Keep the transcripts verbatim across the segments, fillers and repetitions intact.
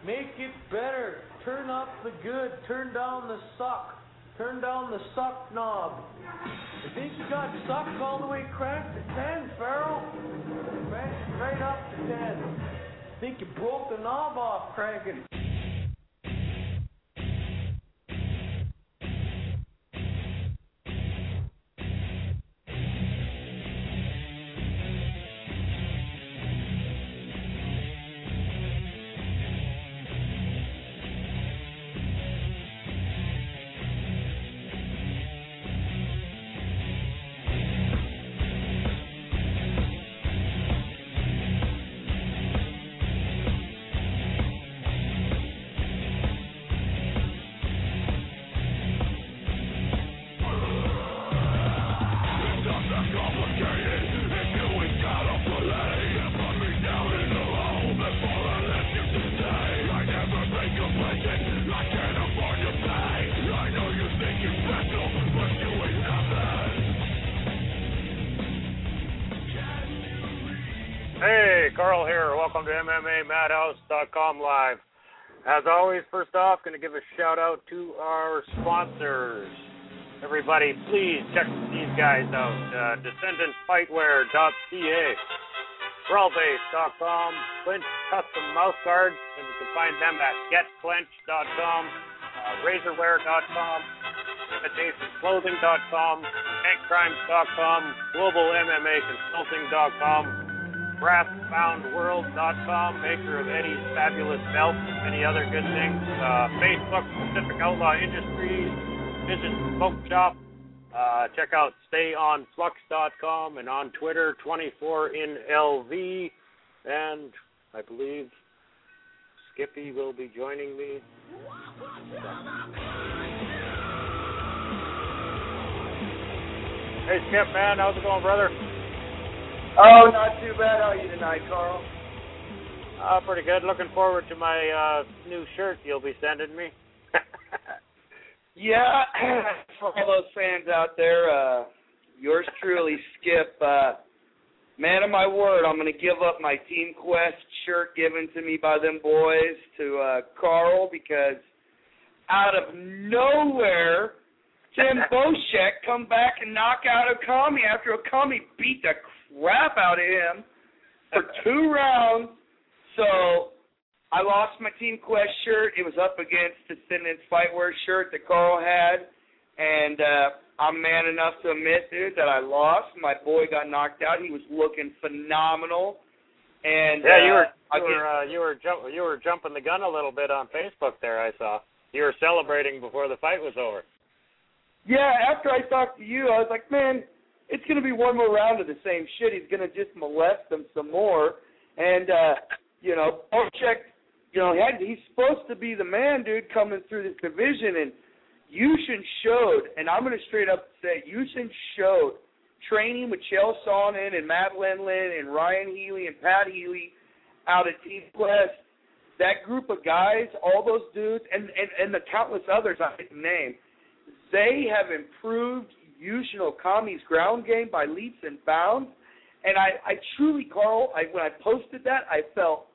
Make it better. Turn up the good. Turn down the suck. Turn down the suck knob. I think you got suck all the way cranked to ten, Farrell. Cranked it right up to ten. I think you broke the knob off cranking. Hey, Carl here. Welcome to M M A Madhouse dot com Live. As always, first off, going to give a shout out to our sponsors. Everybody, please check these guys out. Uh, Descendant Fightwear dot C A, Brawl Base dot com, Clinch Custom Mouse Guards, and you can find them at Get Clench dot com, uh, Razorware dot com, Imitation Clothing dot com, Tank Crimes dot com, Global M M A Consulting dot com, Brass Bound World dot com, maker of Eddie's fabulous belts and many other good things. Uh, Facebook, Pacific Outlaw Industries, Vision Smoke Shop. Uh, check out Stay On Flux dot com, and on Twitter, twenty-four in L V. And I believe Skippy will be joining me. Hey, Skip, man, how's it going, brother? Oh, not too bad. How are you tonight, Carl? Uh, pretty good. Looking forward to my uh, new shirt you'll be sending me. Yeah, for all those fans out there, uh, yours truly, Skip. Uh, man of my word, I'm going to give up my Team Quest shirt given to me by them boys to uh, Carl, because out of nowhere, Tim Boschek come back and knock out Okami after Okami beat the crap out of him for two rounds. So I lost my Team Quest shirt. It was up against Descendants Fightwear shirt that Carl had, and uh, I'm man enough to admit, dude, that I lost. My boy got knocked out. He was looking phenomenal. And yeah, you were uh, you were uh, you were jump, you were jumping the gun a little bit on Facebook there. I saw you were celebrating before the fight was over. Yeah, after I talked to you, I was like, man, it's going to be one more round of the same shit. He's going to just molest them some more. And, uh, you know, Boschek, you know, he's supposed to be the man, dude, coming through this division. And Yushin showed, and I'm going to straight up say, Yushin showed training with Chael Sonnen and Matt Lindland and Ryan Healy and Pat Healy out at Team Quest. That group of guys, all those dudes, and, and, and the countless others I didn't name, they have improved Yushin Okami's ground game by leaps and bounds. And I, I truly, Carl, I, when I posted that, I felt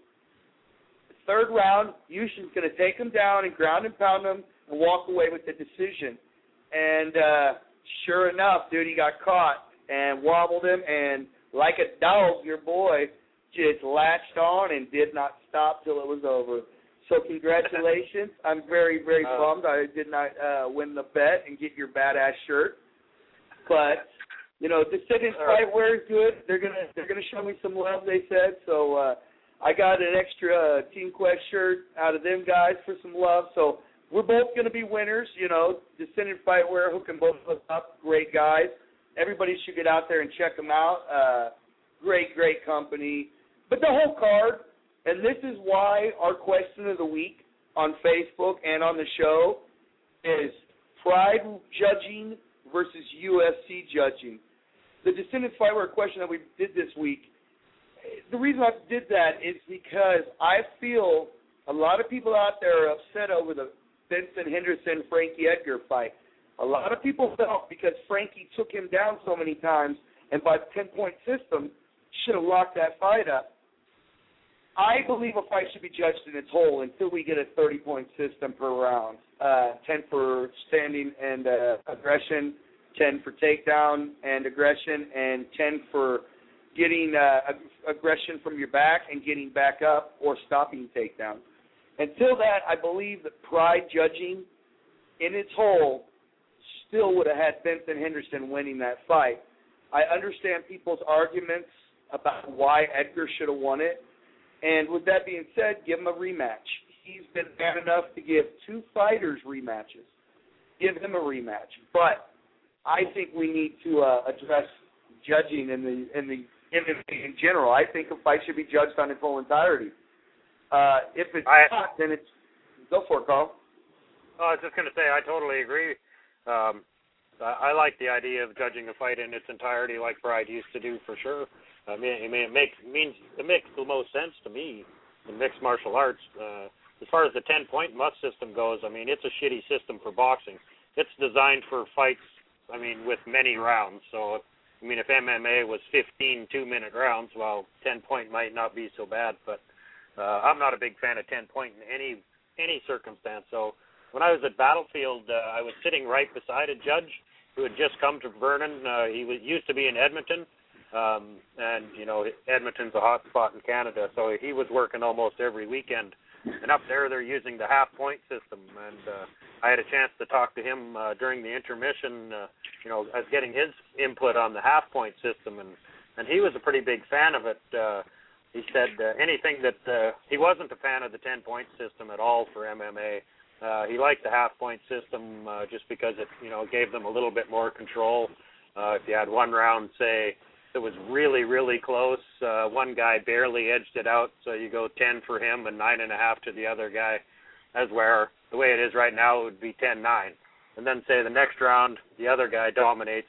third round, Yushin's going to take him down and ground and pound him and walk away with the decision. And uh, sure enough, dude, he got caught and wobbled him. And like a dog, your boy just latched on and did not stop till it was over. So congratulations. I'm very, very uh, bummed I did not uh, win the bet and get your badass shirt. But, you know, Descendants Fightwear is good. They're gonna they're gonna show me some love, they said. So uh, I got an extra uh, Team Quest shirt out of them guys for some love. So we're both gonna be winners. You know, Descendant Fightwear hooking both of us up. Great guys. Everybody should get out there and check them out. Uh, great, great company. But the whole card. And this is why our question of the week on Facebook and on the show is Pride judging versus U F C judging. The Descendants Fightwear question that we did this week, the reason I did that is because I feel a lot of people out there are upset over the Benson Henderson-Frankie Edgar fight. A lot of people felt because Frankie took him down so many times and by the ten-point system should have locked that fight up. I believe a fight should be judged in its whole until we get a thirty-point system per round. Uh, ten for standing and uh, aggression, ten for takedown and aggression, and ten for getting uh, ag- aggression from your back and getting back up or stopping takedown. Until that, I believe that pride judging in its whole still would have had Benson Henderson winning that fight. I understand people's arguments about why Edgar should have won it. And with that being said, give him a rematch. He's been bad enough to give two fighters rematches. Give him a rematch. But I think we need to uh, address judging in the in the in, in general. I think a fight should be judged on its whole entirety. Uh, if it's I, not, then it's go for it, Carl. Oh, I was just going to say I totally agree. Um, I, I like the idea of judging a fight in its entirety, like Pride used to do, for sure. I mean, I mean, it makes means it makes the most sense to me in mixed martial arts. Uh, as far as the ten-point must system goes, I mean, it's a shitty system for boxing. It's designed for fights, I mean, with many rounds. So, I mean, if M M A was fifteen two-minute rounds, well, ten-point might not be so bad. But uh, I'm not a big fan of ten-point in any any circumstance. So when I was at Battlefield, uh, I was sitting right beside a judge who had just come to Vernon. Uh, he was used to be in Edmonton. Um, and, you know, Edmonton's a hot spot in Canada, so he was working almost every weekend. And up there, they're using the half-point system. And uh, I had a chance to talk to him uh, during the intermission, uh, you know, as getting his input on the half-point system. And, and he was a pretty big fan of it. Uh, he said uh, anything that uh, he wasn't a fan of the ten-point system at all for M M A. Uh, he liked the half-point system uh, just because it, you know, gave them a little bit more control. Uh, if you had one round, say, it was really, really close. Uh, one guy barely edged it out, so you go ten for him and nine and a half to the other guy. As where the way it is right now, it would be ten nine. And then say the next round, the other guy dominates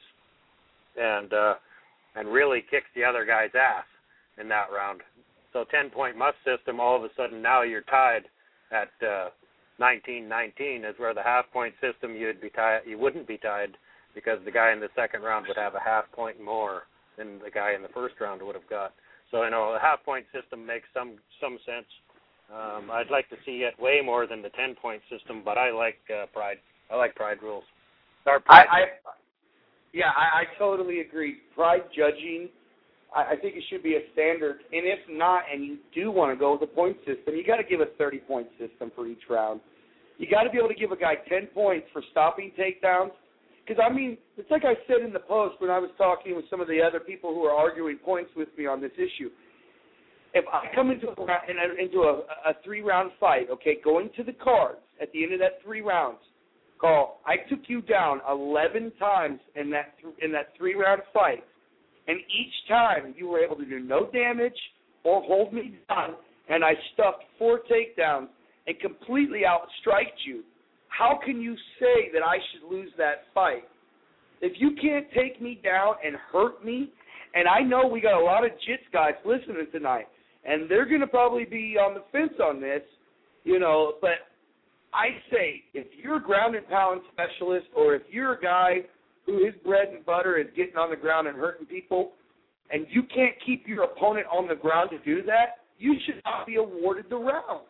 and uh, and really kicks the other guy's ass in that round. So ten-point must system, all of a sudden now you're tied at uh, nineteen nineteen, is where the half-point system you'd be tied, you wouldn't be tied because the guy in the second round would have a half point more than the guy in the first round would have got. So, you know, the half-point system makes some some sense. Um, I'd like to see it way more than the ten-point system, but I like uh, Pride. I like Pride rules. Or Pride. I, I, yeah, I, I totally agree. Pride judging, I, I think it should be a standard. And if not, and you do want to go with a point system, you got to give a thirty-point system for each round. You got to be able to give a guy ten points for stopping takedowns. Because, I mean, it's like I said in the post when I was talking with some of the other people who are arguing points with me on this issue. If I come into a, into a, a three-round fight, okay, going to the cards at the end of that three rounds, Carl, I took you down eleven times in that th- in that three-round fight, and each time you were able to do no damage or hold me down, and I stuffed four takedowns and completely outstriked you. How can you say that I should lose that fight? If you can't take me down and hurt me, and I know we got a lot of jits guys listening tonight, and they're going to probably be on the fence on this, you know, but I say if you're a ground and pound specialist or if you're a guy who his bread and butter is getting on the ground and hurting people, and you can't keep your opponent on the ground to do that, you should not be awarded the round.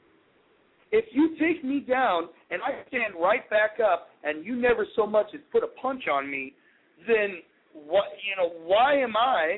If you take me down and I stand right back up and you never so much as put a punch on me, then what? You know, why am I,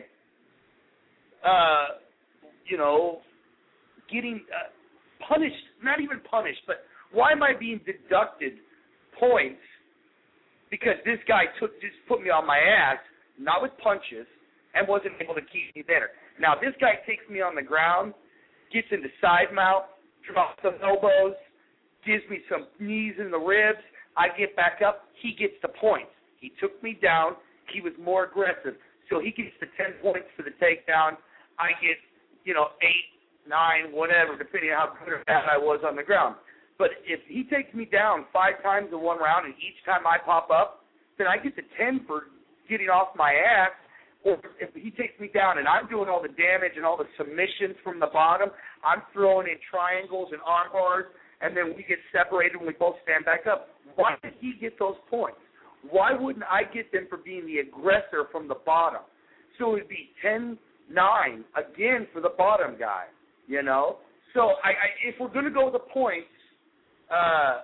uh, you know, getting uh, punished? Not even punished, but why am I being deducted points because this guy took just put me on my ass, not with punches, and wasn't able to keep me there? Now this guy takes me on the ground, gets into side mount, drops some elbows, gives me some knees in the ribs. I get back up. He gets the points. He took me down. He was more aggressive. So he gets the ten points for the takedown. I get, you know, eight, nine, whatever, depending on how good or bad I was on the ground. But if he takes me down five times in one round and each time I pop up, then I get the ten for getting off my ass. Or if he takes me down and I'm doing all the damage and all the submissions from the bottom, I'm throwing in triangles and arm bars, and then we get separated and we both stand back up. Why did he get those points? Why wouldn't I get them for being the aggressor from the bottom? So it would be ten nine again for the bottom guy. you know. So I, I if we're going to go with the points, uh,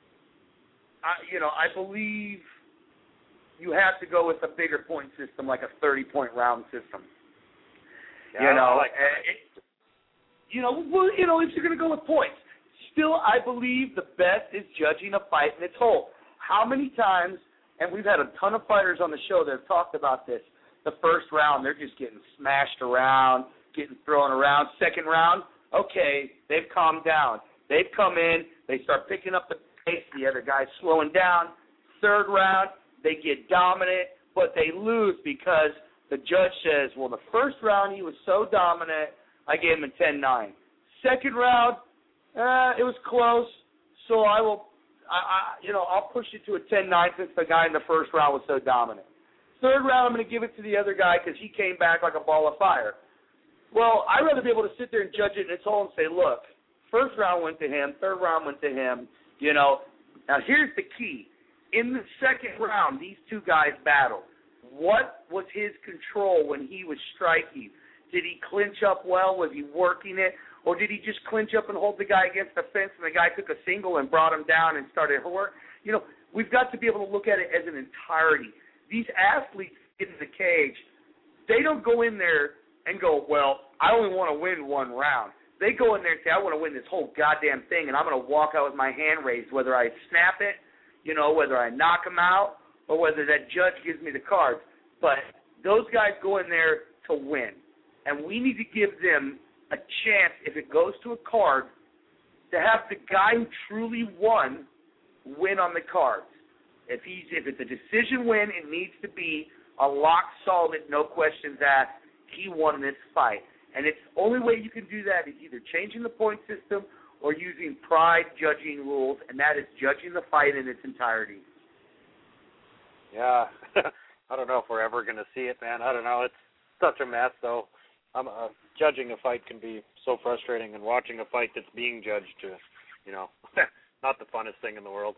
I, you know, I believe you have to go with a bigger point system, like a thirty-point round system. Yeah, you know, like it, you know, well, you know, if you're going to go with points, still, I believe the best is judging a fight in its whole. How many times, and we've had a ton of fighters on the show that have talked about this, the first round, they're just getting smashed around, getting thrown around. Second round, okay, they've calmed down. They've come in, they start picking up the pace, the other guy's slowing down. Third round, they get dominant, but they lose because the judge says, well, the first round he was so dominant, I gave him a ten nine. Second round, uh, it was close, so I will, I, I, you know, I'll push it to a ten nine since the guy in the first round was so dominant. Third round, I'm going to give it to the other guy because he came back like a ball of fire. Well, I'd rather be able to sit there and judge it in its whole and say, look, first round went to him, third round went to him, you know. Now, here's the key. In the second round, these two guys battled. What was his control when he was striking? Did he clinch up well? Was he working it? Or did he just clinch up and hold the guy against the fence and the guy took a single and brought him down and started work? You know, we've got to be able to look at it as an entirety. These athletes in the cage, they don't go in there and go, well, I only want to win one round. They go in there and say, I want to win this whole goddamn thing, and I'm going to walk out with my hand raised, whether I snap it, you know, whether I knock him out, or whether that judge gives me the cards. But those guys go in there to win. And we need to give them a chance, if it goes to a card, to have the guy who truly won win on the cards. If he's if it's a decision win, it needs to be a lock solid, no questions asked, he won this fight. And it's the only way you can do that is either changing the point system or using pride judging rules, and that is judging the fight in its entirety. Yeah, I don't know if we're ever going to see it, man. I don't know. It's such a mess, though. I'm, uh, judging a fight can be so frustrating, and watching a fight that's being judged, uh, you know, not the funnest thing in the world.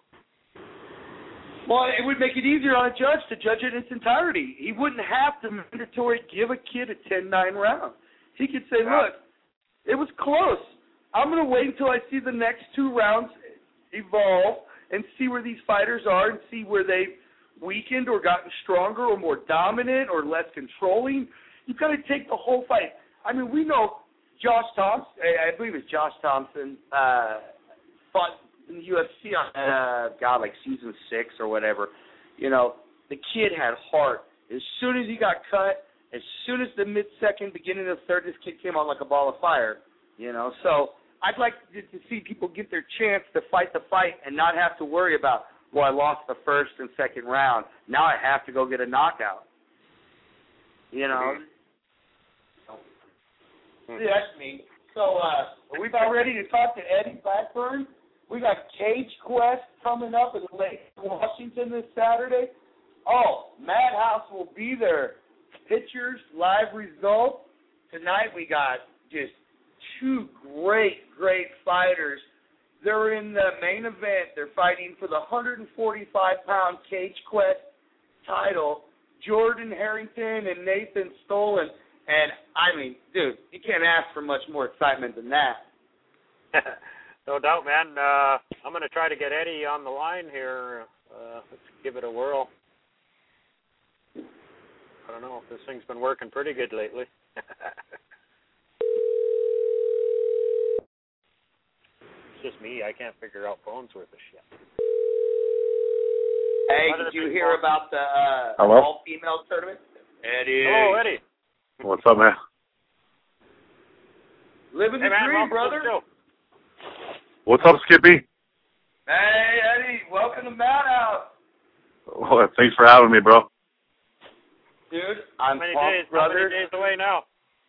Well, it would make it easier on a judge to judge it in its entirety. He wouldn't have to mandatory give a kid a ten nine round. He could say, look, it was close. I'm going to wait until I see the next two rounds evolve and see where these fighters are and see where they've weakened or gotten stronger or more dominant or less controlling. You've got to take the whole fight. I mean, we know Josh Thompson, I believe it's Josh Thompson, uh, fought in the U F C on, uh, God, like season six or whatever. You know, the kid had heart. As soon as he got cut, as soon as the mid-second, beginning of the third, this kid came on like a ball of fire. You know, so I'd like to, to see people get their chance to fight the fight and not have to worry about, well, I lost the first and second round. Now I have to go get a knockout. You know? Mm-hmm. Yeah, that's me. So uh, are we about ready to talk to Eddie Blackburn? We got Cage Quest coming up in Lake Washington this Saturday. Oh, Madhouse will be there. Pictures, live results. Tonight we got just two great, great fighters. They're in the main event. They're fighting for the one forty-five pound Cage Quest title. Jordan Harrington and Nathan Stolen. And, I mean, dude, you can't ask for much more excitement than that. No doubt, man. Uh, I'm going to try to get Eddie on the line here. Uh, let's give it a whirl. I don't know if this thing's been working pretty good lately. It's just me. I can't figure out phones worth of shit. Hey, did you hear about the uh, all-female tournament? Eddie. Hello, Eddie. What's up, man? Living hey, the man, dream, brother. What's up, Skippy? Hey, Eddie. Welcome to Madhouse. Well, thanks for having me, bro. Dude, I'm how many pumped, days, brother. How many days away now?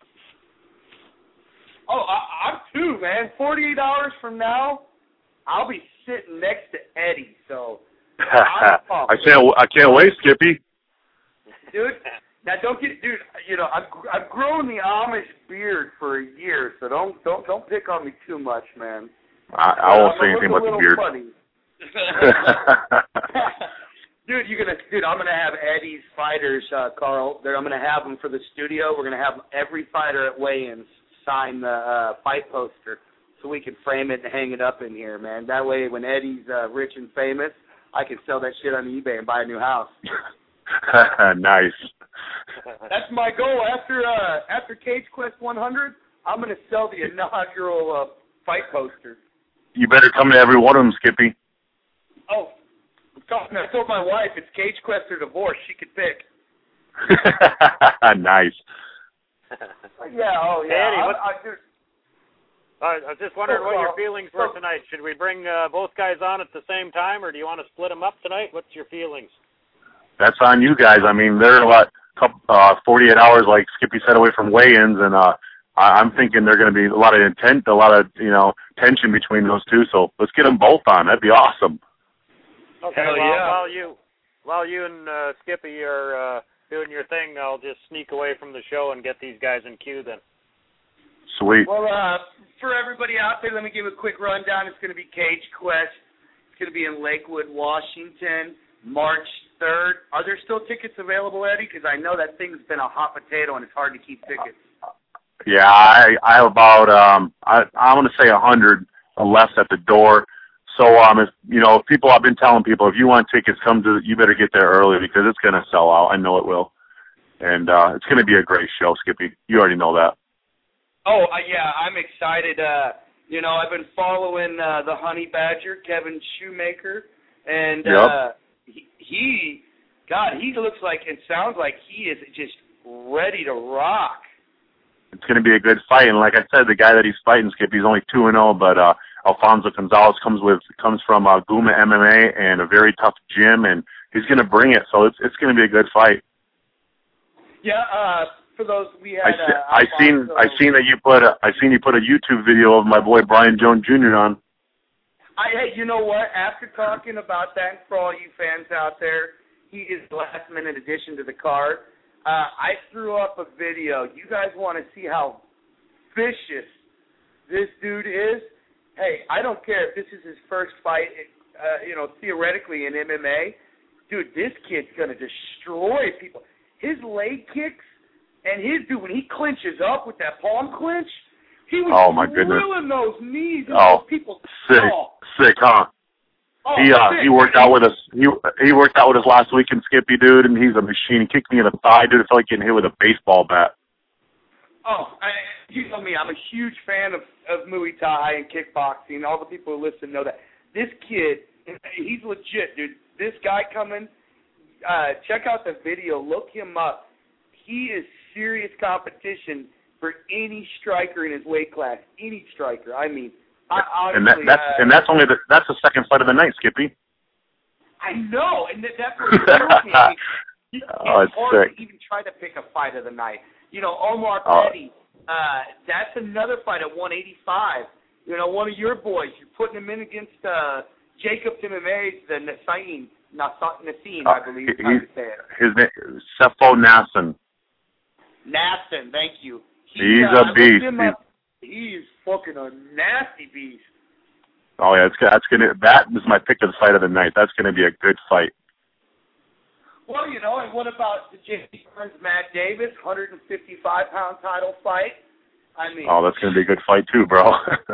Oh, I, I'm too, man. forty-eight hours from now, I'll be sitting next to Eddie, so I'm pumped. I can't, I can't wait, Skippy. Dude, now don't get, dude. You know, I've I've grown the Amish beard for a year, so don't don't don't pick on me too much, man. I, I won't I'm say anything about the beard. Funny. Dude, you're gonna, dude. I'm gonna have Eddie's fighters, uh, Carl. They're, I'm gonna have them for the studio. We're gonna have every fighter at weigh-ins. sign the uh, fight poster so we can frame it and hang it up in here, man. That way, when Eddie's uh, rich and famous, I can sell that shit on eBay and buy a new house. Nice. That's my goal. After uh, after Cage Quest one hundred, I'm going to sell the inaugural uh, fight poster. You better come to every one of them, Skippy. Oh, I told my wife it's Cage Quest or divorce. She could pick. Nice. Yeah, oh, yeah. Eddie, I, what, I, dude, I was just wondering oh, what your well, feelings were so, tonight. Should we bring uh, both guys on at the same time, or do you want to split them up tonight? What's your feelings? That's on you guys. I mean, they're what, couple, uh, forty-eight hours, like Skippy said, away from weigh-ins, and uh, I, I'm thinking there's going to be a lot of intent, a lot of, you know, tension between those two. So let's get them both on. That'd be awesome. Okay, Hell well, yeah. while you while you and uh, Skippy are uh, doing your thing, I'll just sneak away from the show and get these guys in queue then. Sweet. Well, uh, for everybody out there, let me give a quick rundown. It's going to be Cage Quest. It's going to be in Lakewood, Washington, March third. Are there still tickets available, Eddie? Because I know that thing's been a hot potato and it's hard to keep tickets. Yeah, I I have about um I I'm gonna say a hundred left at the door. So um if you know if people I've been telling people if you want tickets, come to you better get there early because it's gonna sell out. I know it will, and uh, it's gonna be a great show, Skippy. You already know that. Oh uh, yeah, I'm excited. Uh, you know, I've been following uh, the Honey Badger, Kevin Shoemaker, and Yep. uh, he, he, God, he looks like and sounds like he is just ready to rock. It's going to be a good fight, and like I said, the guy that he's fighting, Skip, he's only two and zero, but uh, Alfonso Gonzalez comes with comes from uh, Guma M M A and a very tough gym, and he's going to bring it. So it's it's going to be a good fight. Yeah. Uh, for those we had. I, se- uh, I seen I seen that you put a I seen you put a YouTube video of my boy Brian Jones Junior on. I hey, you know what? After talking about that, and for all you fans out there, he is the last minute addition to the card. Uh, I threw up a video. You guys want to see how vicious this dude is? Hey, I don't care if this is his first fight, uh, you know, theoretically in M M A. Dude, this kid's going to destroy people. His leg kicks and his dude, when he clinches up with that palm clinch, he was oh, my goodness. drilling those knees in oh, those people's sick, jaw. sick, huh? Oh, he uh, sick. he worked out with us. He he worked out with us last week in Skippy, dude, and he's a machine. He kicked me in the thigh, dude. It felt like getting hit with a baseball bat. Oh, I, you know me. I'm a huge fan of, of Muay Thai and kickboxing. All the people who listen know that. This kid, he's legit, dude. This guy coming, uh, check out the video. Look him up. He is serious competition for any striker in his weight class. Any striker. I mean, I, honestly, and that, that's uh, and that's only the that's the second fight of the night, Skippy. I know, and that, that's what kills me. I mean, it's oh, it's hard sick. to even try to pick a fight of the night. You know, Omar Oh. Petty, uh, that's another fight at one eighty-five. You know, one of your boys, you're putting him in against uh, Jacob M M A's, the Nassim, Nassim, I believe is how you say it. His name, Sefo Nassim. Nassim, thank you. He, He's uh, a beast. Him up. He's fucking a nasty beast. Oh yeah, it's that's gonna that is my pick of the fight of the night. That's gonna be a good fight. Well, you know, and what about the J P Burns Matt Davis one fifty-five pound title fight? I mean, Oh, that's gonna be a good fight too, bro.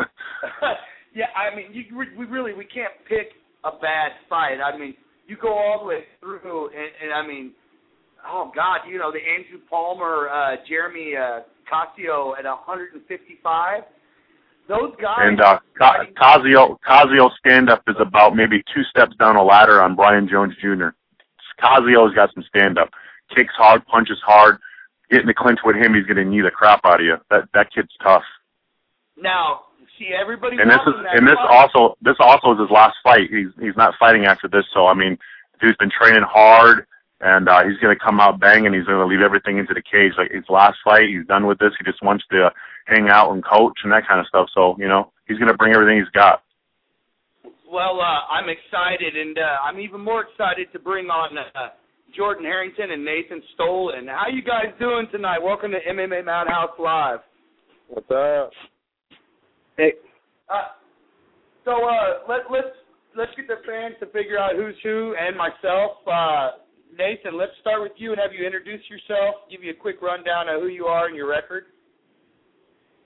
yeah, I mean, you, we really we can't pick a bad fight. I mean, you go all the way through, and, and I mean, oh God, you know the Andrew Palmer, uh, Jeremy uh, Casio at one fifty-five. Those guys. And uh, Ca- Casio Casio's stand up is about maybe two steps down a ladder on Brian Jones Junior Casio's got some stand up, kicks hard, punches hard. Get in the clinch with him, he's gonna knee the crap out of you. That that kid's tough. Now, see, everybody. And this is that and this fight. also this also is his last fight. He's he's not fighting after this. So I mean, dude's been training hard, and uh, he's gonna come out banging. He's gonna leave everything into the cage. Like his last fight, he's done with this. He just wants to hang out and coach and that kind of stuff. So you know, he's gonna bring everything he's got. Well, uh, I'm excited, and uh, I'm even more excited to bring on uh, Jordan Harrington and Nathan Stolen. How you guys doing tonight? Welcome to M M A Madhouse Live. What's up? Hey. Uh, so uh, let, let's let's get the fans to figure out who's who, and myself. Uh, Nathan, let's start with you and have you introduce yourself. Give you a quick rundown of who you are and your record.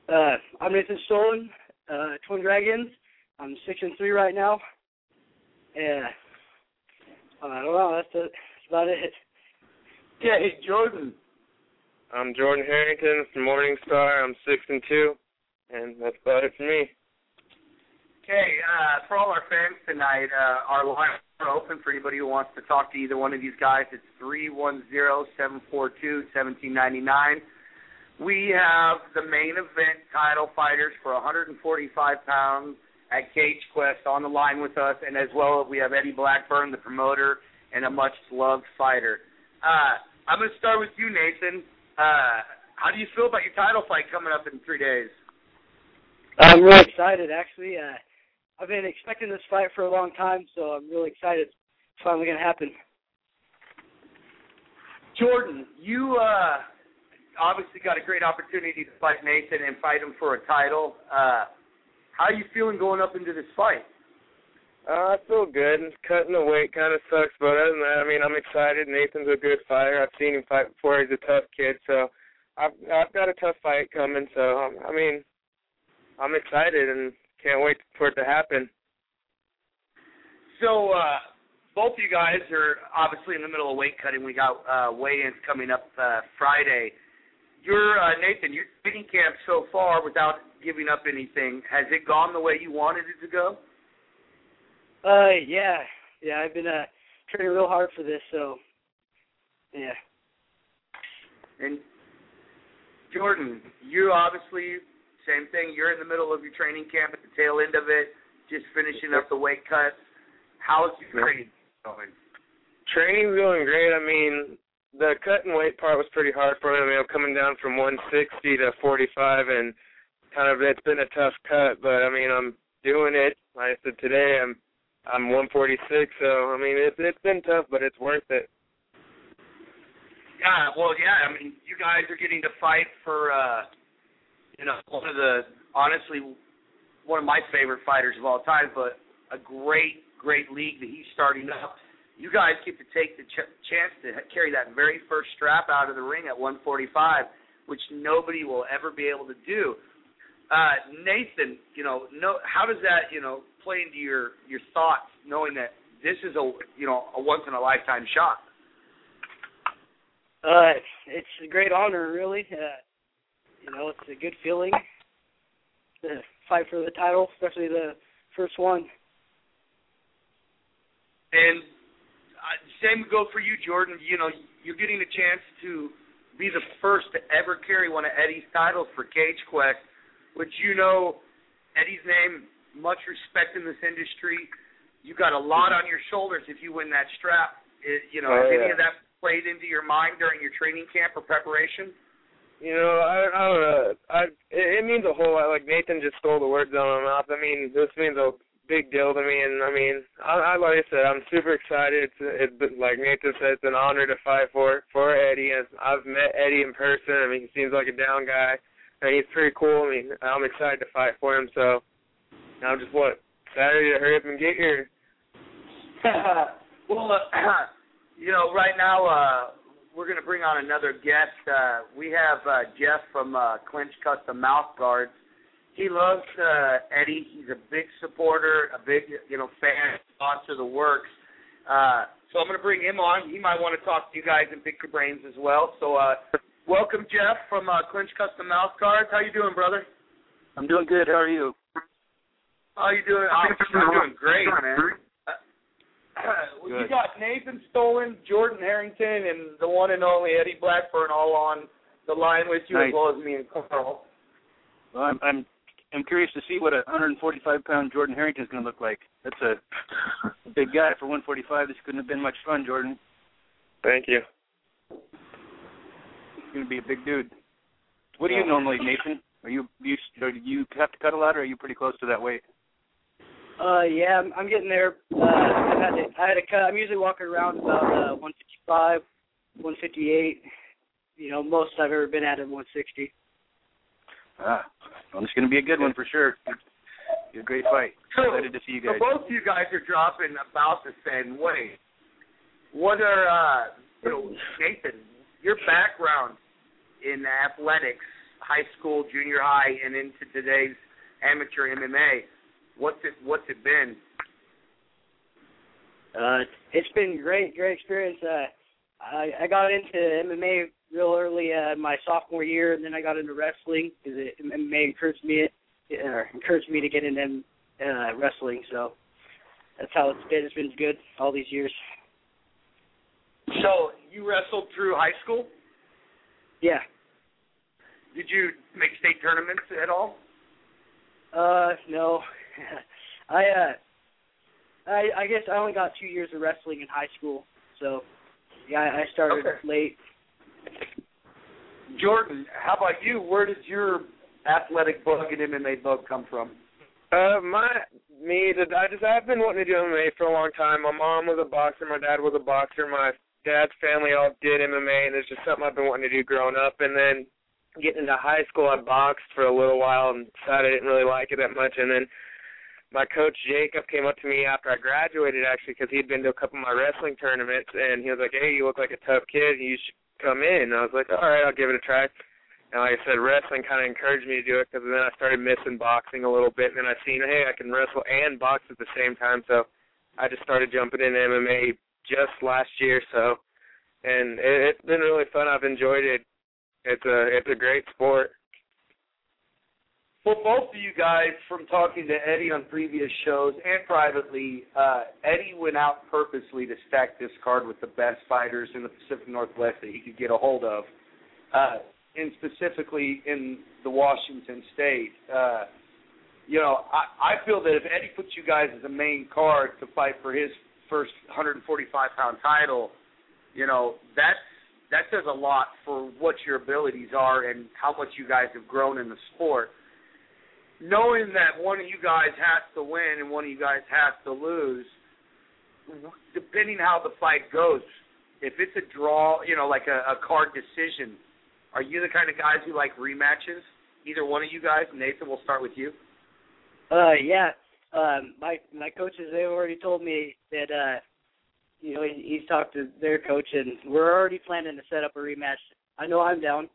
Uh, I'm Nathan Stolen, uh, Twin Dragons. I'm six and three right now. Yeah. I don't know. That's, that's about it. Yeah, hey, Jordan. I'm Jordan Harrington from Morningstar. I'm six and two, and that's about it for me. Okay, uh, for all our fans tonight, uh, our lines are open for anybody who wants to talk to either one of these guys. It's three one zero, seven four two, one seven nine nine. We have the main event title fighters for one forty-five pounds at Cage Quest on the line with us, and as well we have Eddie Blackburn, the promoter, and a much-loved fighter. Uh, I'm going to start with you, Nathan. Uh, how do you feel about your title fight coming up in three days? I'm really excited, actually. Uh, I've been expecting this fight for a long time, so I'm really excited. It's finally going to happen. Jordan, you uh, obviously got a great opportunity to fight Nathan and fight him for a title. Uh, how are you feeling going up into this fight? Uh, I feel good. Cutting the weight kind of sucks, but other than that, I mean, I'm excited. Nathan's a good fighter. I've seen him fight before. He's a tough kid, so I've, I've got a tough fight coming. So, um, I mean, I'm excited and can't wait for it to happen. So, uh, both of you guys are obviously in the middle of weight cutting. We got uh, weigh-ins coming up uh, Friday. Your uh, Nathan, your training camp so far, without giving up anything, has it gone the way you wanted it to go? Uh, yeah. Yeah, I've been uh, training real hard for this, so, yeah. And, Jordan, you obviously, same thing, you're in the middle of your training camp at the tail end of it, just finishing up the weight cuts. How's your training going? Training's going great. I mean, the cut and weight part was pretty hard for me. I mean, I'm coming down from one sixty to forty-five, and kind of it's been a tough cut, but, I mean, I'm doing it. Like I said, today I'm I'm one forty-six, so, I mean, it's it's been tough, but it's worth it. Yeah, well, yeah, I mean, you guys are getting to fight for, uh, you know, one of the, honestly, one of my favorite fighters of all time, but a great, great league that he's starting up. You guys get to take the ch- chance to carry that very first strap out of the ring at one forty-five, which nobody will ever be able to do. Uh, Nathan, you know, no, how does that, you know, play into your, your thoughts, knowing that this is a, you know, a once in a lifetime shot? Uh, it's a great honor, really. Uh, you know, it's a good feeling to fight for the title, especially the first one. And uh, same would go for you, Jordan. You know, you're getting a chance to be the first to ever carry one of Eddie's titles for Cage Quest, which, you know, Eddie's name, much respect in this industry. You got a lot on your shoulders if you win that strap. It, you know, oh, has yeah. any of that played into your mind during your training camp or preparation? You know, I, I don't know. I, it, it means a whole lot. Like, Nathan just stole the words out of my mouth. I mean, this means a big deal to me. And, I mean, I, I like I said, I'm super excited. It's, it's been, like Nathan said, it's an honor to fight for for Eddie. And I've met Eddie in person. I mean, he seems like a down guy. And he's pretty cool. I mean, I'm excited to fight for him. So, I'm just, what, Saturday to hurry up and get here. Well, uh, you know, right now uh, we're going to bring on another guest. Uh, we have uh, Jeff from uh, Clinch Custom Mouth Guards. He loves uh, Eddie. He's a big supporter, a big, you know, fan, sponsor of the works. Uh, so I'm going to bring him on. He might want to talk to you guys and pick your brains as well. So uh, welcome, Jeff, from uh, Clinch Custom Mouth Guards. How you doing, brother? I'm doing good. How are you? How you doing? I'm doing great, man. Uh, you got Nathan Stolen, Jordan Harrington, and the one and only Eddie Blackburn all on the line with you, nice. as well as me and Carl. Well, I'm I'm, I'm curious to see what a one forty-five pound Jordan Harrington is going to look like. That's a big guy for one forty-five. This couldn't have been much fun, Jordan. Thank you. He's going to be a big dude. What do you normally, Nathan? Are you do you, do you have to cut a lot, or are you pretty close to that weight? Uh, yeah, I'm, I'm getting there. Uh, I had to, I had to cut. I'm usually walking around about uh, one fifty-five, one fifty-eight. You know, most I've ever been at is one sixty. Ah, well, it's going to be a good one for sure. It's a great fight. So, Excited to see you guys. So both of you guys are dropping about the same weight. What are, uh, you know, Nathan, your background in athletics, high school, junior high, and into today's amateur M M A. What's it What's it been? Uh, it's been great, great experience. Uh, I, I got into M M A real early uh, my sophomore year, and then I got into wrestling because M M A encouraged me, uh, encouraged me to get into uh, wrestling. So that's how it's been. It's been good all these years. So you wrestled through high school? Yeah. Did you make state tournaments at all? Uh, no. I uh, I I guess I only got two years of wrestling in high school, so yeah, I started okay. late. Jordan, how about you? Where did your athletic bug and M M A bug come from? Uh, my me, I just I've been wanting to do M M A for a long time. My mom was a boxer, my dad was a boxer, my dad's family all did M M A, and it's just something I've been wanting to do growing up. And then getting into high school, I boxed for a little while and decided I didn't really like it that much. And then my coach Jacob came up to me after I graduated, actually, because he'd been to a couple of my wrestling tournaments, and he was like, "Hey, you look like a tough kid. You should come in." And I was like, "All right, I'll give it a try." And like I said, wrestling kind of encouraged me to do it, because then I started missing boxing a little bit, and then I seen, hey, I can wrestle and box at the same time. So I just started jumping into M M A just last year. So, and it, it's been really fun. I've enjoyed it. It's a it's a great sport. Well, both of you guys, from talking to Eddie on previous shows and privately, uh, Eddie went out purposely to stack this card with the best fighters in the Pacific Northwest that he could get a hold of, uh, and specifically in the Washington State. Uh, you know, I, I feel that if Eddie puts you guys as a main card to fight for his first one forty-five pound title, you know, that's, that says a lot for what your abilities are and how much you guys have grown in the sport. Knowing that one of you guys has to win and one of you guys has to lose, depending how the fight goes, if it's a draw, you know, like a, a card decision, are you the kind of guys who like rematches? Either one of you guys. Nathan, we'll start with you. Uh, yeah. Um, my my coaches, they've already told me that, uh, you know, he, he's talked to their coach, and we're already planning to set up a rematch. I know I'm down.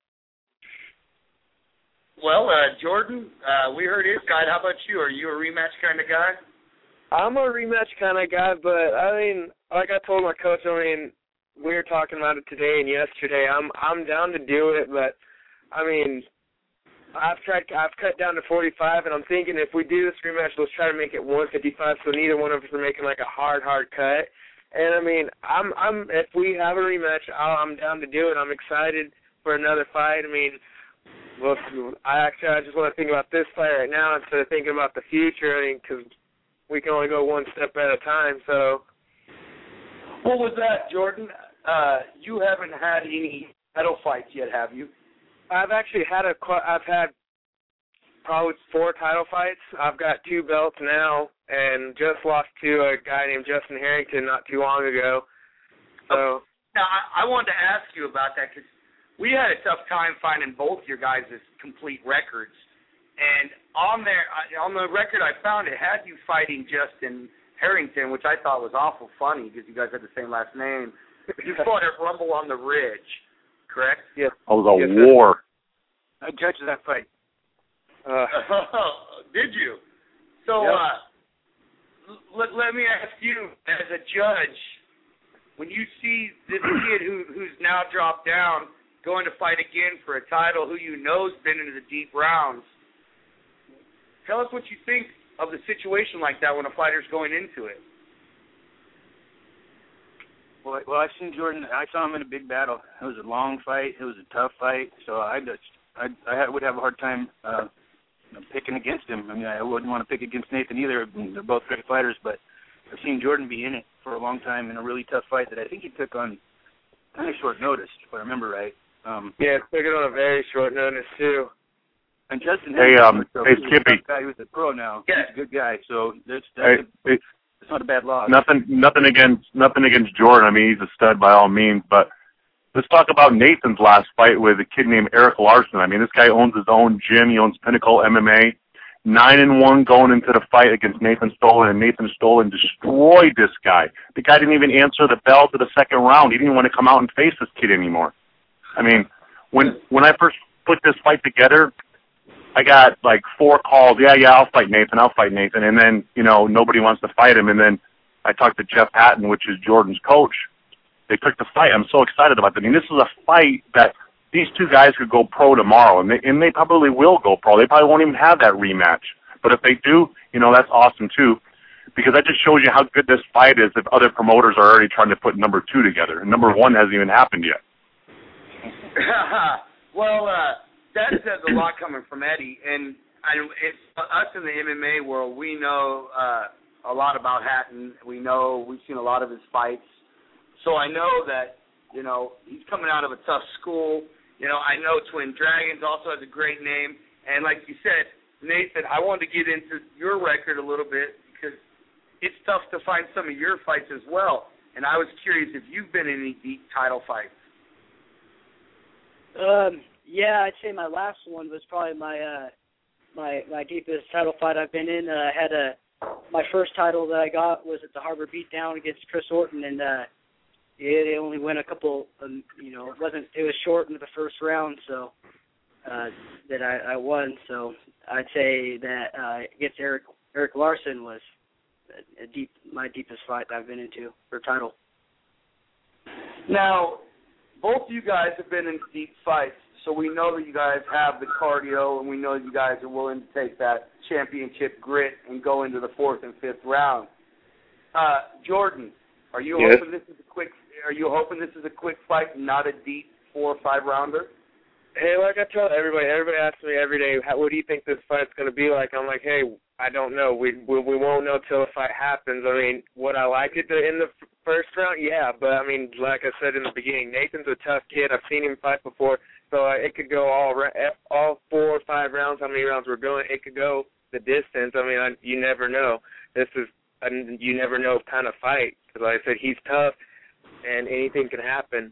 Well, uh, Jordan, uh, we heard his guy. How about you? Are you a rematch kind of guy? I'm a rematch kind of guy, but I mean, like I told my coach, I mean, we were talking about it today and yesterday. I'm I'm down to do it, but I mean, I've tried. I've cut down to forty-five, and I'm thinking if we do this rematch, let's try to make it one fifty-five, so neither one of us are making like a hard, hard cut. And I mean, I'm I'm if we have a rematch, I'll, I'm down to do it. I'm excited for another fight. I mean. Well, I actually I just want to think about this fight right now instead of thinking about the future. I mean, because we can only go one step at a time. So, what was that, Jordan? Uh, you haven't had any title fights yet, have you? I've actually had a I've had probably four title fights. I've got two belts now, and just lost to a guy named Justin Harrington not too long ago. So now I, I wanted to ask you about that because we had a tough time finding both your guys' complete records. And on there, on the record I found, it had you fighting Justin Harrington, which I thought was awful funny because you guys had the same last name. You fought at Rumble on the Ridge, correct? Yes. It was a yes, war. I judged that fight. Uh, Did you? So yep. uh, let, let me ask you, as a judge, when you see this kid who who's now dropped down, going to fight again for a title who you know's been into the deep rounds, tell us what you think of the situation like that when a fighter's going into it. Well, well, I've seen Jordan. I saw him in a big battle. It was a long fight. It was a tough fight. So I just, I, I would have a hard time uh, picking against him. I mean, I wouldn't want to pick against Nathan either. They're both great fighters, but I've seen Jordan be in it for a long time in a really tough fight that I think he took on kind of short notice, if I remember right. Um, yeah, took it on a very short notice too. And Justin, hey, um, hey, Skippy, guy who's a pro now. Yeah. He's a good guy, so that's, that's hey, a, it's not a bad loss. Nothing, nothing against, nothing against Jordan. I mean, he's a stud by all means. But let's talk about Nathan's last fight with a kid named Eric Larson. I mean, this guy owns his own gym. He owns Pinnacle M M A. Nine and one going into the fight against Nathan Stolen, and Nathan Stolen destroyed this guy. The guy didn't even answer the bell to the second round. He didn't want to come out and face this kid anymore. I mean, when when I first put this fight together, I got like four calls. Yeah, yeah, I'll fight Nathan. I'll fight Nathan. And then, you know, nobody wants to fight him. And then I talked to Jeff Hatton, which is Jordan's coach. They took the fight. I'm so excited about it. I mean, this is a fight that these two guys could go pro tomorrow, and they, and they probably will go pro. They probably won't even have that rematch. But if they do, you know, that's awesome too, because that just shows you how good this fight is if other promoters are already trying to put number two together. And number one hasn't even happened yet. Well, uh, that says a lot coming from Eddie, and I, it's us in the M M A world. We know uh, a lot about Hatton. We know we've seen a lot of his fights, so I know that you know he's coming out of a tough school. You know, I know Twin Dragons also has a great name, and like you said, Nathan, I wanted to get into your record a little bit because it's tough to find some of your fights as well, and I was curious if you've been in any deep title fights. Um. Yeah, I'd say my last one was probably my uh, my my deepest title fight I've been in. Uh, I had a my first title that I got was at the Harbor Beatdown against Chris Orton, and uh, it, it only went a couple. Um, you know, it wasn't. It was short in the first round, so uh, that I, I won. So I'd say that uh, against Eric Eric Larson was a, a deep my deepest fight that I've been into for title. Now, both you guys have been in deep fights. So we know that you guys have the cardio, and we know you guys are willing to take that championship grit and go into the fourth and fifth round. Uh, Jordan, are you yes. hoping this is a quick? Are you hoping this is a quick fight, not a deep four or five rounder? Hey, like I tell everybody, everybody asks me every day, how, what do you think this fight's going to be like? I'm like, hey, I don't know. We we, we won't know till the fight happens. I mean, would I like it to, in the f- first round? Yeah, but I mean, like I said in the beginning, Nathan's a tough kid. I've seen him fight before. So uh, it could go all all four or five rounds. How many rounds we're going? It could go the distance. I mean, I, you never know. This is a you never know kind of fight. Because like I said, he's tough, and anything can happen.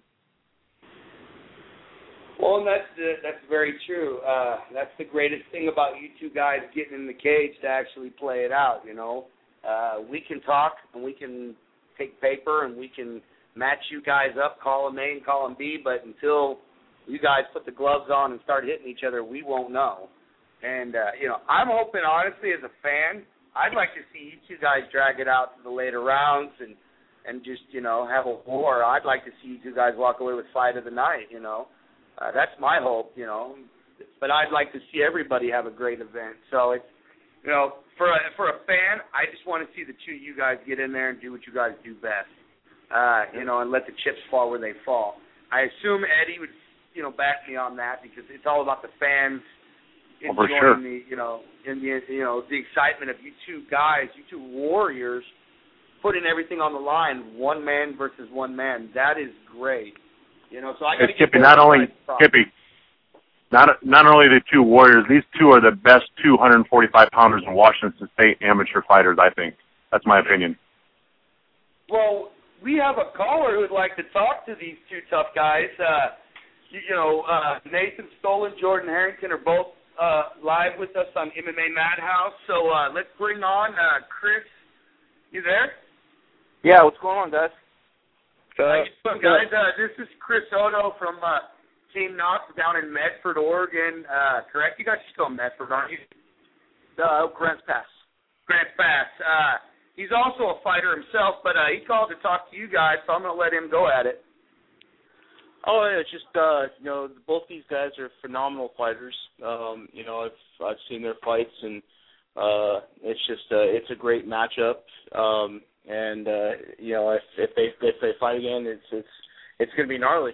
Well, and that's uh, that's very true. Uh, that's the greatest thing about you two guys getting in the cage to actually play it out. You know, uh, we can talk and we can take paper and we can match you guys up, call them A and call them B, but until you guys put the gloves on and start hitting each other, we won't know. And, uh, you know, I'm hoping, honestly, as a fan, I'd like to see you two guys drag it out to the later rounds and, and just, you know, have a war. I'd like to see you two guys walk away with fight of the night, you know. Uh, that's my hope, you know. But I'd like to see everybody have a great event. So, it's, you know, for a, for a fan, I just want to see the two of you guys get in there and do what you guys do best, uh, you know, and let the chips fall where they fall. I assume Eddie would, you know, back me on that because it's all about the fans enjoying oh, sure. the, you know, in the, you know, the excitement of you two guys, you two warriors, putting everything on the line, one man versus one man. That is great, you know. So I got to Kippy, not only Kippy, not not only the two warriors, these two are the best two forty-five pounders in Washington State amateur fighters. I think that's my opinion. Well, we have a caller who would like to talk to these two tough guys. Uh, You, you know, uh, Nathan Stolen, Jordan Harrington are both uh, live with us on M M A Madhouse. So uh, let's bring on uh, Chris. You there? Yeah, what's going on, guys? Uh, How you doing, guys? Uh, this is Chris Odo from uh, Team Knox down in Medford, Oregon. Uh, correct? You guys are still in Medford, aren't you? Uh, Grants Pass. Grants Pass. Uh, he's also a fighter himself, but uh, he called to talk to you guys, so I'm going to let him go at it. Oh, yeah, it's just, uh, you know, both these guys are phenomenal fighters. Um, you know, I've I've seen their fights, and uh, it's just, uh, it's a great matchup. Um, and, uh, you know, if, if they if they fight again, it's it's it's going to be gnarly.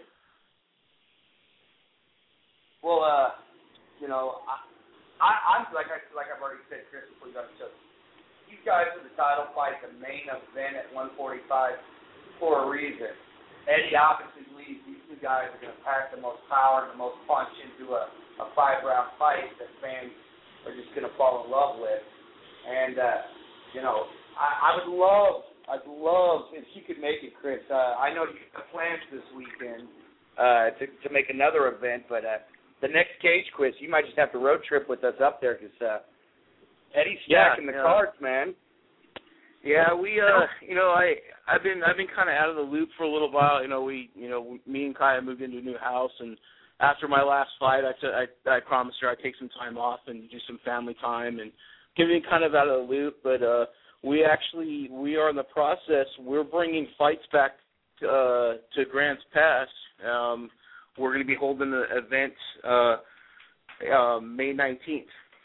Well, uh, you know, I, I, I'm, like, I, like I've already said, Chris, before you got to show, these guys are the title fight, the main event at one forty-five for a reason. Eddie obviously believes these two guys are going to pack the most power and the most punch into a, a five-round fight that fans are just going to fall in love with. And, uh, you know, I, I would love, I'd love if you could make it, Chris. Uh, I know you have plans this weekend uh, to, to make another event, but uh, the next Cage Quiz, you might just have to road trip with us up there because uh, Eddie's stacking yeah, the yeah. cards, man. Yeah, we, uh, you know, I, I've been, I've been kind of out of the loop for a little while. You know, we, you know, me and Kaya moved into a new house, and after my last fight, I, t- I, I promised her I'd take some time off and do some family time and get me kind of out of the loop. But uh, we actually, we are in the process. We're bringing fights back to, uh, to Grants Pass. Um, we're going to be holding an event uh, uh, May nineteenth.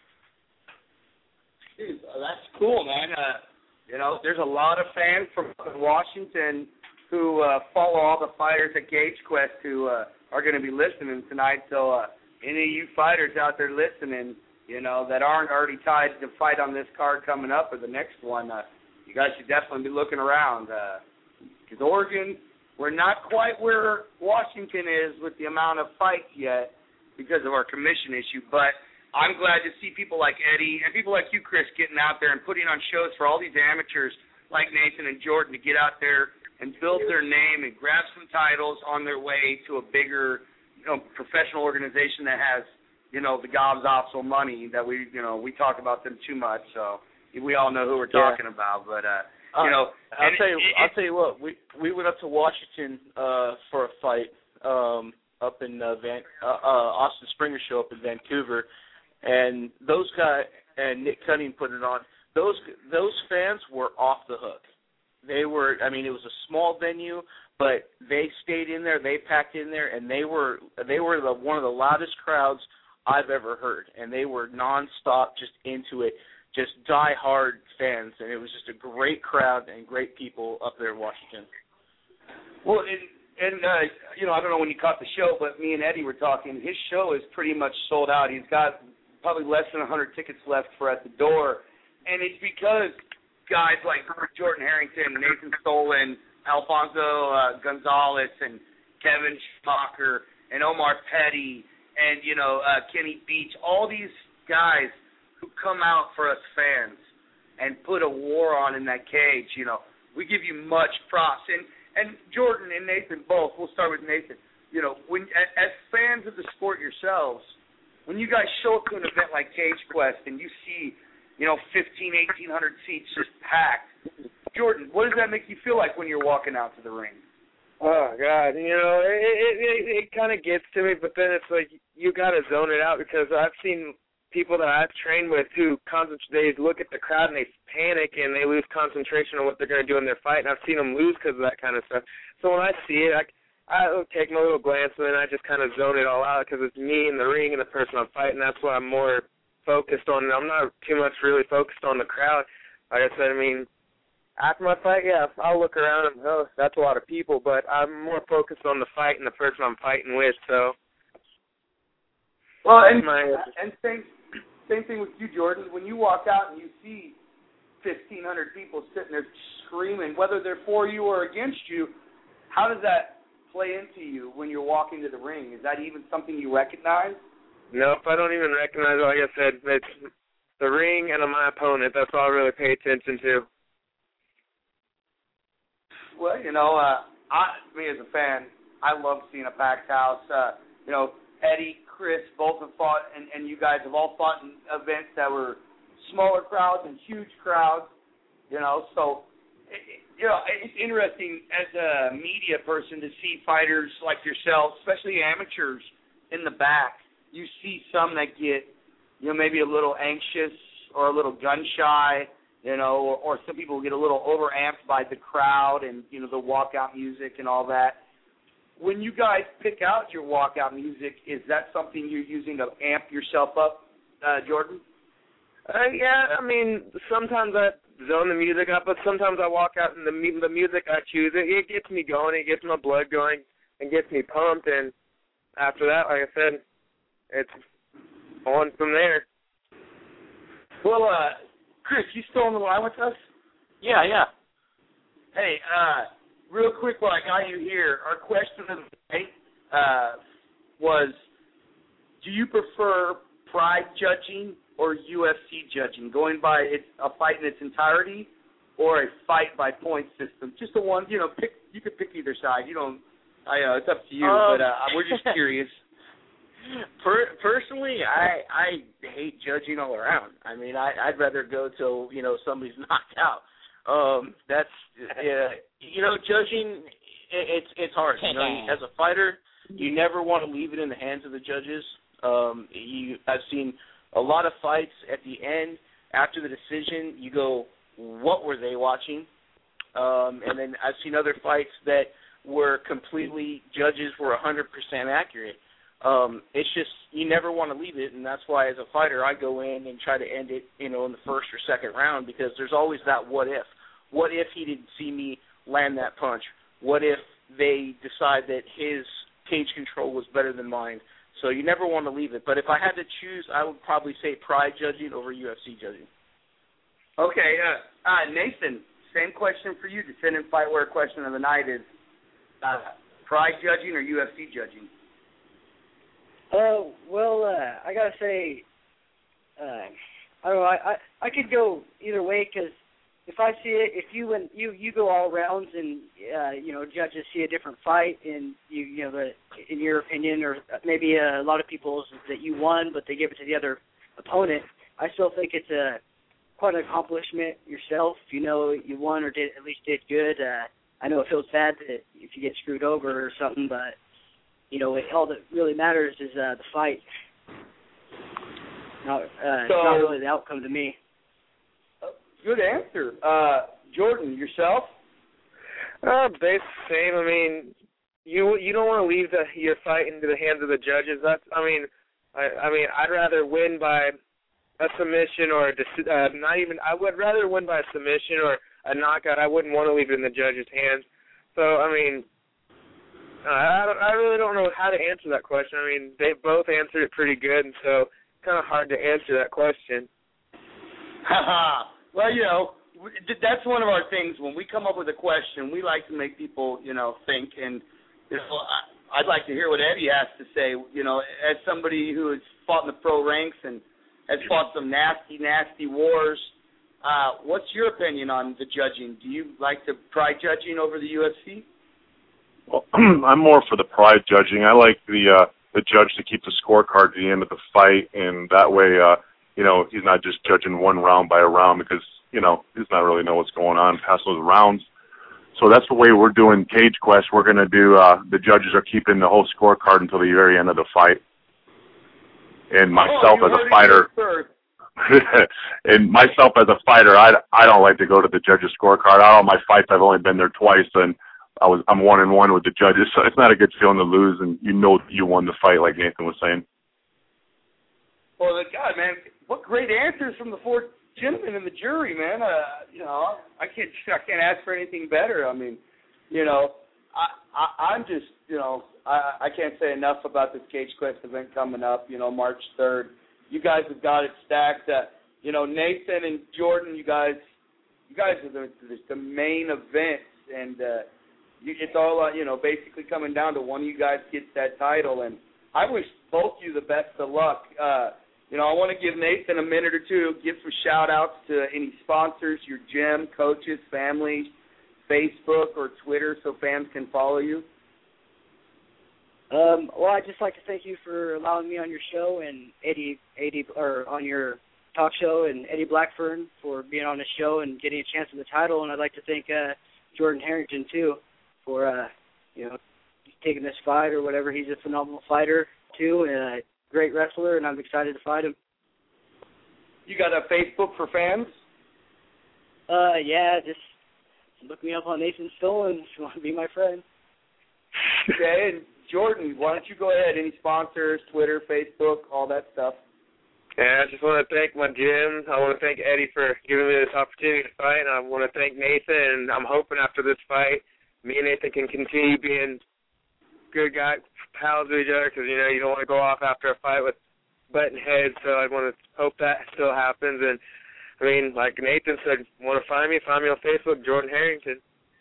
Dude, that's cool, man. Uh, you know, there's a lot of fans from Washington who uh, follow all the fighters at Gage Quest who uh, are going to be listening tonight. So uh, any of you fighters out there listening, you know, that aren't already tied to fight on this card coming up or the next one, uh, you guys should definitely be looking around. Because uh, Oregon, we're not quite where Washington is with the amount of fights yet because of our commission issue, but I'm glad to see people like Eddie and people like you, Chris, getting out there and putting on shows for all these amateurs like Nathan and Jordan to get out there and build their name and grab some titles on their way to a bigger, you know, professional organization that has, you know, the gobs off so money that we, you know, we talk about them too much. So we all know who we're talking yeah. about. But uh, uh, you know, I'll tell you, it, I'll tell you what. We we went up to Washington uh, for a fight um, up in uh, Van uh, uh, Austin Springer show up in Vancouver. And those guys and Nick Cunning put it on. Those those fans were off the hook. They were. I mean, it was a small venue, but they stayed in there. They packed in there, and they were they were the, one of the loudest crowds I've ever heard. And they were nonstop, just into it, just die-hard fans. And it was just a great crowd and great people up there in Washington. Well, and, and uh, you know, I don't know when you caught the show, but me and Eddie were talking. His show is pretty much sold out. He's got probably less than one hundred tickets left for at the door. And it's because guys like Jordan Harrington, Nathan Stolen, Alfonso uh, Gonzalez, and Kevin Schumacher, and Omar Petty, and, you know, uh, Kenny Beach, all these guys who come out for us fans and put a war on in that cage, you know, we give you much props. And, and Jordan and Nathan both, we'll start with Nathan, you know, when as fans of the sport yourselves, when you guys show up to an event like Cage Quest and you see, you know, fifteen, eighteen hundred seats just packed, Jordan, what does that make you feel like when you're walking out to the ring? Oh, God, you know, it it, it, it kind of gets to me, but then it's like you got to zone it out because I've seen people that I've trained with who concentrate, they look at the crowd and they panic and they lose concentration on what they're going to do in their fight, and I've seen them lose because of that kind of stuff. So when I see it, I I'll take my little glance, and then I just kind of zone it all out because it's me in the ring and the person I'm fighting. That's what I'm more focused on. I'm not too much really focused on the crowd. Like I said, I mean, after my fight, yeah, I'll look around and, oh, that's a lot of people, but I'm more focused on the fight and the person I'm fighting with, so. Well, and, my, and same, same thing with you, Jordan. When you walk out and you see fifteen hundred people sitting there screaming, whether they're for you or against you, how does that play into you when you're walking to the ring? Is that even something you recognize? Nope, I don't even recognize it. Like I said, it's the ring and my opponent. That's all I really pay attention to. Well, you know, uh, I, me as a fan, I love seeing a packed house. Uh, you know, Eddie, Chris, both have fought, and, and you guys have all fought in events that were smaller crowds and huge crowds, you know, so it, you know, it's interesting as a media person to see fighters like yourself, especially amateurs, in the back. You see some that get, you know, maybe a little anxious or a little gun-shy, you know, or, or some people get a little overamped by the crowd and, you know, the walkout music and all that. When you guys pick out your walkout music, is that something you're using to amp yourself up, uh, Jordan? Uh, yeah, I mean, sometimes I zone the music up, but sometimes I walk out and the the music I choose, it, it gets me going, it gets my blood going, and gets me pumped, and after that, like I said, it's on from there. Well, uh, Chris, you still on the line with us? Yeah, yeah. Hey, uh, real quick while I got you here, our question of the day uh, was, do you prefer Pride judging or U F C judging, going by it, a fight in its entirety, or a fight by point system? Just the one, you know, pick. You could pick either side. You don't. I uh, it's up to you, um, but uh, we're just curious. Per, personally, I I hate judging all around. I mean, I, I'd rather go till you know somebody's knocked out. Um, that's uh, you know, judging. It, it's it's hard. You know, as a fighter, you never want to leave it in the hands of the judges. Um, you, I've seen a lot of fights at the end, after the decision, you go, what were they watching? Um, and then I've seen other fights that were completely, judges were one hundred percent accurate. Um, it's just, you never want to leave it, and that's why as a fighter I go in and try to end it, you know, in the first or second round, because there's always that what if. What if he didn't see me land that punch? What if they decide that his cage control was better than mine? So you never want to leave it. But if I had to choose, I would probably say Pride judging over U F C judging. Okay, uh, uh, Nathan, same question for you. Defendant Fightwear question of the night is uh, Pride judging or U F C judging? Uh, well, uh, I gotta say, uh, I don't know. I, I I could go either way, because if I see it, if you and you you go all rounds and uh, you know, judges see a different fight, and you you know, the, in your opinion, or maybe a lot of people's that you won, but they give it to the other opponent, I still think it's a quite an accomplishment yourself. You know, you won or did at least did good. Uh, I know it feels bad that if you get screwed over or something, but you know, it, all that really matters is uh, the fight. Not, uh, So, it's not really the outcome to me. Good answer. Uh, Jordan, yourself? Uh, basically the same. I mean, you you don't want to leave the, your fight into the hands of the judges. That's, I mean, I, I mean, I'd rather win by a submission or a uh, not even. I would rather win by a submission or a knockout. I wouldn't want to leave it in the judges' hands. So, I mean, I don't, I really don't know how to answer that question. I mean, they both answered it pretty good, and so it's kind of hard to answer that question. Haha. Well, you know, that's one of our things. When we come up with a question, we like to make people, you know, think. And, you know, I, I'd like to hear what Eddie has to say. You know, as somebody who has fought in the pro ranks and has fought some nasty, nasty wars, uh, what's your opinion on the judging? Do you like the Pride judging over the U F C? Well, I'm more for the Pride judging. I like the uh, the judge to keep the scorecard at the end of the fight, and that way, uh, you know, he's not just judging one round by a round, because, you know, he does not really know what's going on past those rounds. So that's the way we're doing Cage Quest. We're going to do, uh, the judges are keeping the whole scorecard until the very end of the fight. And myself oh, as a fighter, and myself as a fighter, I, I don't like to go to the judges' scorecard. All my fights, I've only been there twice, and I was I'm one and one with the judges, so it's not a good feeling to lose, and you know you won the fight, like Nathan was saying. Well, God, man, what great answers from the four gentlemen in the jury, man. Uh, you know, I can't I can't ask for anything better. I mean, you know, I, I I'm just, you know, I I can't say enough about this Cage Quest event coming up. You know, March third. You guys have got it stacked. Uh, you know, Nathan and Jordan, you guys, you guys are the the, the main events, and uh, you, it's all uh, you know, basically coming down to one of you guys gets that title, and I wish both you the best of luck. Uh, You know, I want to give Nathan a minute or two, give some shout-outs to any sponsors, your gym, coaches, families, Facebook or Twitter, so fans can follow you. Um, well, I'd just like to thank you for allowing me on your show, and Eddie, Eddie, or on your talk show, and Eddie Blackburn for being on the show and getting a chance at the title. And I'd like to thank uh, Jordan Harrington too for uh, you know, taking this fight or whatever. He's a phenomenal fighter too, and uh, great wrestler, and I'm excited to fight him. You got a Facebook for fans? Uh, yeah, just look me up on Nathan Stolen if you want to be my friend. Okay, and Jordan, why don't you go ahead? Any sponsors, Twitter, Facebook, all that stuff? Yeah, I just want to thank my gym. I want to thank Eddie for giving me this opportunity to fight. I want to thank Nathan, and I'm hoping after this fight, me and Nathan can continue being good guys, pals with each other, because, you know, you don't want to go off after a fight with button heads, so I want to hope that still happens. And, I mean, like Nathan said, want to find me, find me on Facebook, Jordan Harrington.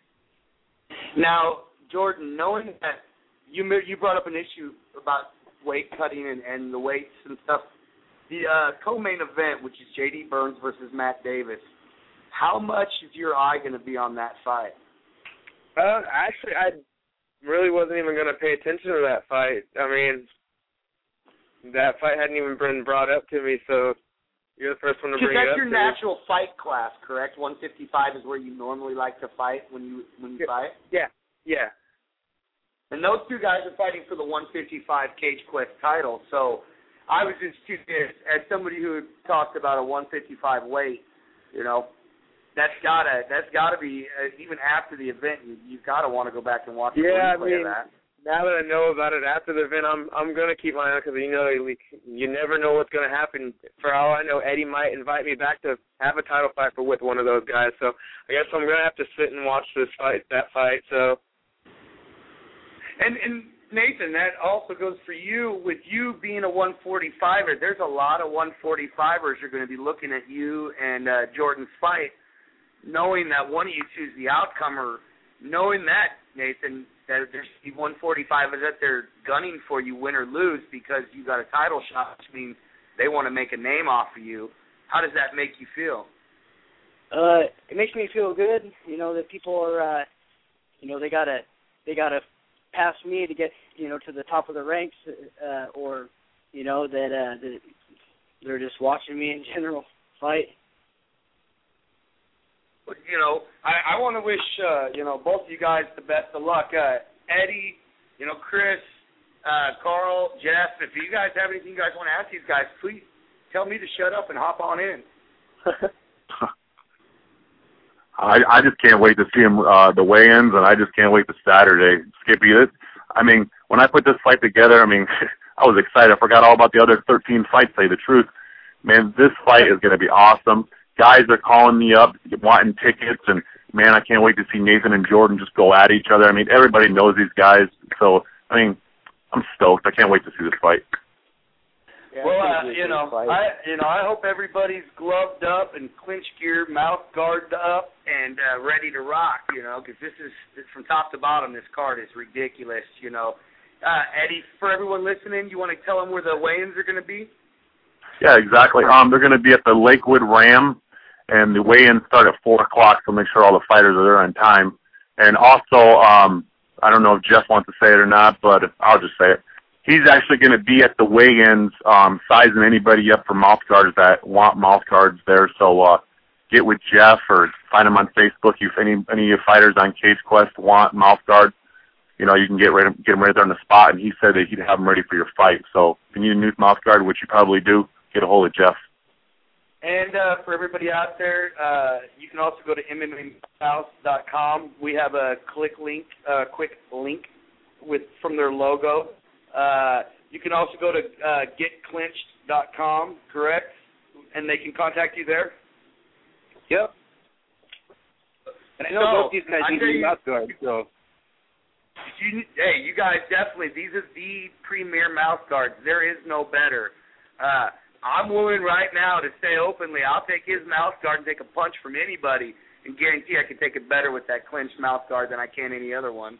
Now, Jordan, knowing that you you brought up an issue about weight cutting and, and the weights and stuff, the uh, co-main event, which is J D Burns versus Matt Davis, how much is your eye going to be on that fight? Uh, actually, I really wasn't even going to pay attention to that fight. I mean, that fight hadn't even been brought up to me, so you're the first one to bring it up. That's your to natural me. Fight class, correct? one fifty-five is where you normally like to fight when you when you yeah. fight? Yeah, yeah. And those two guys are fighting for the one fifty-five Cage Quest title. So I was just curious, as somebody who talked about a one fifty-five weight, you know, that's gotta that's gotta be uh, even after the event, you you've got to want to go back and watch the yeah, replay I mean, of that. Now that I know about it after the event, I'm I'm gonna keep my eye on because you know you, you never know what's gonna happen. For all I know, Eddie might invite me back to have a title fight for with one of those guys. So I guess I'm gonna have to sit and watch this fight, that fight. So. And and Nathan, that also goes for you. With you being a one forty-fiver, there's a lot of one forty-fivers who are going to be looking at you and uh, Jordan's fight, knowing that one of you choose the outcome, or knowing that, Nathan, that there's one forty-fivers that they're gunning for you, win or lose, because you got a title shot, which means they want to make a name off of you. How does that make you feel? Uh, it makes me feel good. You know that people are, uh, you know, they gotta, they gotta. past me to get, you know, to the top of the ranks, uh, or, you know, that, uh, that they're just watching me in general fight. You know, I, I want to wish, uh, you know, both of you guys the best of luck. Uh, Eddie, you know, Chris, uh, Carl, Jeff, if you guys have anything you guys want to ask these guys, please tell me to shut up and hop on in. I, I just can't wait to see him, uh, the weigh-ins, and I just can't wait to Saturday. Skippy, this, I mean, when I put this fight together, I mean, I was excited. I forgot all about the other thirteen fights, to tell you the truth. Man, this fight is going to be awesome. Guys are calling me up, wanting tickets, and, man, I can't wait to see Nathan and Jordan just go at each other. I mean, everybody knows these guys, so, I mean, I'm stoked. I can't wait to see this fight. Yeah, well, uh, you know, I you know, I hope everybody's gloved up and clinch gear, mouth guarded up, and uh, ready to rock. You know, because this is from top to bottom. This card is ridiculous. You know, uh, Eddie, for everyone listening, you want to tell them where the weigh-ins are going to be? Yeah, exactly. Um, they're going to be at the Lakewood Ram, and the weigh-ins start at four o'clock. So make sure all the fighters are there on time. And also, um, I don't know if Jeff wants to say it or not, but I'll just say it. He's actually going to be at the weigh-ins, um, sizing anybody up for mouth guards that want mouth guards there. So uh, get with Jeff or find him on Facebook. If any any of your fighters on Cage Quest want mouth guards, you know, you can get right, get them right there on the spot. And he said that he'd have them ready for your fight. So if you need a new mouth guard, which you probably do, get a hold of Jeff. And uh, for everybody out there, uh, you can also go to M M A house dot com. We have a click link, uh, quick link with from their logo. Uh, you can also go to uh, get clinched dot com, correct? And they can contact you there? Yep. And I know so, both these guys need new mouth guards, so. You, hey, you guys definitely, these are the premier mouth guards. There is no better. Uh, I'm willing right now to say openly, I'll take his mouth guard and take a punch from anybody and guarantee I can take it better with that clinched mouth guard than I can any other one.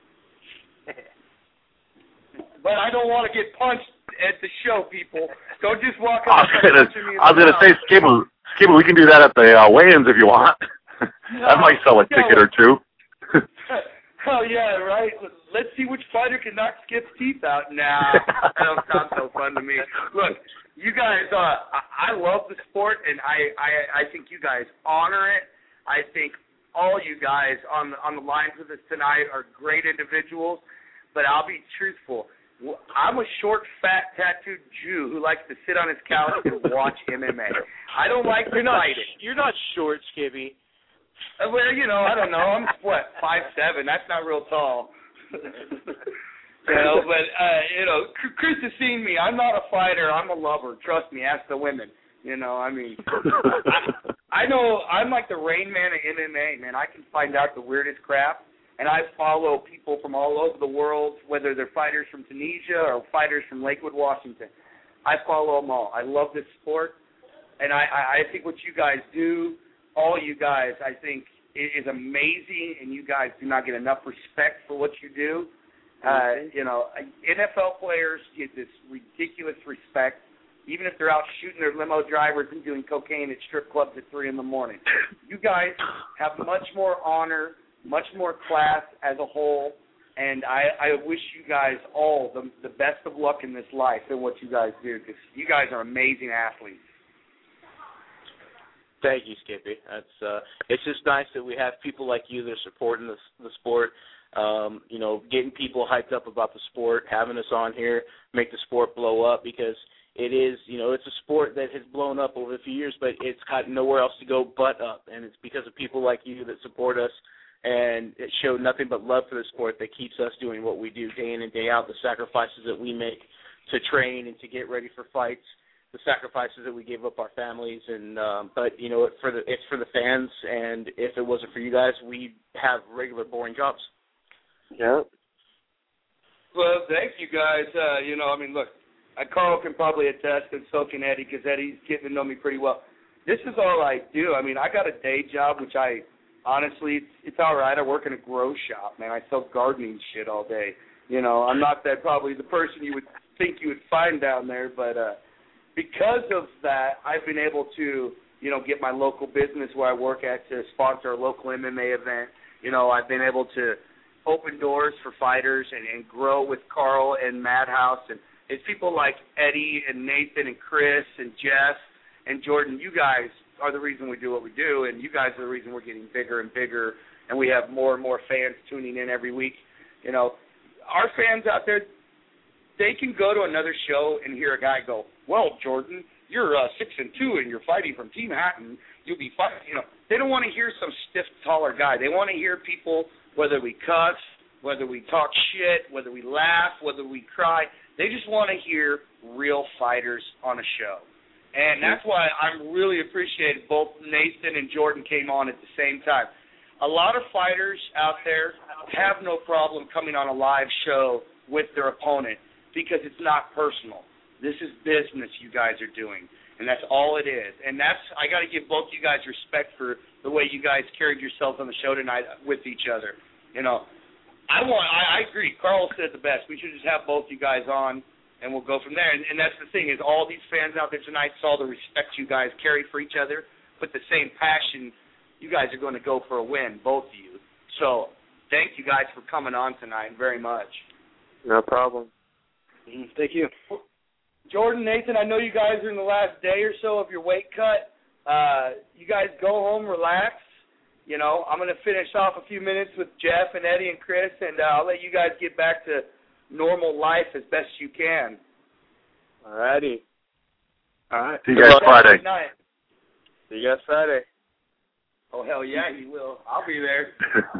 But I don't want to get punched at the show, people. Don't just walk up and punch me in the I was going to say, Skibble, Skibble, we can do that at the uh, weigh-ins if you want. No, that might sell a no. ticket or two. Oh, yeah, right. Let's see which fighter can knock Skip's teeth out. Nah, that don't sound so fun to me. Look, you guys, uh, I, I love the sport, and I, I, I think you guys honor it. I think all you guys on, on the lines with us tonight are great individuals. But I'll be truthful. I'm a short, fat, tattooed Jew who likes to sit on his couch and watch M M A. I don't like to you're not, fight it. You're not short, Skibby. Uh, well, you know, I don't know. I'm, what, five seven. That's not real tall. you know, but, uh, you know, Chris has seen me. I'm not a fighter. I'm a lover. Trust me. Ask the women. You know, I mean, I, I know I'm like the Rain Man of M M A, man. I can find out the weirdest crap. And I follow people from all over the world, whether they're fighters from Tunisia or fighters from Lakewood, Washington. I follow them all. I love this sport. And I, I think what you guys do, all you guys, I think is amazing, and you guys do not get enough respect for what you do. Uh, you know, N F L players get this ridiculous respect, even if they're out shooting their limo drivers and doing cocaine at strip clubs at three in the morning. You guys have much more honor, much more class as a whole, and I, I wish you guys all the, the best of luck in this life and what you guys do, because you guys are amazing athletes. Thank you, Skippy. That's uh, it's just nice that we have people like you that are supporting the, the sport. Um, you know, getting people hyped up about the sport, having us on here, make the sport blow up, because it is, you know, it's a sport that has blown up over a few years, but it's got nowhere else to go but up, and it's because of people like you that support us, and it showed nothing but love for the sport that keeps us doing what we do day in and day out, the sacrifices that we make to train and to get ready for fights, the sacrifices that we give up our families, and um, but, you know, for the, it's for the fans, and if it wasn't for you guys, we'd have regular boring jobs. Yeah. Well, thank you guys. Uh, you know, I mean, look, Uh, Carl can probably attest, and so can Eddie, because Eddie's getting to know me pretty well. This is all I do. I mean, I got a day job, which I, honestly, it's, it's all right. I work in a grow shop, man. I sell gardening shit all day. You know, I'm not that probably the person you would think you would find down there, but uh, because of that, I've been able to, you know, get my local business where I work at to sponsor a local M M A event. You know, I've been able to open doors for fighters and, and grow with Carl and Madhouse, and it's people like Eddie and Nathan and Chris and Jeff and Jordan. You guys are the reason we do what we do, and you guys are the reason we're getting bigger and bigger, and we have more and more fans tuning in every week. You know, our fans out there, they can go to another show and hear a guy go, well, Jordan, you're uh, six and two and you're fighting from Team Hatton. You'll be fighting. You know, they don't want to hear some stiff, taller guy. They want to hear people, whether we cuss, whether we talk shit, whether we laugh, whether we cry. They just want to hear real fighters on a show. And that's why I'm really appreciated both Nathan and Jordan came on at the same time. A lot of fighters out there have no problem coming on a live show with their opponent because it's not personal. This is business you guys are doing, and that's all it is. And that's I got to give both you guys respect for the way you guys carried yourselves on the show tonight with each other. You know, I want. I, I agree. Carl said the best. We should just have both you guys on, and we'll go from there. And, and that's the thing is, all these fans out there tonight saw the respect you guys carry for each other, but the same passion. You guys are going to go for a win, both of you. So thank you guys for coming on tonight very much. No problem. Mm, thank you. Jordan, Nathan, I know you guys are in the last day or so of your weight cut. Uh, you guys go home, relax. You know, I'm going to finish off a few minutes with Jeff and Eddie and Chris, and uh, I'll let you guys get back to normal life as best you can. All righty. All right. See you guys Friday. See you guys Friday. Oh, hell yeah, you will. I'll be there.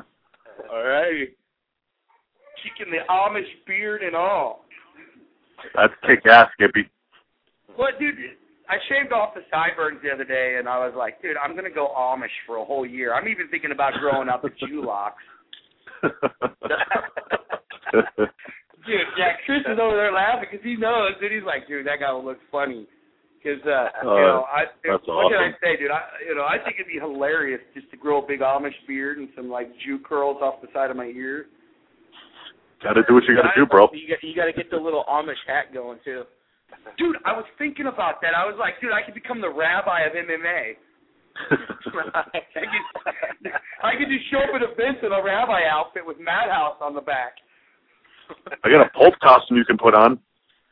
All righty. Kicking the Amish beard and all. That's kick-ass, Skippy. What, dude, I shaved off the sideburns the other day, and I was like, dude, I'm going to go Amish for a whole year. I'm even thinking about growing out the Jew locks. Dude, yeah, Chris is over there laughing because he knows, dude. He's like, dude, that guy will look funny. Because, uh, uh, you know, I, that's what awesome. can I say, dude? I, you know, I think it'd be hilarious just to grow a big Amish beard and some, like, Jew curls off the side of my ear. Gotta do what you gotta do, bro. You got, you got to get the little Amish hat going, too. Dude, I was thinking about that. I was like, dude, I could become the rabbi of M M A. I could, I could just show up at events in a rabbi outfit with Madhouse on the back. I got a Pope costume you can put on.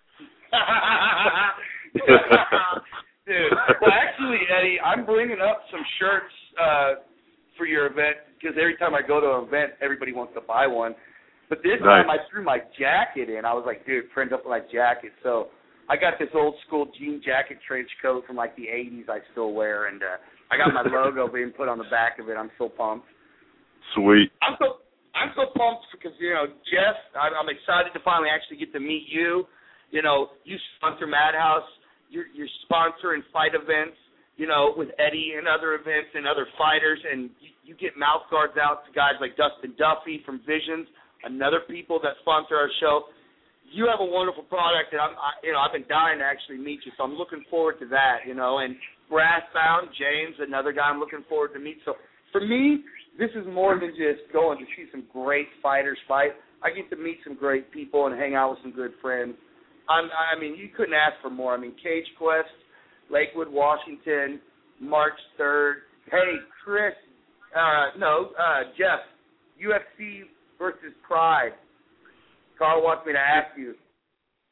Dude, well, actually, Eddie, I'm bringing up some shirts uh, for your event because every time I go to an event, everybody wants to buy one. But this nice. time I threw my jacket in. I was like, dude, print up my jacket. So I got this old school jean jacket trench coat from like the eighties I still wear, and uh, I got my logo being put on the back of it. I'm so pumped. Sweet. I'm so I'm so pumped because, you know, Jeff, I'm, I'm excited to finally actually get to meet you. You know, you sponsor Madhouse. You're, you're sponsoring fight events, you know, with Eddie and other events and other fighters, and you, you get mouth guards out to guys like Dustin Duffy from Visions and other people that sponsor our show. You have a wonderful product, and I'm, I, you know, I've been dying to actually meet you, so I'm looking forward to that, you know. And Brassbound, James, another guy I'm looking forward to meet. So for me, this is more than just going to see some great fighters fight. I get to meet some great people and hang out with some good friends. I'm, I mean, you couldn't ask for more. I mean, Cage Quest, Lakewood, Washington, March third. Hey, Chris, uh, no, uh, Jeff, U F C versus Pride. Carl wants me to ask you.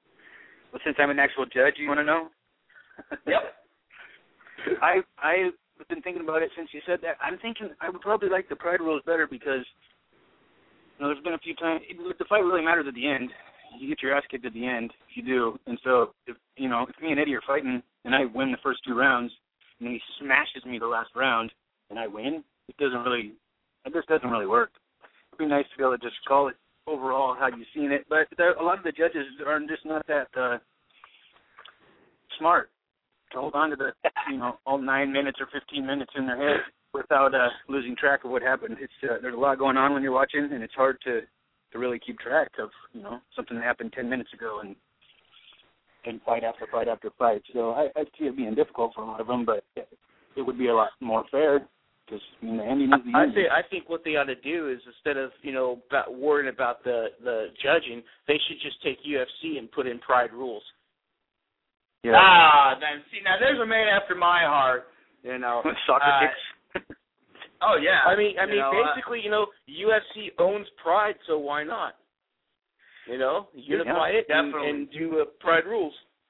Well, since I'm an actual judge, you want to know? Yep. I I been thinking about it since you said that. I'm thinking I would probably like the Pride rules better because, you know, there's been a few times the fight really matters at the end. You get your ass kicked at the end if you do, and so if you know if me and Eddie are fighting and I win the first two rounds, and then he smashes me the last round and I win, it doesn't really, it just doesn't really work. It'd be nice to be able to just call it overall how you've seen it, but there, a lot of the judges are just not that uh, smart to hold on to the, you know, all nine minutes or fifteen minutes in their head without uh, losing track of what happened. It's uh, there's a lot going on when you're watching, and it's hard to, to really keep track of, you know, something that happened ten minutes ago and and fight after fight after fight. So I, I see it being difficult for a lot of them, but it would be a lot more fair because, I mean, the ending is the I ending. think I think what they ought to do is instead of you know about worrying about the the judging, they should just take U F C and put in Pride rules. Yeah. Ah, then see now there's a man after my heart. You know, soccer uh, kicks. Oh yeah. I mean, I you mean, know, basically, you know, U F C owns Pride, so why not? You know, unify yeah, it and, definitely. and do uh, Pride rules.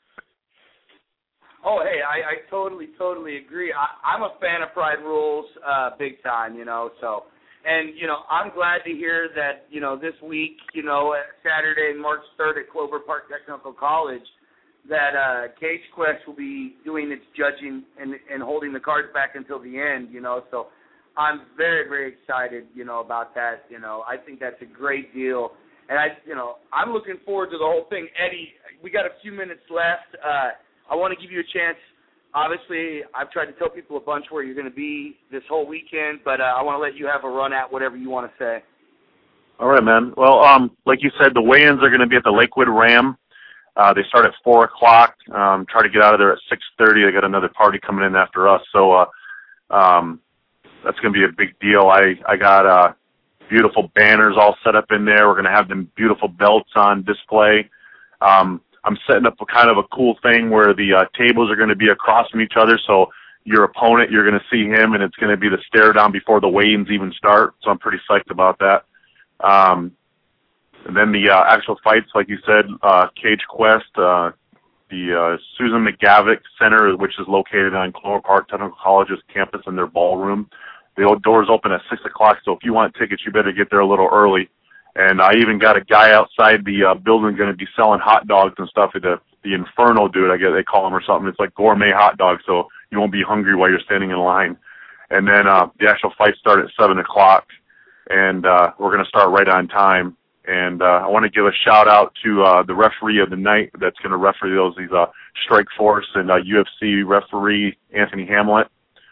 Oh, hey, I, I totally, totally agree. I, I'm a fan of Pride rules, uh, big time, you know, so, and, you know, I'm glad to hear that, you know, this week, you know, Saturday, March third at Clover Park Technical College, that uh, Cage Quest will be doing its judging and, and holding the cards back until the end, you know, so I'm very, very excited, you know, about that, you know. I think that's a great deal, and I, you know, I'm looking forward to the whole thing. Eddie, we got a few minutes left. Uh, I want to give you a chance. Obviously, I've tried to tell people a bunch where you're going to be this whole weekend, but uh, I want to let you have a run at whatever you want to say. All right, man. Well, um, like you said, the weigh-ins are going to be at the Lakewood Ram. Uh, they start at four o'clock. Um, try to get out of there at six thirty. They got another party coming in after us, so uh, um, that's going to be a big deal. I, I got uh, beautiful banners all set up in there. We're going to have them beautiful belts on display. Um, I'm setting up a kind of a cool thing where the uh, tables are going to be across from each other, so your opponent, you're going to see him, and it's going to be the stare down before the weigh-ins even start, so I'm pretty psyched about that. Um, and then the uh, actual fights, like you said, uh, Cage Quest, uh, the uh, Susan McGavick Center, which is located on Clover Park Technical College's campus in their ballroom. The old doors open at six o'clock, so if you want tickets, you better get there a little early. And I even got a guy outside the uh, building going to be selling hot dogs and stuff. The the Inferno dude, I guess they call him or something. It's like gourmet hot dogs, so you won't be hungry while you're standing in line. And then uh, the actual fights start at seven o'clock, and uh, we're going to start right on time. And uh, I want to give a shout out to uh, the referee of the night that's going to referee those. He's uh, Strike Force and uh, U F C referee Anthony Hamlet.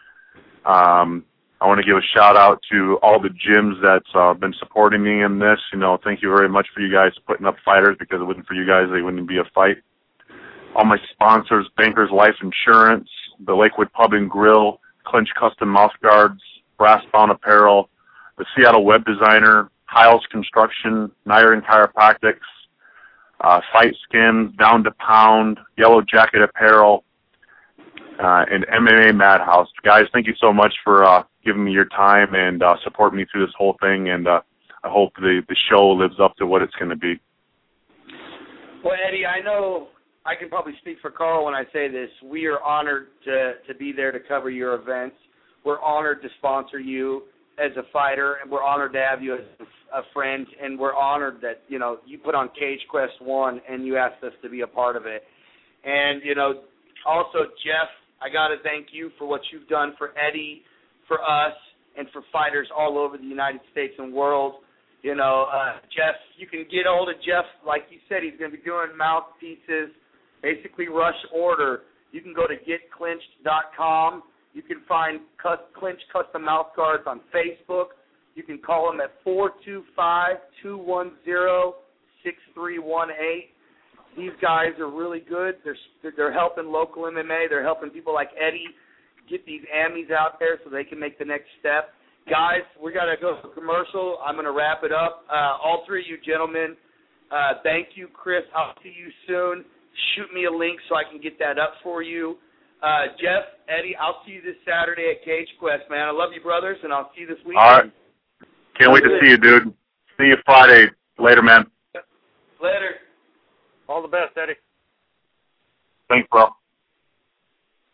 Um, I want to give a shout out to all the gyms that's uh, been supporting me in this. You know, thank you very much for you guys putting up fighters, because it wasn't for you guys, they wouldn't be a fight. All my sponsors, Bankers Life Insurance, the Lakewood Pub and Grill, Clinch Custom Mouth Guards, Brass Bound Apparel, the Seattle Web Designer, Hiles Construction, Nyron Chiropractics, uh, Fight Skins, Down to Pound, Yellow Jacket Apparel, uh, and M M A Madhouse. Guys, thank you so much for uh, giving me your time and uh, supporting me through this whole thing, and uh, I hope the, the show lives up to what it's going to be. Well, Eddie, I know I can probably speak for Carl when I say this. We are honored to, to be there to cover your events. We're honored to sponsor you as a fighter, and we're honored to have you as a friend, and we're honored that, you know, you put on Cage Quest one and you asked us to be a part of it. And, you know, also, Jeff, I got to thank you for what you've done for Eddie, for us, and for fighters all over the United States and world. You know, uh, Jeff, you can get hold of Jeff. Like you said, he's going to be doing mouthpieces, basically rush order. You can go to get clinched dot com. You can find Clinch Custom Mouth Guards on Facebook. You can call them at four two five, two one zero, six three one eight. These guys are really good. They're they're helping local M M A. They're helping people like Eddie get these Amis out there so they can make the next step. Guys, we got to go for commercial. I'm going to wrap it up. Uh, all three of you gentlemen, uh, thank you, Chris. I'll see you soon. Shoot me a link so I can get that up for you. Uh, Jeff, Eddie, I'll see you this Saturday at Cage Quest, man. I love you, brothers, and I'll see you this weekend. All right. Can't wait to see you, dude. See you Friday. Later, man. Later. All the best, Eddie. Thanks, bro. Oh.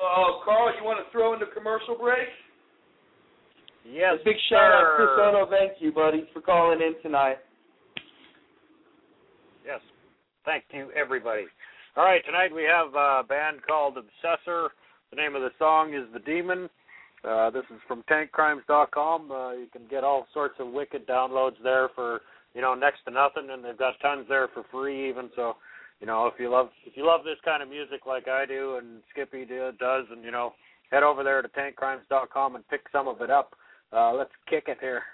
Oh, Carl, you want to throw in the commercial break? Yes, A big shout sir. out, Chris Ono. Thank you, buddy, for calling in tonight. Yes. Thank you, everybody. All right, tonight we have a band called Obsessor. The name of the song is The Demon. Uh, this is from tank crimes dot com. Uh, you can get all sorts of wicked downloads there for, you know, next to nothing, and they've got tons there for free even. So, you know, if you love if you love this kind of music like I do and Skippy do, does, and, you know, head over there to tank crimes dot com and pick some of it up. Uh, let's kick it here.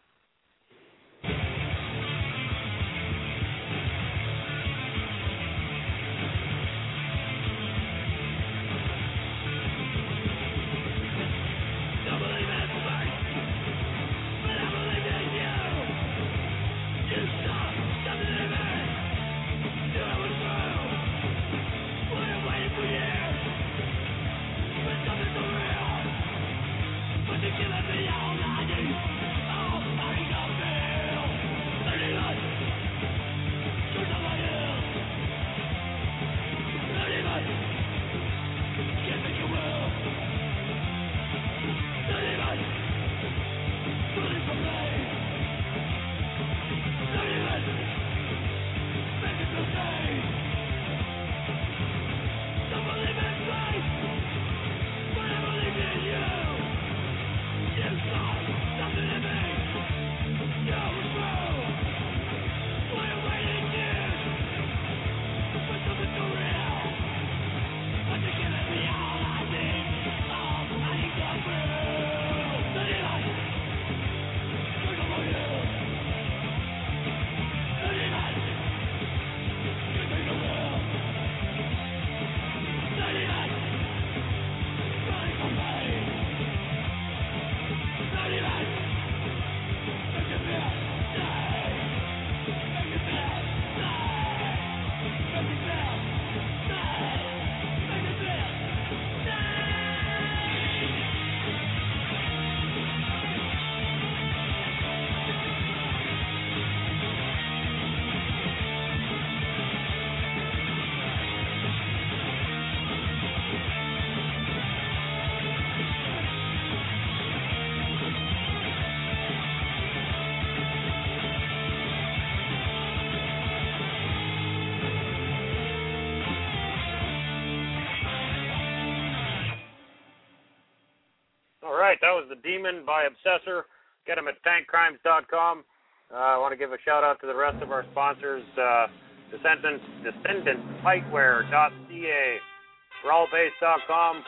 All right, that was The Demon by Obsessor. Get them at tank crimes dot com. Uh, I want to give a shout-out to the rest of our sponsors, uh, Descendant, descendant fightwear dot c a, brawl base dot com.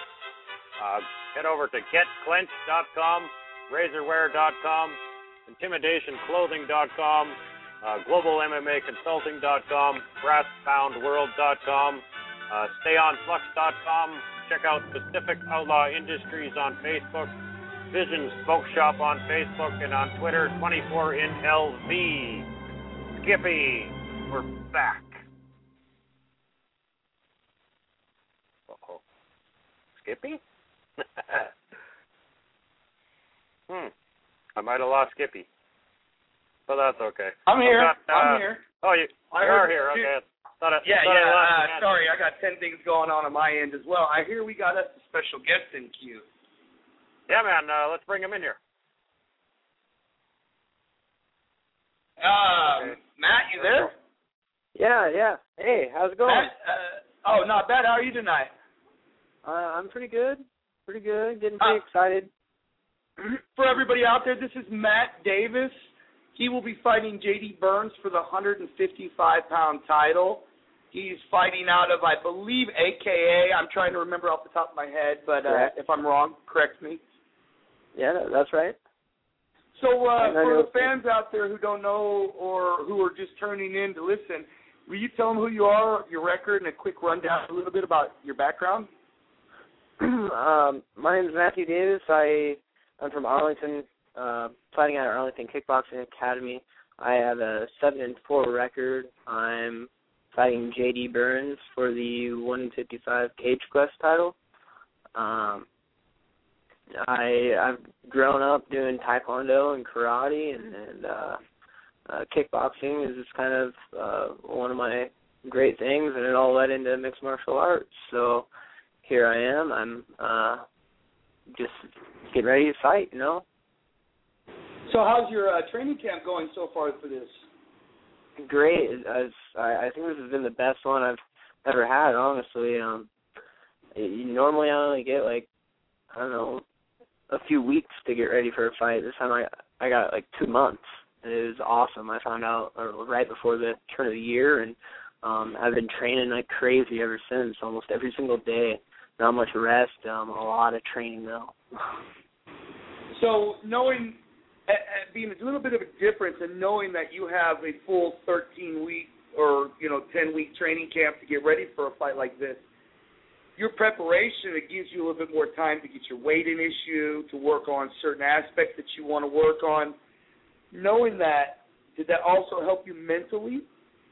Uh, head over to get clench dot com, razorware dot com, intimidation clothing dot com, uh, global M M A consulting dot com, brass bound world dot com, uh, stay on flux dot com. Check out Pacific Outlaw Industries on Facebook, Vision Smoke Shop on Facebook, and on Twitter, twenty-four in L V. Skippy, we're back. Uh-oh. Skippy? hmm. I might have lost Skippy. But that's okay. I'm here. Got, uh, I'm here. Oh, you, I you are heard here. you. Okay. Thought I, Yeah, thought yeah. I lost Uh, you. sorry, I got ten things going on on my end as well. I hear we got us a special guest in queue. Yeah, man. Uh, let's bring him in here. Um, Okay. Matt, you there? Yeah, yeah. Hey, how's it going? Matt, uh, oh, not bad. How are you tonight? Uh, I'm pretty good. Pretty good. Getting pretty uh, excited. For everybody out there, this is Matt Davis. He will be fighting J D Burns for the one fifty-five pound title. He's fighting out of, I believe, A K A. I'm trying to remember off the top of my head, but uh, if I'm wrong, correct me. Yeah, that's right. So uh, for the fans out there who don't know or who are just turning in to listen, will you tell them who you are, your record, and a quick rundown a little bit about your background? um, my name is Matthew Davis. I, I'm from Arlington, uh, fighting at Arlington Kickboxing Academy. I have a seven and four record. I'm fighting J D Burns for the one fifty-five Cage Quest title. Um, I I've grown up doing taekwondo and karate, and, and uh, uh, kickboxing is just kind of uh, one of my great things, and it all led into mixed martial arts. So here I am. I'm uh, just getting ready to fight, you know. So how's your uh, training camp going so far for this? Great. As I, I think this has been the best one I've ever had, honestly. Um, it, normally I only get, like, I don't know, a few weeks to get ready for a fight. This time I I got, like, two months. It was awesome. I found out uh, right before the turn of the year, and um, I've been training like crazy ever since, almost every single day. Not much rest, um, a lot of training, though. So knowing, uh, being a little bit of a difference in knowing that you have a full thirteen-week or, you know, ten-week training camp to get ready for a fight like this, your preparation, it gives you a little bit more time to get your weight in issue, to work on certain aspects that you want to work on. Knowing that, did that also help you mentally?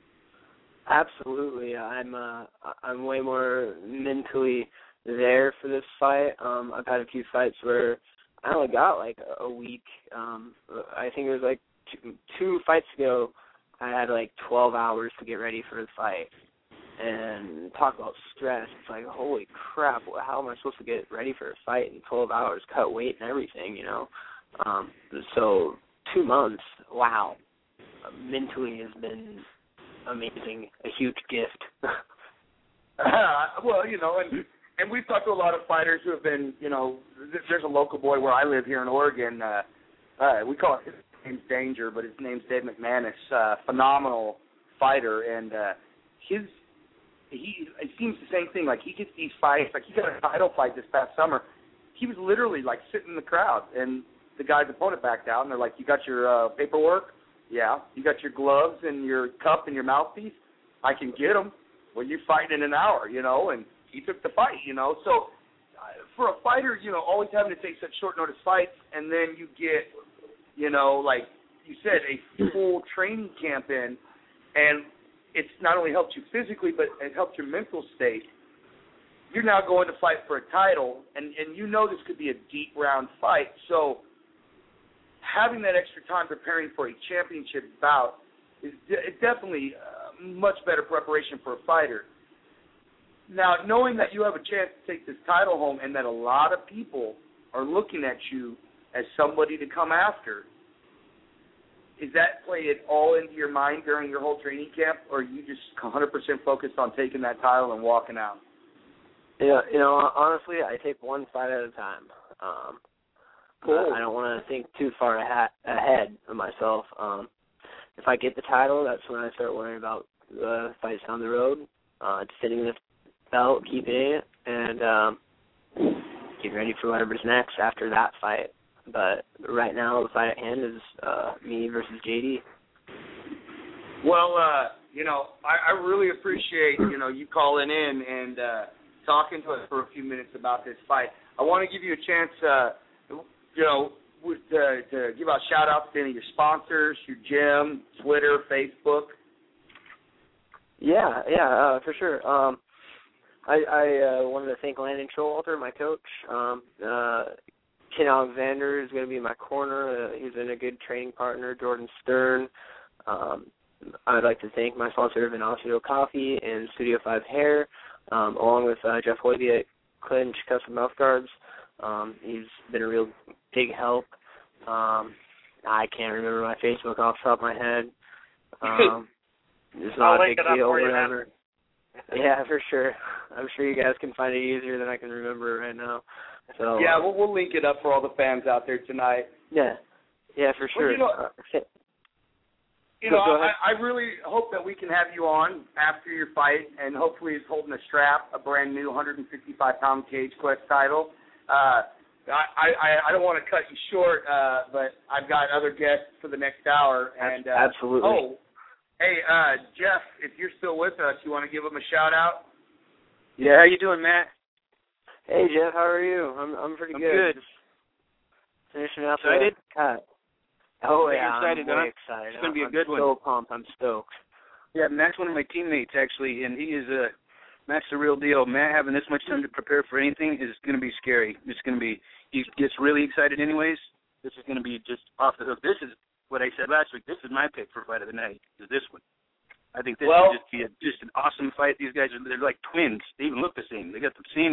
Absolutely. I'm uh, I'm way more mentally there for this fight. Um, I've had a few fights where I only got like a week. Um, I think it was like two, two fights ago. I had like twelve hours to get ready for the fight. And talk about stress. It's like, holy crap, how am I supposed to get ready for a fight in twelve hours, cut weight and everything, you know? Um, so two months, wow, mentally has been amazing, a huge gift. uh, well, you know, and and we've talked to a lot of fighters who have been, you know, there's a local boy where I live here in Oregon. Uh, uh, we call it, his name's Danger, but his name's Dave McManus, uh, phenomenal fighter, and uh, his he it seems the same thing. Like he gets these fights, like he got a title fight this past summer. He was literally like sitting in the crowd, and the guy's opponent backed out, and they're like, "You got your uh, paperwork? Yeah. You got your gloves and your cup and your mouthpiece? I can get them. Well, you fight in an hour, you know." And he took the fight, you know. So uh, for a fighter, you know, always having to take such short notice fights, and then you get, you know, like you said, a full training camp in, and it's not only helped you physically, but it helped your mental state. You're now going to fight for a title, and, and you know this could be a deep round fight. So having that extra time preparing for a championship bout is de- definitely uh, much better preparation for a fighter. Now, knowing that you have a chance to take this title home and that a lot of people are looking at you as somebody to come after, is that play it all into your mind during your whole training camp, or are you just one hundred percent focused on taking that title and walking out? Yeah, you know, honestly, I take one fight at a time. Um, cool. I, I don't want to think too far ahead, ahead of myself. Um, if I get the title, that's when I start worrying about the fights down the road, uh, defending the belt, keeping it, and um, getting ready for whatever's next after that fight. But right now, the fight at hand is uh, me versus J D. Well, uh, you know, I, I really appreciate, you know, you calling in and uh, talking to us for a few minutes about this fight. I want to give you a chance, uh, you know, with, uh, to give out shout-outs to any of your sponsors, your gym, Twitter, Facebook. Yeah, yeah, uh, for sure. Um, I, I uh, wanted to thank Landon Showalter, my coach. Um, uh, Ken Alexander is going to be in my corner. Uh, he's been a good training partner. Jordan Stern. Um, I'd like to thank my sponsor, Venasio Coffee and Studio five Hair, um, along with uh, Jeff Hoybe at Clinch Custom Mouth Guards. Um, he's been a real big help. Um, I can't remember my Facebook off the top of my head. Um, it's not I'll a link big it up deal, for you, whatever. man. Yeah, for sure. I'm sure you guys can find it easier than I can remember right now. So yeah, we'll, we'll link it up for all the fans out there tonight. Yeah, yeah, for sure. Well, you know, uh, you go, know go I, I really hope that we can have you on after your fight, and hopefully he's holding a strap, a brand new one fifty-five pound Cage Quest title. Uh, I, I, I don't want to cut you short, uh, but I've got other guests for the next hour. And uh, Absolutely. Oh, hey, uh, Jeff, if you're still with us, you want to give him a shout-out? Yeah, how you doing, Matt? Hey, Jeff, how are you? I'm I'm pretty I'm good. good. Finishing up Excited? the cut. Oh, You're yeah, excited, I'm huh? way excited. It's going to be a I'm good one. so pumped. I'm stoked. Yeah, Matt's one of my teammates, actually, and he is a, Matt's the real deal. Matt having this much time to prepare for anything is going to be scary. It's going to be, he gets really excited anyways. This is going to be just off the hook. This is what I said last week. This is my pick for fight of the night, is this one. I think this well, will just be a, just an awesome fight. These guys are, they're like twins. They even look the same. They got the same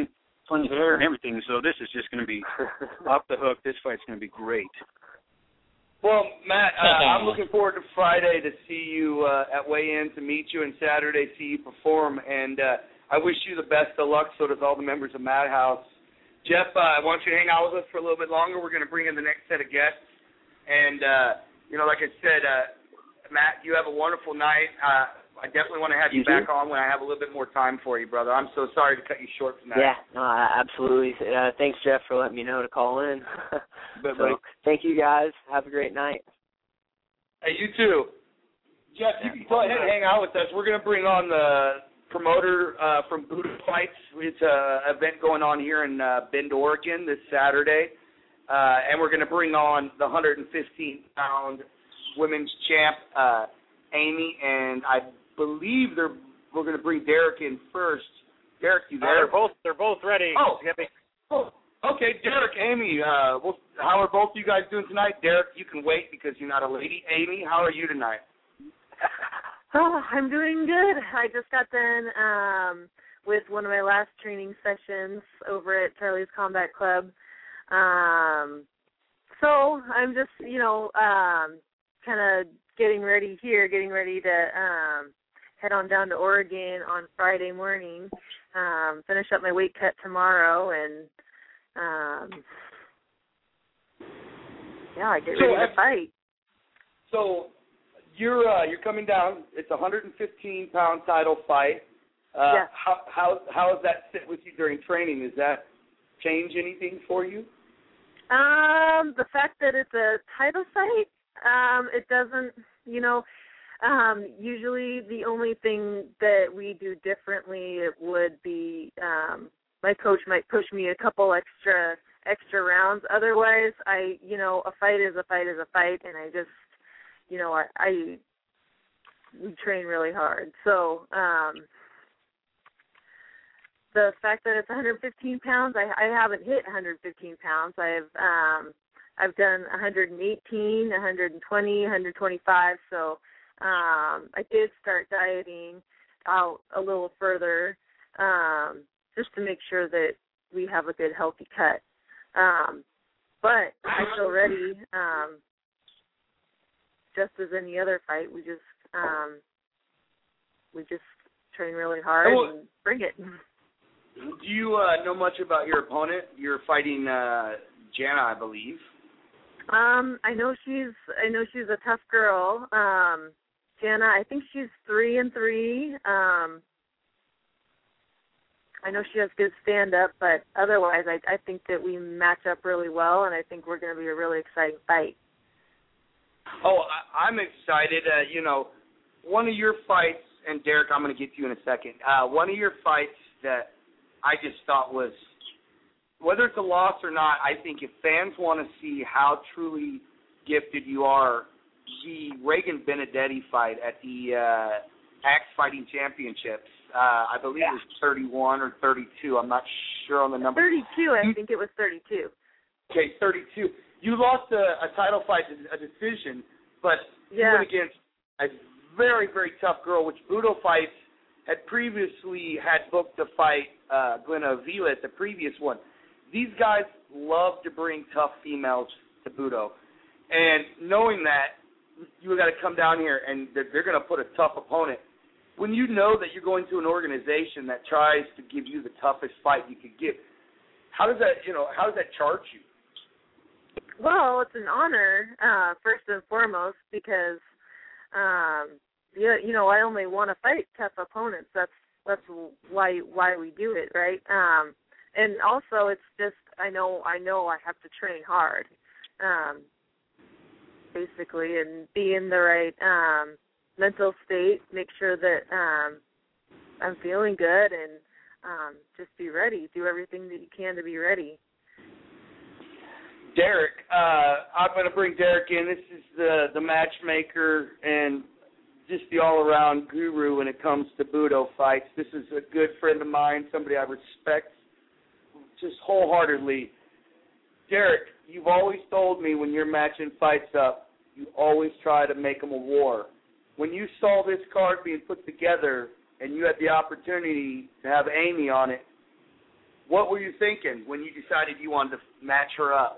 plenty of hair and everything. So this is just going to be off the hook. This fight's going to be great. Well, Matt, uh, I'm looking forward to Friday to see you uh, at weigh-in, to meet you, and Saturday see you perform. And uh, I wish you the best of luck. So does all the members of Madhouse. Jeff, uh, I want you to hang out with us for a little bit longer. We're going to bring in the next set of guests. And, uh, you know, like I said, uh, Matt, you have a wonderful night. Uh, I definitely want to have you, you back on when I have a little bit more time for you, brother. I'm so sorry to cut you short tonight. Yeah, no, absolutely. Uh, thanks, Jeff, for letting me know to call in. But, so, thank you, guys. Have a great night. Hey, you too. Jeff, you can go ahead and hang out with us. We're going to bring on the promoter uh, from Budo Fights. It's an event going on here in uh, Bend, Oregon this Saturday. Uh, and we're going to bring on the one fifteen pound women's champ, uh, Amy, and I believe they're we're going to bring Derek in first. Derek, you there? Uh, they're both they're both ready. Oh, oh okay, Derek, Amy. Uh, well, how are both of you guys doing tonight? Derek, you can wait because you're not a lady. Amy, how are you tonight? Oh, I'm doing good. I just got done um, with one of my last training sessions over at Charlie's Combat Club. Um, so I'm just, you know, um, kind of getting ready here, getting ready to um, head on down to Oregon on Friday morning, um, finish up my weight cut tomorrow, and, um, yeah, I get so ready to have, fight. So you're uh, you're coming down. It's a one fifteen pound title fight. Uh, yeah. How how how does that sit with you during training? Does that change anything for you? Um, the fact that it's a title fight, um, it doesn't, you know, um, usually the only thing that we do differently it would be um, my coach might push me a couple extra extra rounds. Otherwise, I, you know, a fight is a fight is a fight, and I just, you know, I, I we train really hard. So, um, the fact that it's one fifteen pounds, I, I haven't hit one fifteen pounds. I've um, I've done one eighteen, one twenty, one twenty-five. So um, I did start dieting out a little further um, just to make sure that we have a good, healthy cut. Um, but I feel ready, um, just as any other fight. We just um, we just train really hard and bring it. Do you uh, know much about your opponent? You're fighting uh, Jana, I believe. Um, I know she's. I know she's a tough girl. Um, Jana, I think she's three and three. Um, I know she has good stand up, but otherwise, I, I think that we match up really well, and I think we're going to be a really exciting fight. Oh, I, I'm excited. Uh, you know, one of your fights, and Derek, I'm going to get to you in a second. Uh, one of your fights that I just thought was, whether it's a loss or not, I think if fans want to see how truly gifted you are, the Reagan Benedetti fight at the uh, Axe Fighting Championships, uh, I believe yeah. it was thirty-one or thirty-two. I'm not sure on the number. thirty-two, I think it was thirty-two. Okay, thirty-two. You lost a, a title fight, a decision, but yeah. you went against a very, very tough girl, which Budo Fights had previously had booked to fight uh, Glenna Avila at the previous one. These guys love to bring tough females to Budo. And knowing that, you got to come down here and they're, they're going to put a tough opponent. When you know that you're going to an organization that tries to give you the toughest fight you could give, how does that, you know, how does that charge you? Well, it's an honor, uh, first and foremost, because um, Yeah, you know, I only want to fight tough opponents. That's that's why why we do it, right? Um, and also, it's just I know I know I have to train hard, um, basically, and be in the right um, mental state. Make sure that um, I'm feeling good, and um, just be ready. Do everything that you can to be ready. Derek, uh, I'm going to bring Derek in. This is the the matchmaker and just the all-around guru when it comes to Budo fights. This is a good friend of mine, somebody I respect just wholeheartedly. Derek, you've always told me when you're matching fights up, you always try to make them a war. When you saw this card being put together and you had the opportunity to have Amy on it, what were you thinking when you decided you wanted to match her up?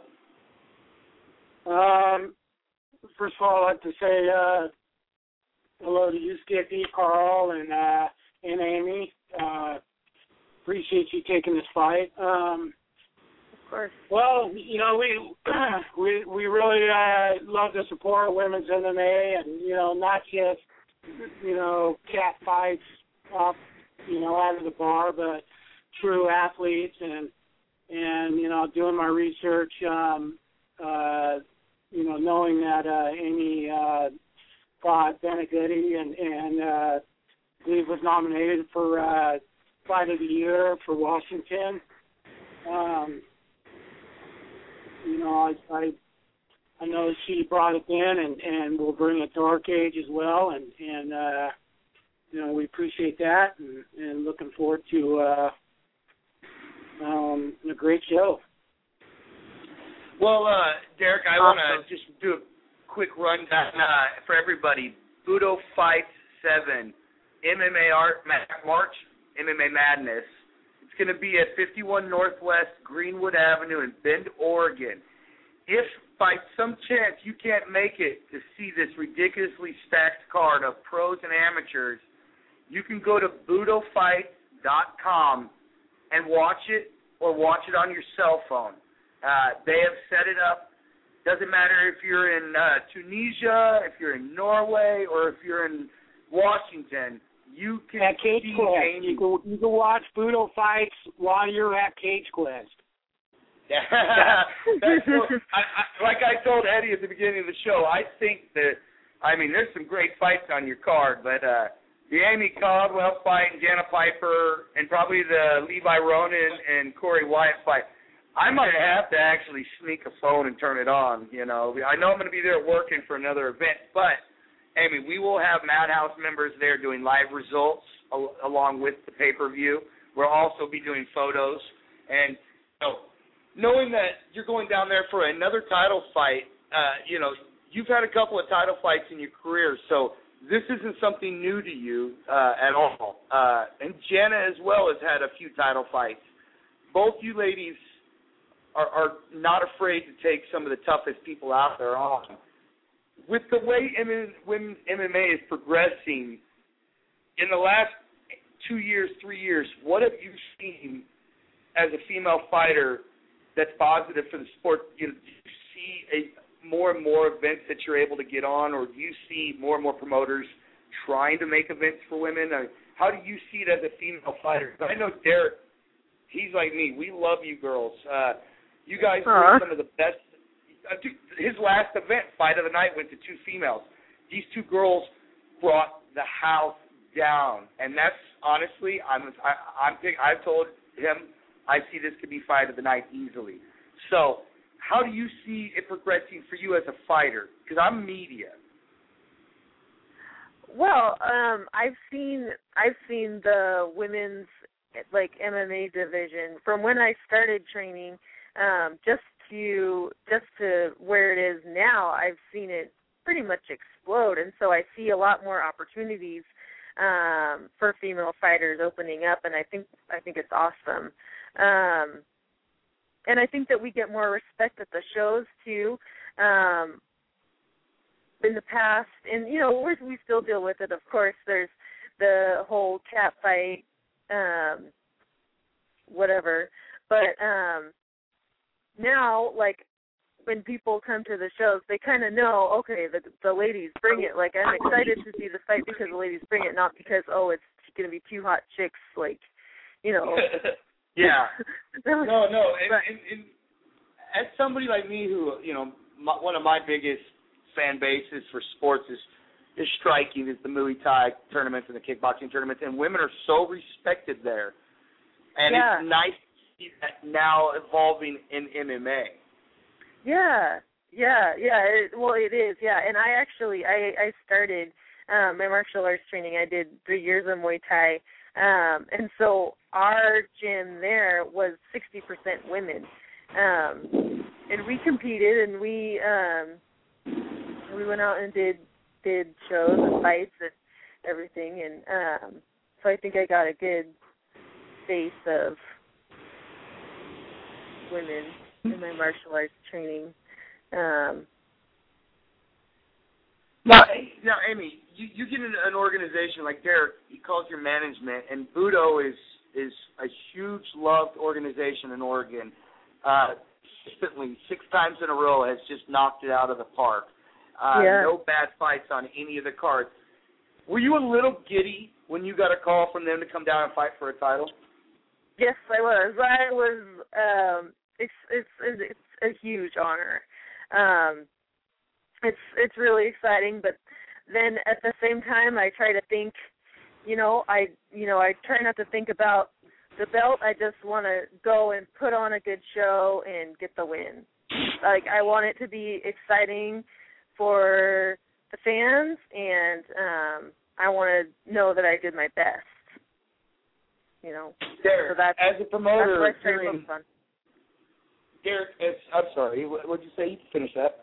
Um, first of all, I'd like to say uh, hello to you, Skippy, Carl, and uh, and Amy. Uh, appreciate you taking this fight. Um, of course. Well, you know, we we we really uh, love to support women's M M A, and you know, not just you know cat fights off you know out of the bar, but true athletes, and and you know, doing my research. Um, uh, you know, knowing that uh, Amy uh, fought Benedetti and, and uh, I believe was nominated for uh, Fight of the Year for Washington. Um, you know, I, I I know she brought it in and, and will bring it to our cage as well, and, and uh, you know, we appreciate that, and, and looking forward to uh, um, a great show. Well, uh, Derek, I want to just do a quick rundown uh, for everybody. Budo Fight seven, M M A Art March, M M A Madness. It's going to be at fifty-one Northwest Greenwood Avenue in Bend, Oregon. If by some chance you can't make it to see this ridiculously stacked card of pros and amateurs, you can go to budo fight dot com and watch it, or watch it on your cell phone. Uh, they have set it up. Doesn't matter if you're in uh, Tunisia, if you're in Norway, or if you're in Washington. You can at Cage see Quest. Amy. You can, you can watch Budo fights while you're at Cage Quest. That's what, I, I, like I told Eddie at the beginning of the show, I think that, I mean, there's some great fights on your card, but uh, the Amy Caldwell fight and Jana Piper, and probably the Levi Ronan and Corey Wyatt fight, I might have to actually sneak a phone and turn it on, you know. I know I'm going to be there working for another event, but, Amy, we will have Madhouse members there doing live results al- along with the pay-per-view. We'll also be doing photos. And, you know, knowing that you're going down there for another title fight, uh, you know, you've had a couple of title fights in your career, so this isn't something new to you uh, at all. Uh, and Jana as well has had a few title fights. Both you ladies are, are not afraid to take some of the toughest people out there on. With the way M M A is progressing, in the last two years, three years, what have you seen as a female fighter that's positive for the sport? You know, do you see a, more and more events that you're able to get on, or do you see more and more promoters trying to make events for women? I mean, how do you see it as a female fighter? I know Derek, he's like me. We love you girls. Uh, you guys are some of the best. Uh, his last event, Fight of the Night, went to two females. These two girls brought the house down, and that's honestly, I'm, I, I'm, I've told him I see this could be Fight of the Night easily. So, how do you see it progressing for you as a fighter? Because I'm media. Well, um, I've seen I've seen the women's like M M A division from when I started training, um, just to just to where it is now. I've seen it pretty much explode, and so I see a lot more opportunities um, for female fighters opening up, and I think I think it's awesome. Um, and I think that we get more respect at the shows too. Um, in the past, and you know, we're, we still deal with it. Of course, there's the whole cat fight, um, whatever. But um, now, like when people come to the shows, they kind of know, okay, the the ladies bring it. Like I'm excited to see the fight because the ladies bring it, not because oh, it's going to be two hot chicks, like you know. Yeah. no, no. And, and, and as somebody like me who, you know, my, one of my biggest fan bases for sports is, is striking, is the Muay Thai tournaments and the kickboxing tournaments, and women are so respected there. And yeah. it's nice to see that now evolving in M M A. Yeah, yeah, yeah. It, well, it is, yeah. And I actually, I, I started um, my martial arts training. I did three years of Muay Thai. Um, and so our gym there was sixty percent women. Um, and we competed and we um, we went out and did did shows and fights and everything. And um, so I think I got a good base of women in my martial arts training. Um, now, now, Amy, you, you get in an organization like Derek. He calls your management, and Budo is is a huge loved organization in Oregon. Uh, consistently, six times in a row, has just knocked it out of the park. Uh, yeah. No bad fights on any of the cards. Were you a little giddy when you got a call from them to come down and fight for a title? Yes, I was. I was. Um, it's it's it's a huge honor. Um, it's it's really exciting, but then at the same time, I try to think. You know, I you know I try not to think about the belt. I just want to go and put on a good show and get the win. Like, I want it to be exciting for the fans, and um, I want to know that I did my best. You know, Derek, so that's, as a promoter, that's what I try to hearing, focus on. Derek, as, I'm sorry, what did you say? You can finish that.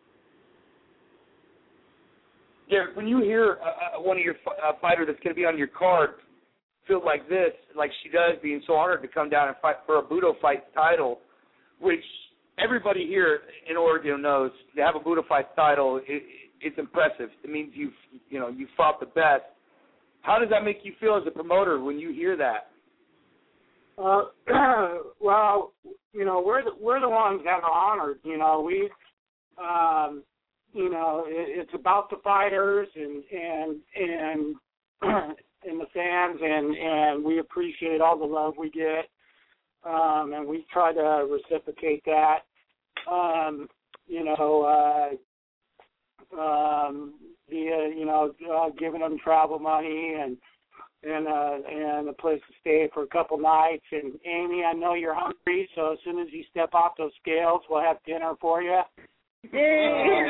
Derek, when you hear uh, one of your uh, fighter that's going to be on your card feel like this, like she does, being so honored to come down and fight for a Budo Fight title, which everybody here in Oregon knows, to have a Budo Fight title, it, it's impressive. It means you've, you know, you fought the best. How does that make you feel as a promoter when you hear that? Uh, well, you know, we're the, we're the ones that are honored. You know, we, um, you know, it, it's about the fighters and and and and the fans, and and we appreciate all the love we get, um, and we try to reciprocate that. Um, you know, uh, um, via you know uh, giving them travel money and. and uh, and a place to stay for a couple nights. And, Amy, I know you're hungry, so as soon as you step off those scales, we'll have dinner for you. Yay!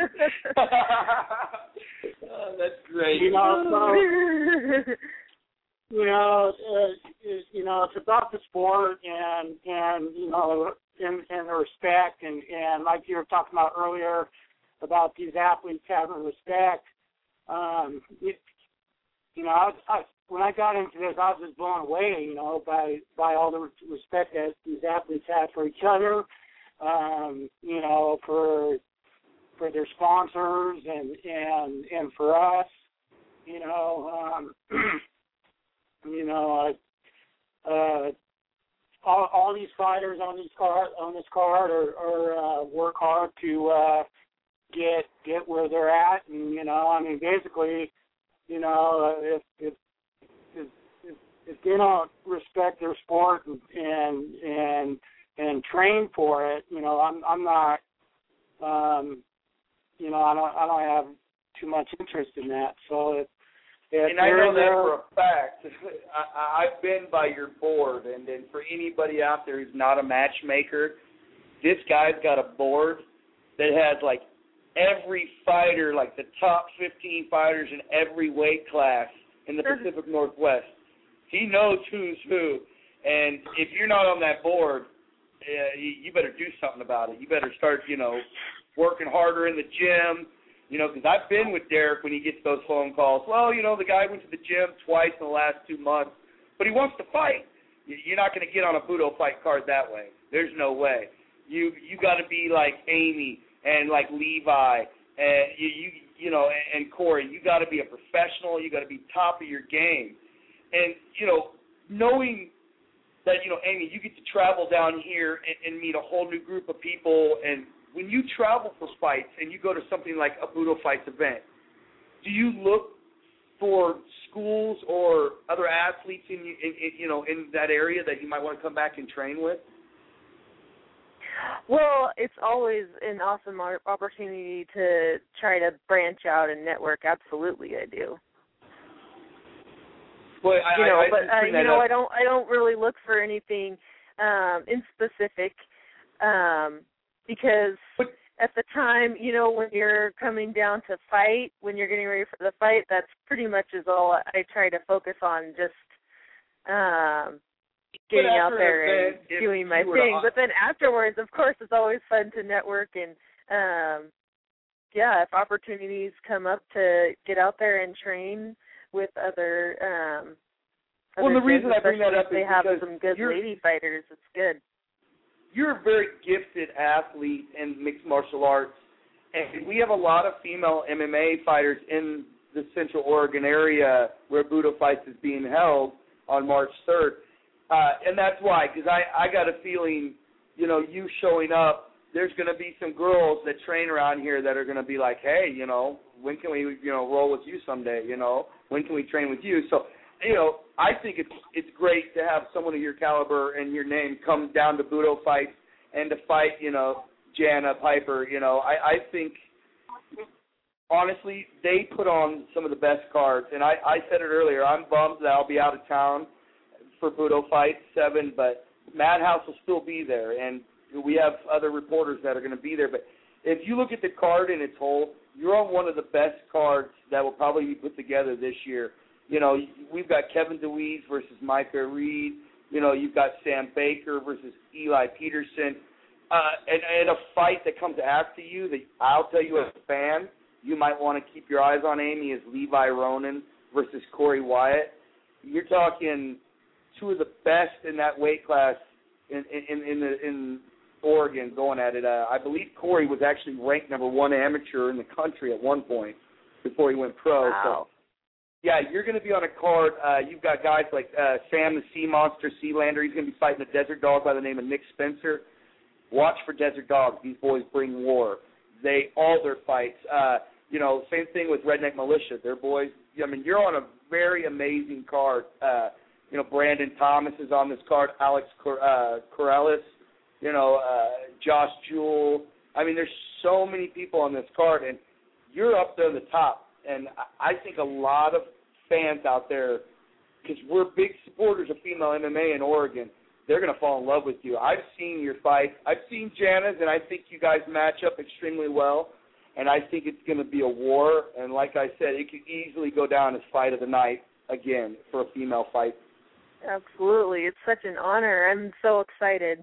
Oh, that's great. You know, so, you know, uh, you know, it's about the sport and, and you know, and, and the respect. And, and like you were talking about earlier about these athletes having respect, um, you, you know, I, I when I got into this, I was just blown away, you know, by by all the respect that these athletes have for each other, um, you know, for for their sponsors and and, and for us, you know, um, you know, uh, uh, all all these fighters on these card on this card are, are uh, work hard to uh, get get where they're at, and you know, I mean, basically. You know, if if, if if they don't respect their sport and and and, and train for it, you know, I'm I'm not, um, you know, I don't I don't have too much interest in that. So if, if and I know that for a fact. I, I've been by your board, and then for anybody out there who's not a matchmaker, this guy's got a board that has like. Every fighter, like the top fifteen fighters in every weight class in the Pacific Northwest. He knows who's who. And if you're not on that board, uh, you, you better do something about it. You better start, you know, working harder in the gym. You know, because I've been with Derek when he gets those phone calls. Well, you know, the guy went to the gym twice in the last two months, but he wants to fight. You're not going to get on a Budo Fight card that way. There's no way. You you got to be like Amy and like Levi, and you, you, you know, and, and Corey, you got to be a professional. You got to be top of your game, and you know, knowing that you know, Amy, you get to travel down here and, and meet a whole new group of people. And when you travel for fights and you go to something like a Budo Fights event, do you look for schools or other athletes in, in, in you know in that area that you might want to come back and train with? Well, it's always an awesome opportunity to try to branch out and network. Absolutely, I do. Well, I, you know, I, I but uh, you know, up. I don't, I don't really look for anything um, in specific um, because at the time, you know, when you're coming down to fight, when you're getting ready for the fight, that's pretty much is all I try to focus on. Just. Um, getting out there and doing my thing. But then afterwards, of course, it's always fun to network and, um, yeah, if opportunities come up to get out there and train with other um, well, other the reason gyms, I bring that up if they is have because some good you're, lady fighters, it's good. you're a very gifted athlete in mixed martial arts, and we have a lot of female M M A fighters in the Central Oregon area where Budo Fights is being held on March third. Uh, and that's why, because I, I got a feeling, you know, you showing up, there's going to be some girls that train around here that are going to be like, hey, you know, when can we, you know, roll with you someday, you know? When can we train with you? So, you know, I think it's it's great to have someone of your caliber and your name come down to Budo Fights and to fight, you know, Jana Piper. You know, I, I think, honestly, they put on some of the best cards. And I, I said it earlier, I'm bummed that I'll be out of town for Budo Fights seven, but Madhouse will still be there. And we have other reporters that are going to be there. But if you look at the card in its whole, you're on one of the best cards that will probably be put together this year. You know, we've got Kevin DeWeese versus Micah Reed. You know, you've got Sam Baker versus Eli Peterson. Uh, and, and a fight that comes after you that I'll tell you as a fan, you might want to keep your eyes on, Amy, is Levi Ronan versus Corey Wyatt. You're talking two of the best in that weight class in in in, the, in Oregon going at it. Uh, I believe Corey was actually ranked number one amateur in the country at one point before he went pro. Wow. So, yeah, you're going to be on a card. Uh, you've got guys like uh, Sam the Sea Monster Sealander. He's going to be fighting a desert dog by the name of Nick Spencer. Watch for desert dogs. These boys bring war. They all their fights. Uh, you know, same thing with Redneck Militia. Their boys. I mean, you're on a very amazing card. Uh, you know, Brandon Thomas is on this card. Alex Cor- uh, Corrales. You know, uh, Josh Jewell. I mean, there's so many people on this card, and you're up there at the top. And I think a lot of fans out there, because we're big supporters of female M M A in Oregon, they're going to fall in love with you. I've seen your fights. I've seen Jana's, and I think you guys match up extremely well. And I think it's going to be a war. And like I said, it could easily go down as fight of the night again for a female fight. Absolutely. It's such an honor. I'm so excited.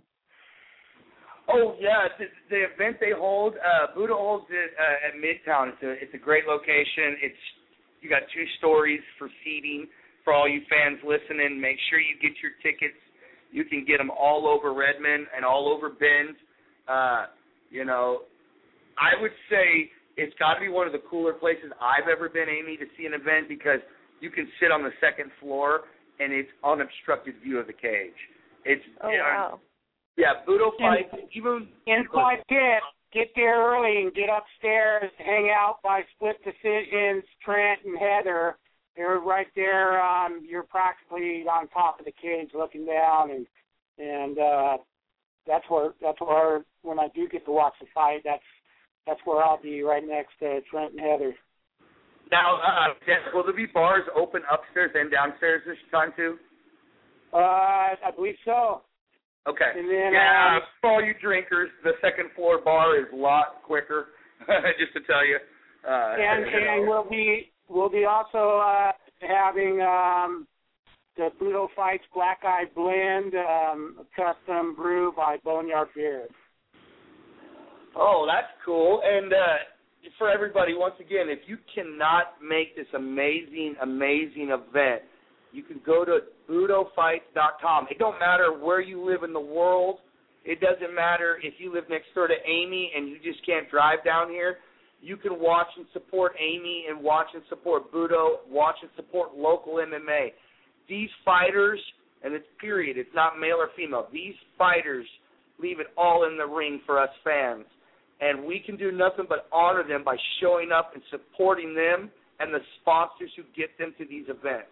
Oh, yeah, the, the event they hold, uh, Budo holds it uh, at Midtown. It's a, it's a great location. It's you got two stories for seating for all you fans listening. Make sure you get your tickets. You can get them all over Redmond and all over Bend. Uh, you know, I would say it's got to be one of the cooler places I've ever been, Amy, to see an event because you can sit on the second floor and it's unobstructed view of the cage. It's oh, you know, wow. Yeah, Budo Fights, even... Inside tip, get there early and get upstairs, hang out by Split Decisions, Trent and Heather. They're right there. Um, you're practically on top of the cage looking down, and and uh, that's where, that's where, when I do get to watch the fight, that's that's where I'll be, right next to Trent and Heather. Now, uh, will there be bars open upstairs and downstairs this time, too? Uh, I believe so. Okay. And then, yeah, um, for all you drinkers, the second floor bar is a lot quicker, just to tell you. Uh, and you and know. we'll be we'll be also uh, having um, the Budo Fights Black Eye Blend, um, custom brew by Boneyard Beer. Oh, that's cool. And uh, for everybody, once again, if you cannot make this amazing, amazing event, you can go to budo fights dot com. It don't matter where you live in the world. It doesn't matter if you live next door to Amy and you just can't drive down here. You can watch and support Amy and watch and support Budo, watch and support local M M A. These fighters, and it's period, it's not male or female, these fighters leave it all in the ring for us fans. And we can do nothing but honor them by showing up and supporting them and the sponsors who get them to these events.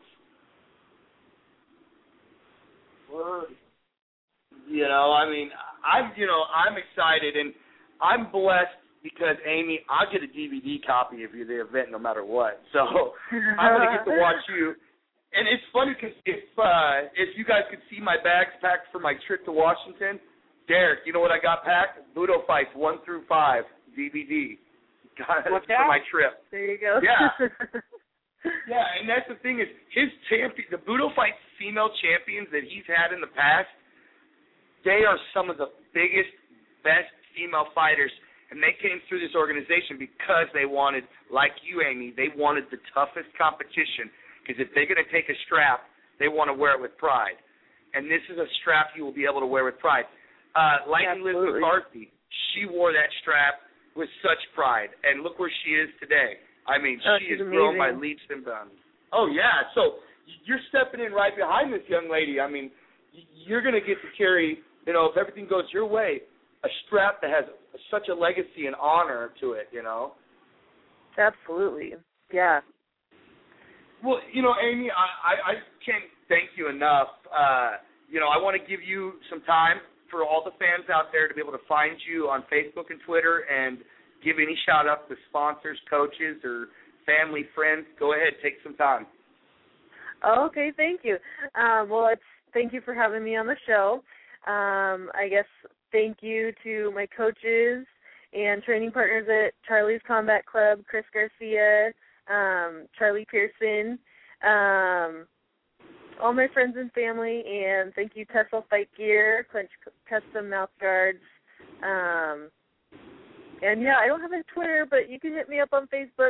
You know, I mean, I'm, you know, I'm excited and I'm blessed because Amy, I'll get a D V D copy of you the event no matter what. So I'm gonna get to watch you. And it's funny because if uh, if you guys could see my bags packed for my trip to Washington, Derek, you know what I got packed? Budo Fights one through five D V D. Got it for my trip. There you go. Yeah. Yeah, and that's the thing is his champion, the Budo Fights female champions that he's had in the past, they are some of the biggest, best female fighters, and they came through this organization because they wanted, like you, Amy, they wanted the toughest competition. Because if they're going to take a strap, they want to wear it with pride, and this is a strap you will be able to wear with pride. Uh, Lightning Liz Absolutely. McCarthy, she wore that strap with such pride, and look where she is today. I mean, Oh, she she's has grown by amazing. leaps and bounds. Oh, yeah. So you're stepping in right behind this young lady. I mean, you're going to get to carry, you know, if everything goes your way, a strap that has such a legacy and honor to it, you know. Absolutely. Yeah. Well, you know, Amy, I, I, I can't thank you enough. Uh, you know, I want to give you some time for all the fans out there to be able to find you on Facebook and Twitter and give any shout-out to sponsors, coaches, or family, friends. Go ahead, take some time. Oh, okay, thank you. Um, well, it's, thank you for having me on the show. Um, I guess thank you to my coaches and training partners at Charlie's Combat Club, Chris Garcia, um, Charlie Pearson, um, all my friends and family, and thank you, Tussle Fight Gear, Clinch Custom Mouth Guards. Um, and, yeah, I don't have a Twitter, but you can hit me up on Facebook.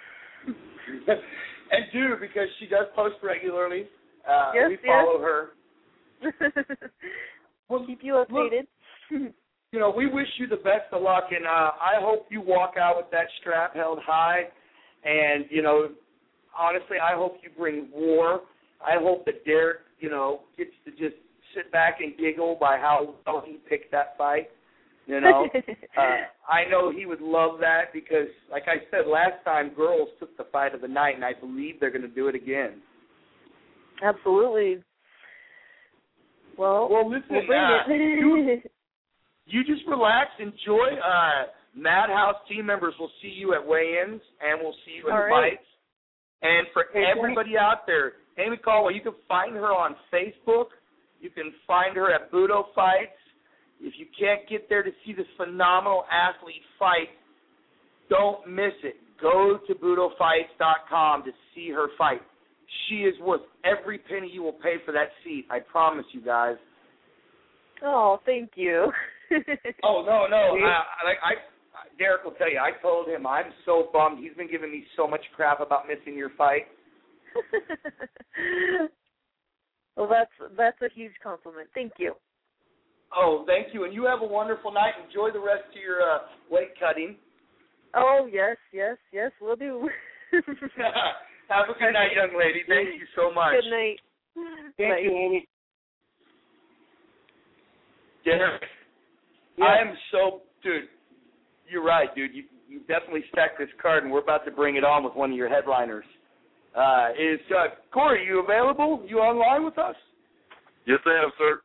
And do, because she does post regularly. Uh, yes, we follow yes. her. We'll keep you updated. Look, you know, we wish you the best of luck, and uh, I hope you walk out with that strap held high. And, you know, honestly, I hope you bring war. I hope that Derek, you know, gets to just sit back and giggle by how well he picked that fight. You know, uh, I know he would love that because, like I said last time, girls took the fight of the night, and I believe they're going to do it again. Absolutely. Well, well, listen, we'll bring uh, it. you, you just relax, enjoy. Uh, Madhouse team members will see you at weigh-ins, and we'll see you in All the right. fights. And for everybody out there, Amy Caldwell, you can find her on Facebook. You can find her at Budo Fights. If you can't get there to see this phenomenal athlete fight, don't miss it. Go to budo fights dot com to see her fight. She is worth every penny you will pay for that seat. I promise you guys. Oh, thank you. Oh, no, no. I, I, I, Derek will tell you, I told him I'm so bummed. He's been giving me so much crap about missing your fight. Well, that's that's a huge compliment. Thank you. Oh, thank you. And you have a wonderful night. Enjoy the rest of your uh, weight cutting. Oh, yes, yes, yes, we'll do. Have a good night, young lady. Thank you so much. Good night. Thank Bye. you, Amy. Derek, Yeah. I am so, dude, you're right, dude. You, you definitely stacked this card, and we're about to bring it on with one of your headliners. Uh, is uh, Corey, you available? You online with us? Yes, I am, sir.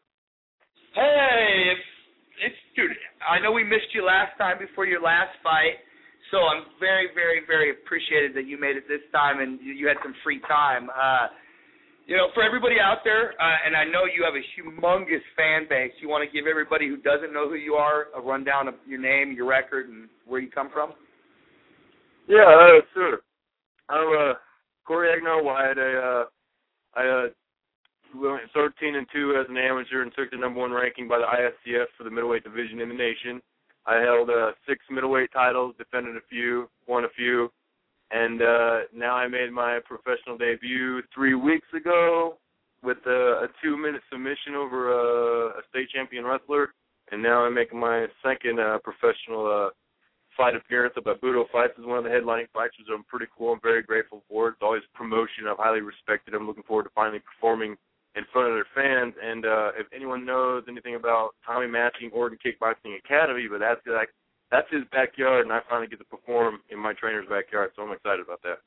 Hey, it's, it's dude, I know we missed you last time before your last fight, so I'm very, very, very appreciated that you made it this time and you, you had some free time. Uh, you know, for everybody out there, uh, and I know you have a humongous fan base, you want to give everybody who doesn't know who you are a rundown of your name, your record, and where you come from? Yeah, uh, sure. I'm uh, Corey Agnar White. I, uh, I uh, went thirteen and two as an amateur and took the number one ranking by the I S C F for the middleweight division in the nation. I held uh, six middleweight titles, defended a few, won a few, and uh, now I made my professional debut three weeks ago with a, a two-minute submission over a, a state champion wrestler, and now I'm making my second uh, professional uh, fight appearance up at Budo Fights. Is one of the headlining fights, which I'm pretty cool. I'm very grateful for it. It's always promotion. I've highly respected. I'm looking forward to finally performing in front of their fans. And uh, if anyone knows anything about Tommy Matching Oregon Kickboxing Academy, but that's like, that's his backyard, and I finally get to perform in my trainer's backyard, so I'm excited about that.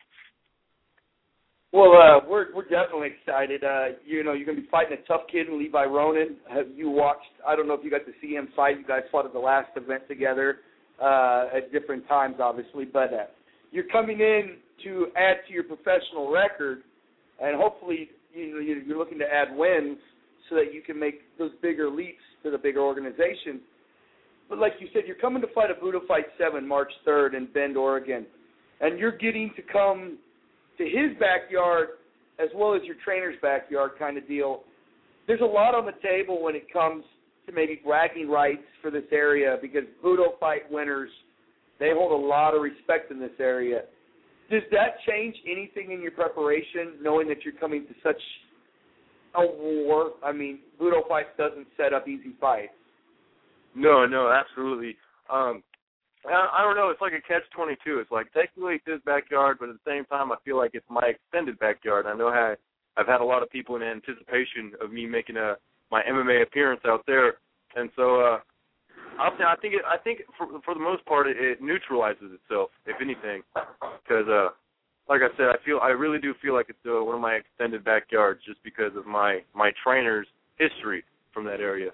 Well, uh, we're we're definitely excited. Uh, you know, you're going to be fighting a tough kid in Levi Ronan. Have you watched, I don't know if you got to see him fight. You guys fought at the last event together uh, at different times, obviously. But uh, you're coming in to add to your professional record, and hopefully you know, you're looking to add wins so that you can make those bigger leaps to the bigger organization. But like you said, you're coming to fight at Budo Fight seven March third in Bend, Oregon, and you're getting to come to his backyard as well as your trainer's backyard kind of deal. There's a lot on the table when it comes to maybe bragging rights for this area because Budo Fight winners, they hold a lot of respect in this area. Does that change anything in your preparation, knowing that you're coming to such a war? I mean, Budo Fights doesn't set up easy fights. No, no, absolutely. Um, I, I don't know. It's like a catch twenty-two. It's like technically it's his backyard, but at the same time, I feel like it's my extended backyard. I know how I've had a lot of people in anticipation of me making a my M M A appearance out there, and so uh, I'll, I think it, I think for for the most part it, it neutralizes itself, if anything, because uh, like I said, I feel I really do feel like it's uh, one of my extended backyards just because of my my trainer's history from that area.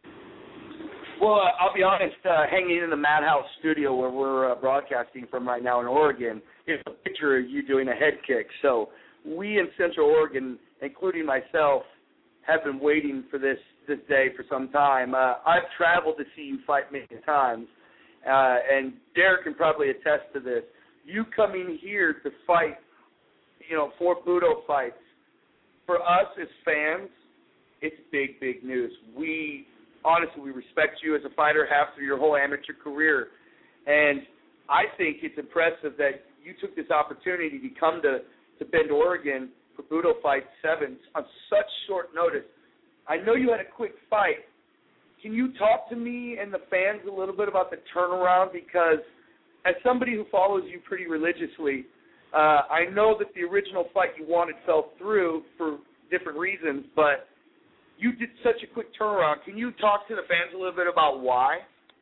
Well, uh, I'll be honest, uh, hanging in the Madhouse studio where we're uh, broadcasting from right now in Oregon is a picture of you doing a head kick. So we in Central Oregon, including myself, have been waiting for this, this day for some time. Uh, I've traveled to see you fight many times, uh, and Derek can probably attest to this. You coming here to fight, you know, four Budo fights, for us as fans, it's big, big news. We... Honestly, we respect you as a fighter half through your whole amateur career. And I think it's impressive that you took this opportunity to come to, to Bend, Oregon for Budo Fight sevens on such short notice. I know you had a quick fight. Can you talk to me and the fans a little bit about the turnaround? Because as somebody who follows you pretty religiously, uh, I know that the original fight you wanted fell through for different reasons, but you did such a quick turnaround. Can you talk to the fans a little bit about why?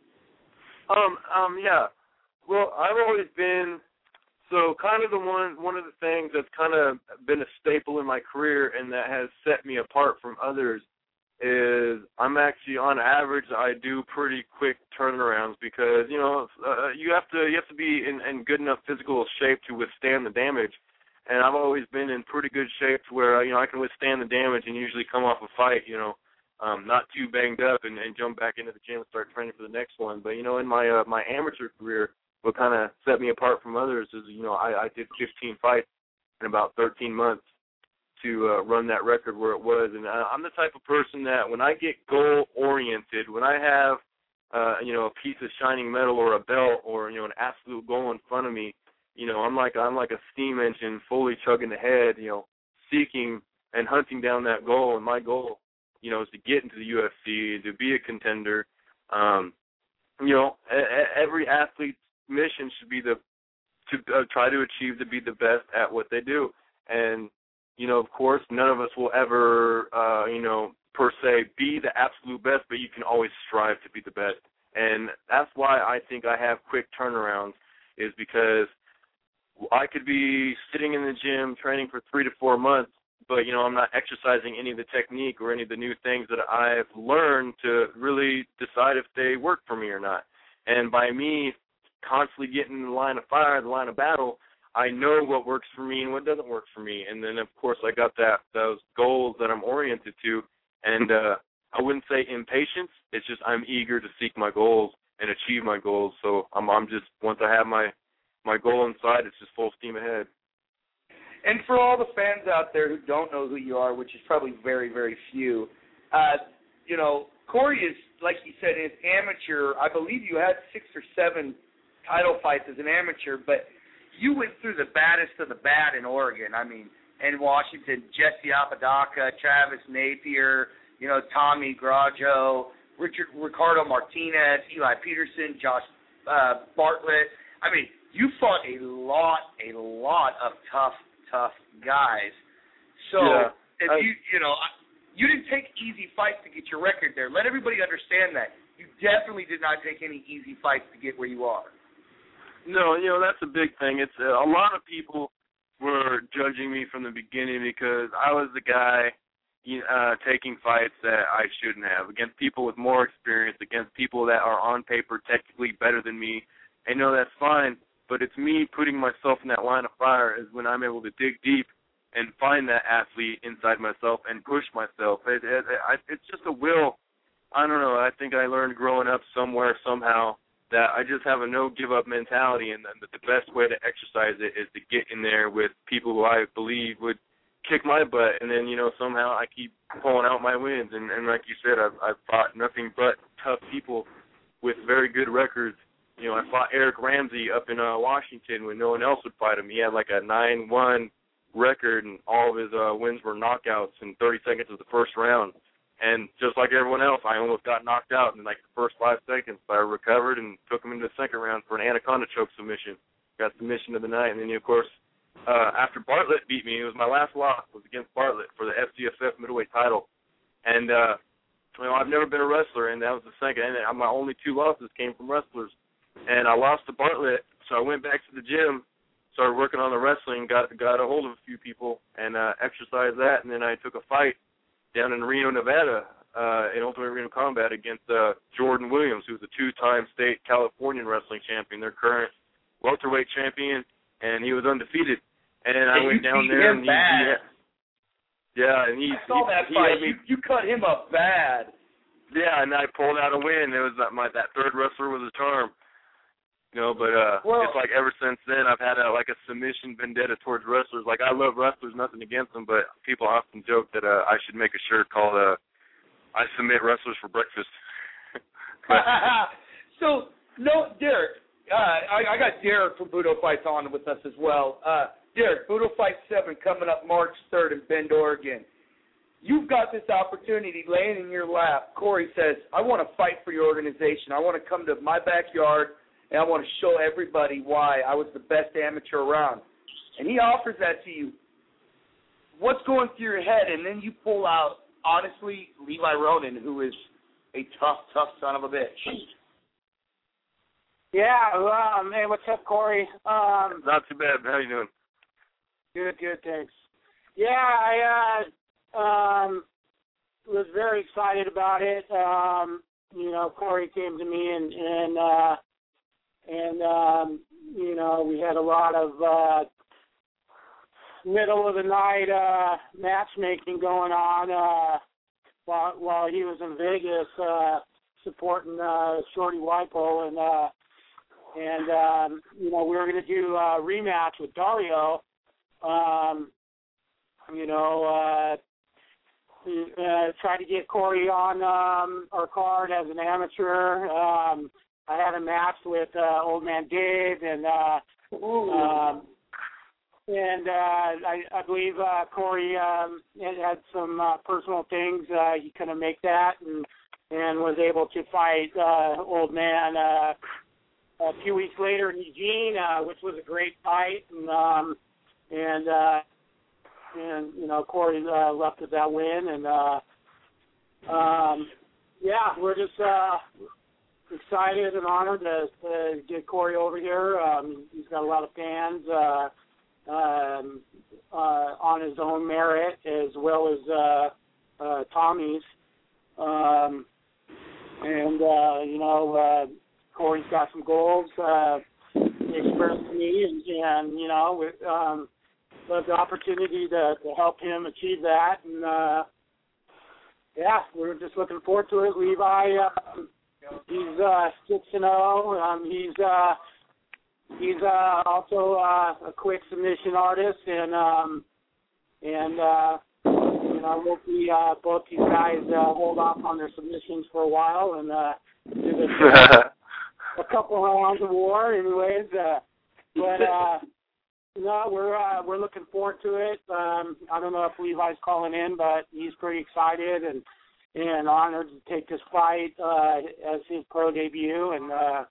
Um, um, yeah. Well, I've always been so kind of the one one of the things that's kind of been a staple in my career and that has set me apart from others is I'm actually on average I do pretty quick turnarounds because you know uh, you have to you have to be in, in good enough physical shape to withstand the damage. And I've always been in pretty good shape to where, you know, I can withstand the damage and usually come off a fight, you know, um, not too banged up and, and jump back into the gym and start training for the next one. But, you know, in my uh, my amateur career, what kind of set me apart from others is, you know, I, I did fifteen fights in about thirteen months to uh, run that record where it was. And I, I'm the type of person that when I get goal-oriented, when I have, uh, you know, a piece of shining metal or a belt or, you know, an absolute goal in front of me, you know, I'm like I'm like a steam engine fully chugging ahead, you know, seeking and hunting down that goal. And my goal, you know, is to get into the U F C, to be a contender. Um, you know, a, a, every athlete's mission should be the to uh, try to achieve to be the best at what they do. And, you know, of course, none of us will ever, uh, you know, per se be the absolute best, but you can always strive to be the best. And that's why I think I have quick turnarounds is because I could be sitting in the gym training for three to four months, but, you know, I'm not exercising any of the technique or any of the new things that I've learned to really decide if they work for me or not. And by me constantly getting in the line of fire, the line of battle, I know what works for me and what doesn't work for me. And then, of course, I got that those goals that I'm oriented to. And uh, I wouldn't say impatience. It's just I'm eager to seek my goals and achieve my goals. So I'm, I'm just, once I have my My goal inside, it's just full steam ahead. And for all the fans out there who don't know who you are, which is probably very, very few, uh, you know, Corey is, like you said, is amateur. I believe you had six or seven title fights as an amateur, but you went through the baddest of the bad in Oregon. I mean, in Washington, Jesse Apodaca, Travis Napier, you know, Tommy Grajo, Richard Ricardo Martinez, Eli Peterson, Josh uh, Bartlett. I mean, you fought a lot, a lot of tough, tough guys. So yeah, if I, you, you know, you didn't take easy fights to get your record there. Let everybody understand that. You definitely did not take any easy fights to get where you are. No, you know, that's a big thing. It's uh, a lot of people were judging me from the beginning because I was the guy uh, taking fights that I shouldn't have, against people with more experience, against people that are on paper technically better than me. I know that's fine. But it's me putting myself in that line of fire is when I'm able to dig deep and find that athlete inside myself and push myself. It, it, it, it's just a will. I don't know. I think I learned growing up somewhere, somehow, that I just have a no-give-up mentality, and that the best way to exercise it is to get in there with people who I believe would kick my butt, and then, you know, somehow I keep pulling out my wins. And, and like you said, I've, I've fought nothing but tough people with very good records. You know, I fought Eric Ramsey up in uh, Washington when no one else would fight him. He had like a nine one record, and all of his uh, wins were knockouts in thirty seconds of the first round. And just like everyone else, I almost got knocked out in like the first five seconds, but I recovered and took him into the second round for an anaconda choke submission. Got submission of the night, and then of course, uh, after Bartlett beat me, it was my last loss was against Bartlett for the F C S F middleweight title, and uh, you know I've never been a wrestler, and that was the second, and my only two losses came from wrestlers, and I lost to Bartlett, so I went back to the gym, started working on the wrestling, got got a hold of a few people, and uh, exercised that, and then I took a fight down in Reno, Nevada, uh, in Ultimate Arena Combat against uh, Jordan Williams, who's a two-time state Californian wrestling champion, their current welterweight champion, and he was undefeated. And I hey, went down beat there him and he, bad. he had, yeah, and he I saw he, that he fight. had me, you, you cut him up bad. Yeah, and I pulled out a win. It was that my that third wrestler was a charm. You know, but uh, well, it's like ever since then I've had a, like a submission vendetta towards wrestlers. Like I love wrestlers, nothing against them, but people often joke that uh, I should make a shirt called uh, "I submit wrestlers for breakfast." So no, Derek. Uh, I, I got Derek from Budo Fights on with us as well. Uh, Derek, Budo Fight seven coming up March third in Bend, Oregon. You've got this opportunity laying in your lap. Corey says, I want to fight for your organization. I want to come to my backyard, and I want to show everybody why I was the best amateur around. And he offers that to you. What's going through your head? And then you pull out, honestly, Levi Ronin, who is a tough, tough son of a bitch. Yeah, um, hey, what's up, Corey? Um, Not too bad. How you doing? Good, good, thanks. Yeah, I uh, um, was very excited about it. Um, you know, Corey came to me and and uh, and um, you know we had a lot of uh, middle of the night uh, matchmaking going on uh, while while he was in Vegas uh, supporting uh, Shorty Wipo and. Uh, And, um, you know, we were going to do a rematch with Dario, um, you know, uh, uh, try to get Corey on um, our card as an amateur. Um, I had a match with uh, Old Man Dave, and uh, um, and uh, I, I believe uh, Corey um, had some uh, personal things. Uh, he couldn't make that, and, and was able to fight uh, Old Man uh a few weeks later in Eugene, uh, which was a great fight, and um, and uh, and you know Corey uh, left with that win, and uh, um, yeah, we're just uh, excited and honored to, to get Corey over here. Um, he's got a lot of fans uh, um, uh, on his own merit, as well as uh, uh, Tommy's, um, and uh, you know. Uh, Corey's got some goals uh, expressed to me, and, and you know, with um, the opportunity to, to help him achieve that. And uh, yeah, we're just looking forward to it. Levi, uh, he's uh, six and zero. Um, he's uh, he's uh, also uh, a quick submission artist, and um, and uh, you know, we'll see uh, both these guys uh, hold off on their submissions for a while and uh, do this. A couple of rounds of war, anyways. Uh, but uh, no, we're uh, we're looking forward to it. Um, I don't know if Levi's calling in, but he's pretty excited and and honored to take this fight uh, as his pro debut. And uh,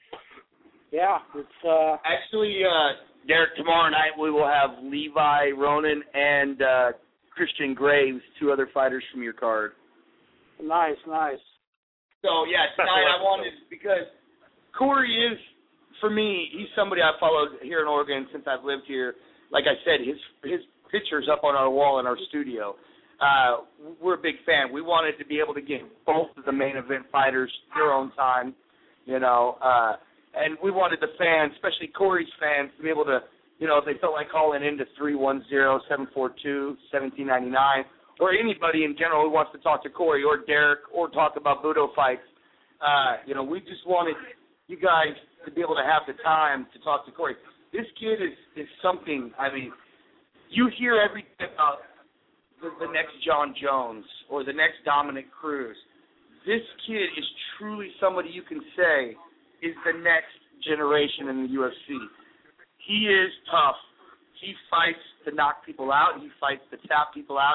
yeah, it's uh, actually uh, Derek. Tomorrow night we will have Levi Ronin and uh, Christian Graves, two other fighters from your card. Nice, nice. So yeah, tonight I wanted because. Corey is, for me, he's somebody I've followed here in Oregon since I've lived here. Like I said, his his picture's up on our wall in our studio. Uh, we're a big fan. We wanted to be able to give both of the main event fighters their own time, you know, uh, and we wanted the fans, especially Corey's fans, to be able to, you know, if they felt like calling in to three one zero, seven four two, one seven nine nine, or anybody in general who wants to talk to Corey or Derek or talk about Budo fights, uh, you know, we just wanted you guys to be able to have the time to talk to Corey. This kid is, is something, I mean, you hear everything about the, the next John Jones or the next Dominic Cruz. This kid is truly somebody you can say is the next generation in the U F C. He is tough. He fights to knock people out. He fights to tap people out.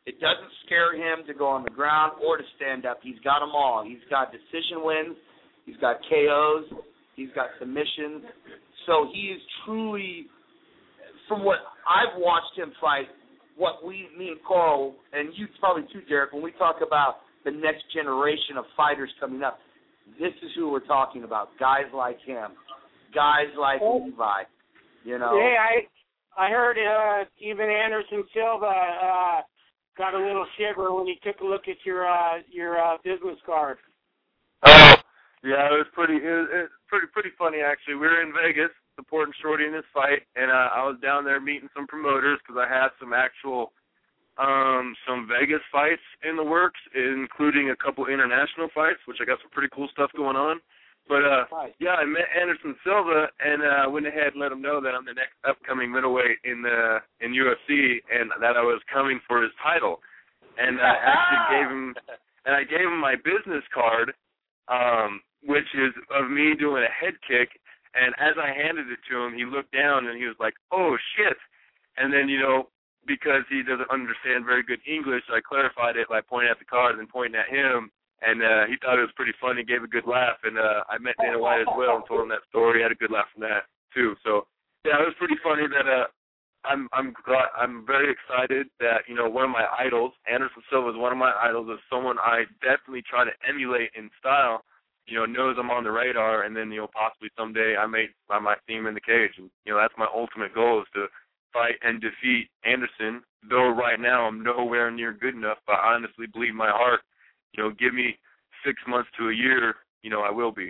It doesn't scare him to go on the ground or to stand up. He's got them all. He's got decision wins. He's got K Os. He's got submissions. So he is truly, from what I've watched him fight, what we, me and Carl, and you probably too, Derek, when we talk about the next generation of fighters coming up, this is who we're talking about. Guys like him. Guys like oh. Levi. You know. Yeah, I I heard uh, even Anderson Silva uh, got a little shiver when he took a look at your uh, your uh, business card. Oh, yeah, it was pretty. It was, it was pretty pretty funny actually. We were in Vegas supporting Shorty in his fight, and uh, I was down there meeting some promoters because I had some actual um, some Vegas fights in the works, including a couple international fights, which I got some pretty cool stuff going on. But, uh, yeah, I met Anderson Silva and uh, went ahead and let him know that I'm the next upcoming middleweight in the in U F C and that I was coming for his title. And I uh, actually gave him, and I gave him my business card, um, which is of me doing a head kick. And as I handed it to him, he looked down and he was like, oh, shit. And then, you know, because he doesn't understand very good English, I clarified it by pointing at the card and then pointing at him. And uh, he thought it was pretty funny, gave a good laugh, and uh, I met Dana White as well and told him that story. Had a good laugh from that too. So yeah, it was pretty funny. That uh, I'm I'm glad, I'm very excited that you know one of my idols, Anderson Silva, is one of my idols, is someone I definitely try to emulate in style. You know, knows I'm on the radar, and then you know possibly someday I may I might see him in the cage, and you know that's my ultimate goal is to fight and defeat Anderson. Though right now I'm nowhere near good enough, but I honestly believe in my heart. You know, give me six months to a year, you know, I will be.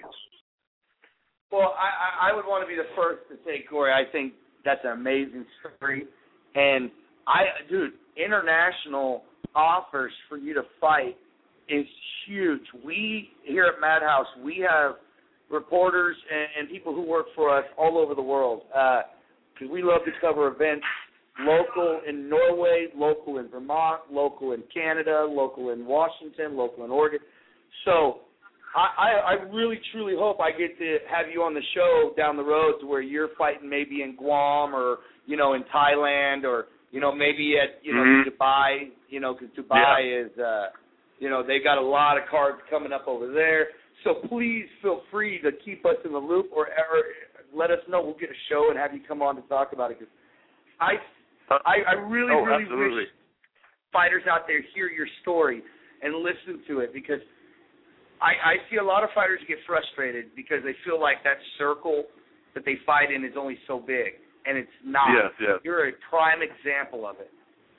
Well, I, I would want to be the first to say, Corey, I think that's an amazing story. And, I, dude, international offers for you to fight is huge. We, here at Madhouse, we have reporters and, and people who work for us all over the world because uh, we love to cover events. Local in Norway, local in Vermont, local in Canada, local in Washington, local in Oregon. So I, I, I really, truly hope I get to have you on the show down the road to where you're fighting maybe in Guam or, you know, in Thailand or, you know, maybe at, you know, mm-hmm. Dubai, you know, because Dubai yeah. is, uh, you know, they got a lot of cards coming up over there. So please feel free to keep us in the loop or, or let us know. We'll get a show and have you come on to talk about it because I I, I really, oh, really absolutely. wish fighters out there hear your story and listen to it because I, I see a lot of fighters get frustrated because they feel like that circle that they fight in is only so big, and it's not. Yes, yes. You're a prime example of it.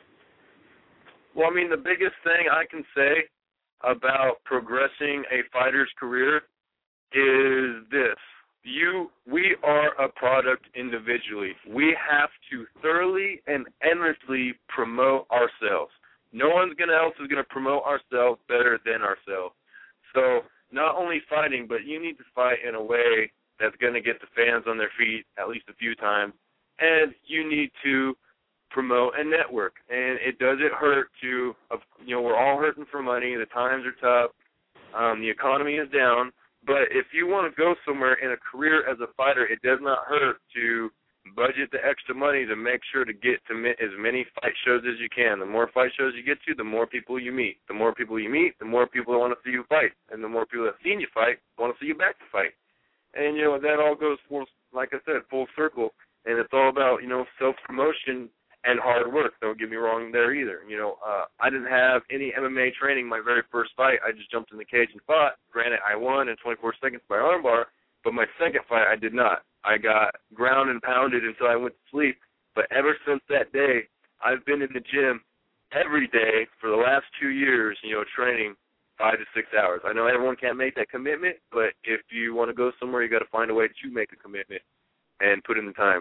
Well, I mean, the biggest thing I can say about progressing a fighter's career is this. You, we are a product individually. We have to thoroughly and endlessly promote ourselves. No one's gonna else is going to promote ourselves better than ourselves. So not only fighting, but you need to fight in a way that's going to get the fans on their feet at least a few times. And you need to promote and network. And it doesn't hurt to, you know, we're all hurting for money. The times are tough. Um, the economy is down. But if you want to go somewhere in a career as a fighter, it does not hurt to budget the extra money to make sure to get to as many fight shows as you can. The more fight shows you get to, the more people you meet. The more people you meet, the more people want to see you fight. And the more people that have seen you fight want to see you back to fight. And, you know, that all goes, full, like I said, full circle. And it's all about, you know, self-promotion and hard work. Don't get me wrong there either. You know, uh, I didn't have any M M A training my very first fight. I just jumped in the cage and fought. Granted, I won in twenty-four seconds by armbar, but my second fight I did not. I got ground and pounded until I went to sleep. But ever since that day, I've been in the gym every day for the last two years, you know, training five to six hours. I know everyone can't make that commitment, but if you want to go somewhere, you got to find a way to make a commitment and put in the time.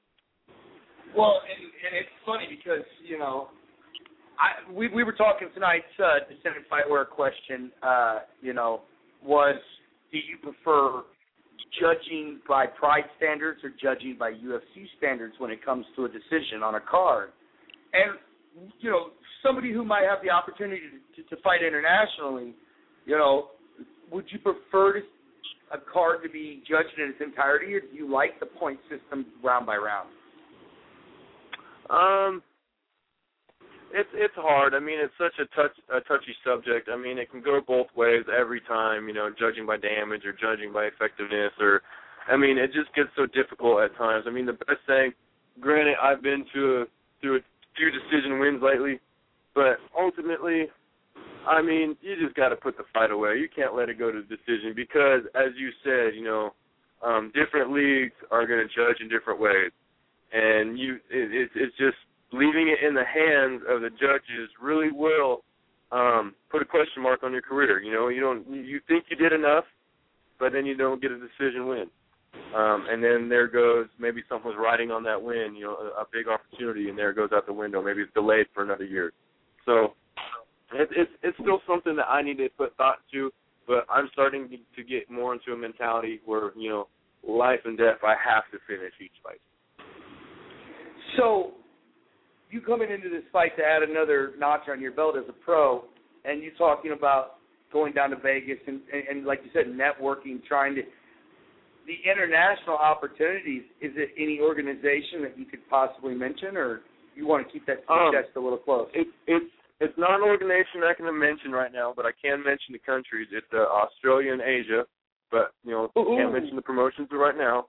Well, and, and it's funny because, you know, I we we were talking tonight's uh, Descendant Fightwear question, uh, you know, was do you prefer judging by Pride standards or judging by U F C standards when it comes to a decision on a card? And, you know, somebody who might have the opportunity to, to, to fight internationally, you know, would you prefer to, a card to be judged in its entirety, or do you like the point system round by round? Um, it's it's hard. I mean, it's such a touch a touchy subject. I mean, it can go both ways every time. You know, judging by damage or judging by effectiveness, or I mean, it just gets so difficult at times. I mean, the best thing. Granted, I've been to a, through a few decision wins lately, but ultimately, I mean, you just got to put the fight away. You can't let it go to decision because, as you said, you know, um, different leagues are going to judge in different ways, and you it, it, it's just leaving it in the hands of the judges really will um, put a question mark on your career. You know, you don't you think you did enough, but then you don't get a decision win. Um, and then there goes, maybe something was riding on that win, you know, a, a big opportunity, and there it goes out the window. Maybe it's delayed for another year. So it, it's it's still something that I need to put thought to, but I'm starting to, to get more into a mentality where, you know, life and death, I have to finish each fight. So you coming into this fight to add another notch on your belt as a pro, and you talking about going down to Vegas and, and, and like you said, networking, trying to – the international opportunities, is it any organization that you could possibly mention, or you want to keep that to the um, chest a little close? It, it's it's not an organization I can mention right now, but I can mention the countries. It's uh, Australia and Asia, but, you know, Ooh. can't mention the promotions right now.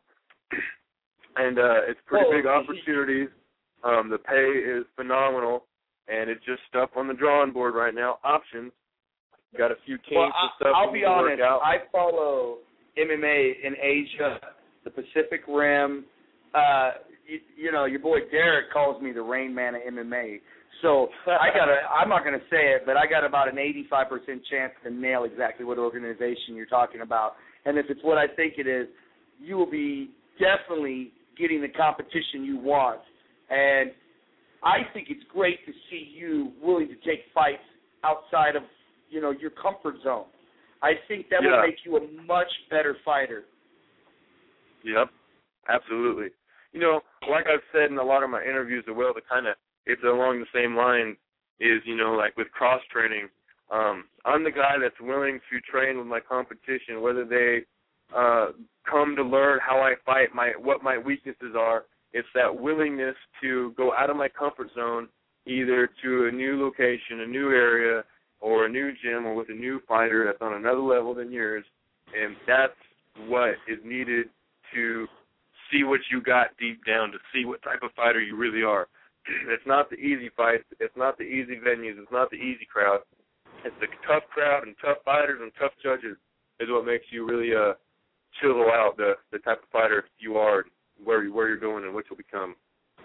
And uh, it's pretty oh, big opportunities. Um, the pay is phenomenal, and it's just stuff on the drawing board right now. Options. Got a few kinks well, and stuff. I'll be honest. Out. I follow M M A in Asia, the Pacific Rim. Uh, you, you know, your boy Derek calls me the Rain Man of M M A. So I got a, I'm not going to say it, but I got about an eighty-five percent chance to nail exactly what organization you're talking about. And if it's what I think it is, you will be definitely getting the competition you want. And I think it's great to see you willing to take fights outside of, you know, your comfort zone. I think that yeah. will make you a much better fighter. Yep, absolutely. You know, like I've said in a lot of my interviews as well, the kind of, it's along the same line is, you know, like with cross-training, um, I'm the guy that's willing to train with my competition, whether they uh, come to learn how I fight, my what my weaknesses are. It's that willingness to go out of my comfort zone, either to a new location, a new area, or a new gym, or with a new fighter that's on another level than yours, and that's what is needed to see what you got deep down, to see what type of fighter you really are. It's not the easy fights. It's not the easy venues. It's not the easy crowd. It's the tough crowd and tough fighters and tough judges is what makes you really uh, chisel out the, the type of fighter you are, where, you, where you're going and what you'll become.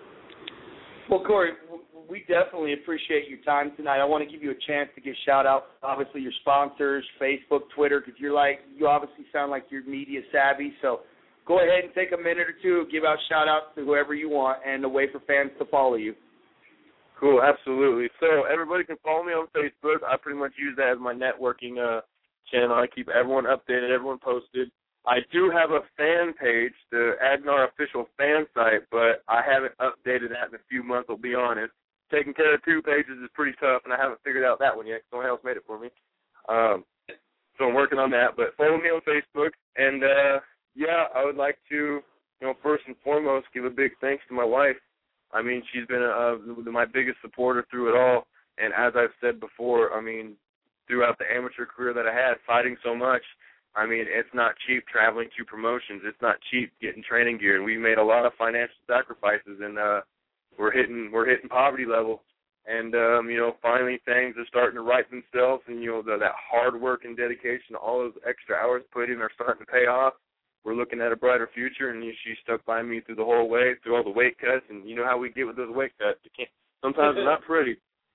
Well, Corey, we definitely appreciate your time tonight. I want to give you a chance to give shout-outs, obviously, your sponsors, Facebook, Twitter, because you're like, you obviously sound like you're media savvy. So go ahead and take a minute or two, give out shout-outs to whoever you want, and a way for fans to follow you. Cool, absolutely. So everybody can follow me on Facebook. I pretty much use that as my networking uh, channel. I keep everyone updated, everyone posted. I do have a fan page, the Agnar official fan site, but I haven't updated that in a few months, I'll be honest. Taking care of two pages is pretty tough, and I haven't figured out that one yet. Someone else made it for me. Um, so I'm working on that. But follow me on Facebook. And, uh, yeah, I would like to, you know, first and foremost, give a big thanks to my wife. I mean, she's been uh, my biggest supporter through it all. And as I've said before, I mean, throughout the amateur career that I had, fighting so much, I mean, it's not cheap traveling to promotions. It's not cheap getting training gear. And we made a lot of financial sacrifices, and uh, we're hitting we're hitting poverty level. And, um, you know, finally things are starting to right themselves, and, you know, the, that hard work and dedication, all those extra hours put in are starting to pay off. We're looking at a brighter future, and she stuck by me through the whole way, through all the weight cuts. And you know how we get with those weight cuts. You can't, sometimes it's not pretty.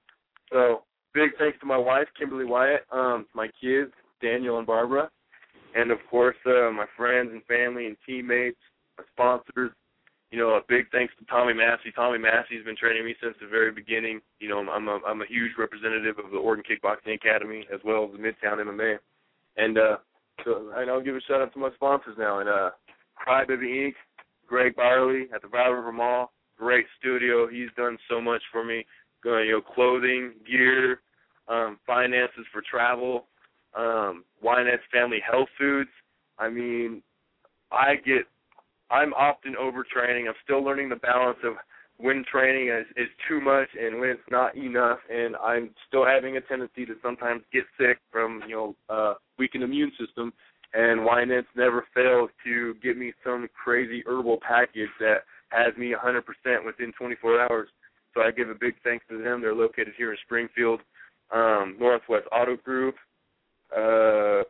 So big thanks to my wife, Kimberly Wyatt, um, my kids, Daniel and Barbara, and, of course, uh, my friends and family and teammates, my sponsors. You know, a big thanks to Tommy Massey. Tommy Massey's been training me since the very beginning. You know, I'm a, I'm a huge representative of the Oregon Kickboxing Academy as well as the Midtown M M A. And uh, so and I'll give a shout-out to my sponsors now. And uh, Crybaby Incorporated, Greg Byerly at the Valley River Mall, great studio. He's done so much for me. You know, clothing, gear, um, finances for travel, um, Wynette's Family Health Foods. I mean, I get, I'm often overtraining. I'm still learning the balance of when training is, is too much and when it's not enough, and I'm still having a tendency to sometimes get sick from, you know, uh, weakened immune system, and Winans never fails to give me some crazy herbal package that has me one hundred percent within twenty-four hours. So I give a big thanks to them. They're located here in Springfield. Um, Northwest Auto Group, uh,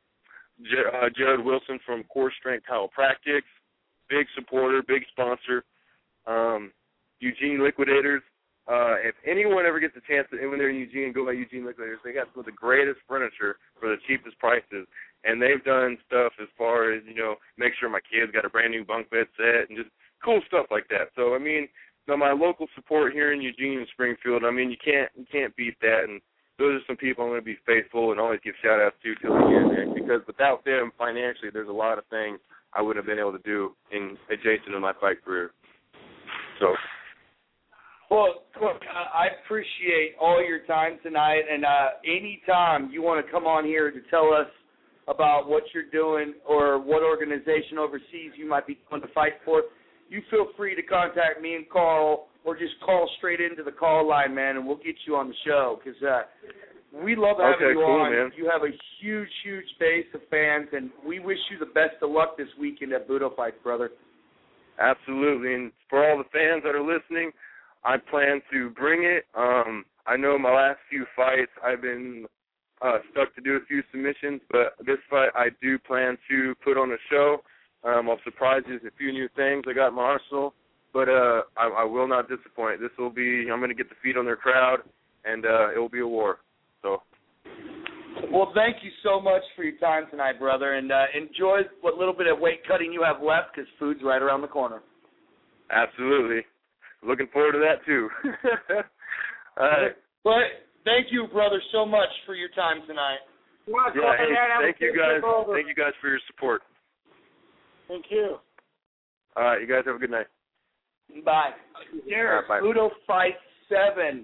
J- uh, Jared Wilson from Core Strength Chiropractics, big supporter, big sponsor. Um, Eugene Liquidators. Uh, if anyone ever gets a chance to, when they're in Eugene, go by Eugene Liquidators. They got some of the greatest furniture for the cheapest prices, and they've done stuff as far as, you know, make sure my kids got a brand new bunk bed set and just cool stuff like that. So I mean, you know, my local support here in Eugene and Springfield, I mean, you can't you can't beat that, and those are some people I'm going to be faithful and always give shout outs to till the end, man, because without them financially, there's a lot of things I wouldn't have been able to do in adjacent to my fight career. So. Well, look, I appreciate all your time tonight, and uh, any time you want to come on here to tell us about what you're doing or what organization overseas you might be going to fight for, you feel free to contact me and Carl, or just call straight into the call line, man, and we'll get you on the show, because uh, we love having okay, you cool, on. Man. You have a huge, huge base of fans, and we wish you the best of luck this weekend at Budo Fights, brother. Absolutely, and for all the fans that are listening, I plan to bring it. Um, I know my last few fights I've been uh, stuck to do a few submissions, but this fight I do plan to put on a show. Um, I'll surprise you with a few new things I got in my arsenal, but uh, I, I will not disappoint. This will be, I'm going to get the feet on their crowd, and uh, it will be a war. So. Well, thank you so much for your time tonight, brother, and uh, enjoy what little bit of weight cutting you have left, because food's right around the corner. Absolutely. Looking forward to that, too. All right. But thank you, brother, so much for your time tonight. Yeah, hey, thank you guys. Thank you guys for your support. Thank you. All right, you guys have a good night. Bye. Derek, right, bye. Budo Fight seven,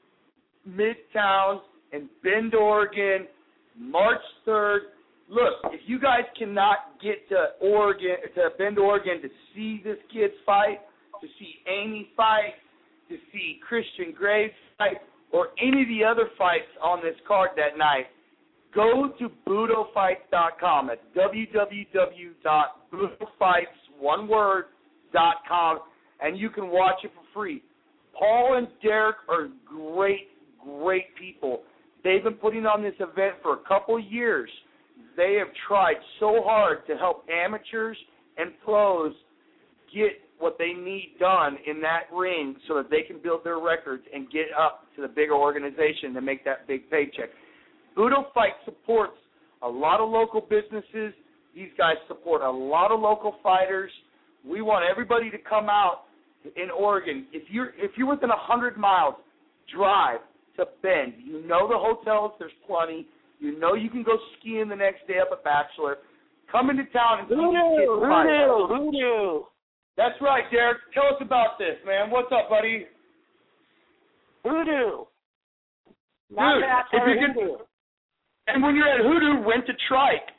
Midtown in Bend, Oregon, March third. Look, if you guys cannot get to Oregon, to Bend, Oregon, to see this kid fight, to see Amy fight, to see Christian Graves fight, or any of the other fights on this card that night, go to budo fights dot com. That's w w w dot budo fights, one word, dot com, and you can watch it for free. Paul and Derek are great, great people. They've been putting on this event for a couple of years. They have tried so hard to help amateurs and pros get what they need done in that ring so that they can build their records and get up to the bigger organization to make that big paycheck. Budo Fight supports a lot of local businesses. These guys support a lot of local fighters. We want everybody to come out in Oregon. If you're if you're within one hundred miles, drive to Bend. You know the hotels, there's plenty. You know you can go skiing the next day up at Bachelor. Come into town and see these kids fight. Who knew? Who knew? That's right, Derek. Tell us about this, man. What's up, buddy? Hoodoo. Not Dude, if you can, and when you're at Hoodoo, rent a trike.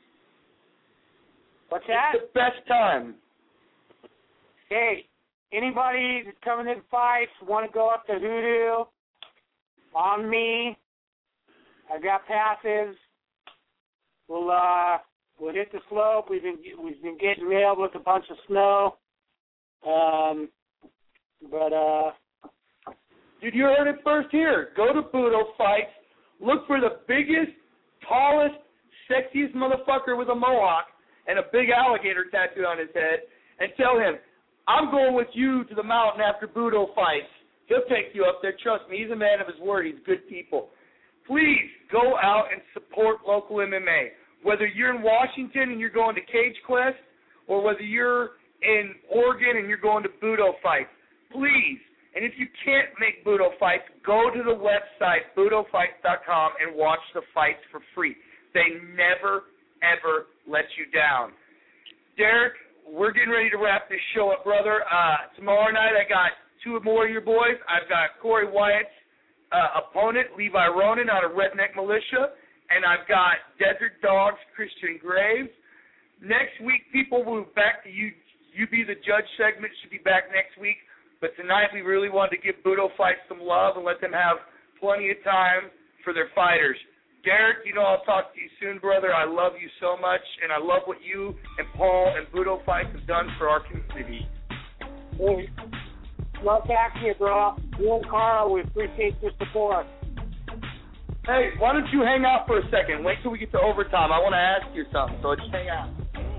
What's that? It's the best time. Hey, anybody that's coming in fights, want to go up to Hoodoo, on me. I've got passes. We'll uh we'll hit the slope. We've been we've been getting nailed with a bunch of snow. Um, but uh, dude, you heard it first here. Go to Budo Fights. Look for the biggest, tallest, sexiest motherfucker with a mohawk and a big alligator tattoo on his head, and tell him, I'm going with you to the mountain after Budo Fights. He'll take you up there. Trust me, he's a man of his word. He's good people. Please go out and support local M M A. Whether you're in Washington and you're going to Cage Quest, or whether you're in Oregon and you're going to Budo Fights, please. And if you can't make Budo Fights, go to the website, budo fights dot com, and watch the fights for free. They never, ever let you down. Derek, we're getting ready to wrap this show up, brother. Uh, tomorrow night I got two more of your boys. I've got Corey Wyatt's uh, opponent, Levi Ronan, out of Redneck Militia, and I've got Desert Dogs, Christian Graves. Next week, people will be back to you. You Be the Judge segment should be back next week. But tonight we really wanted to give Budo Fight some love and let them have plenty of time for their fighters. Derek, you know I'll talk to you soon, brother. I love you so much, and I love what you and Paul and Budo Fights have done for our community. Hey, love back to you, bro. You and Carl, we appreciate your support. Hey, why don't you hang out for a second? Wait till we get to overtime. I want to ask you something, so just hang out.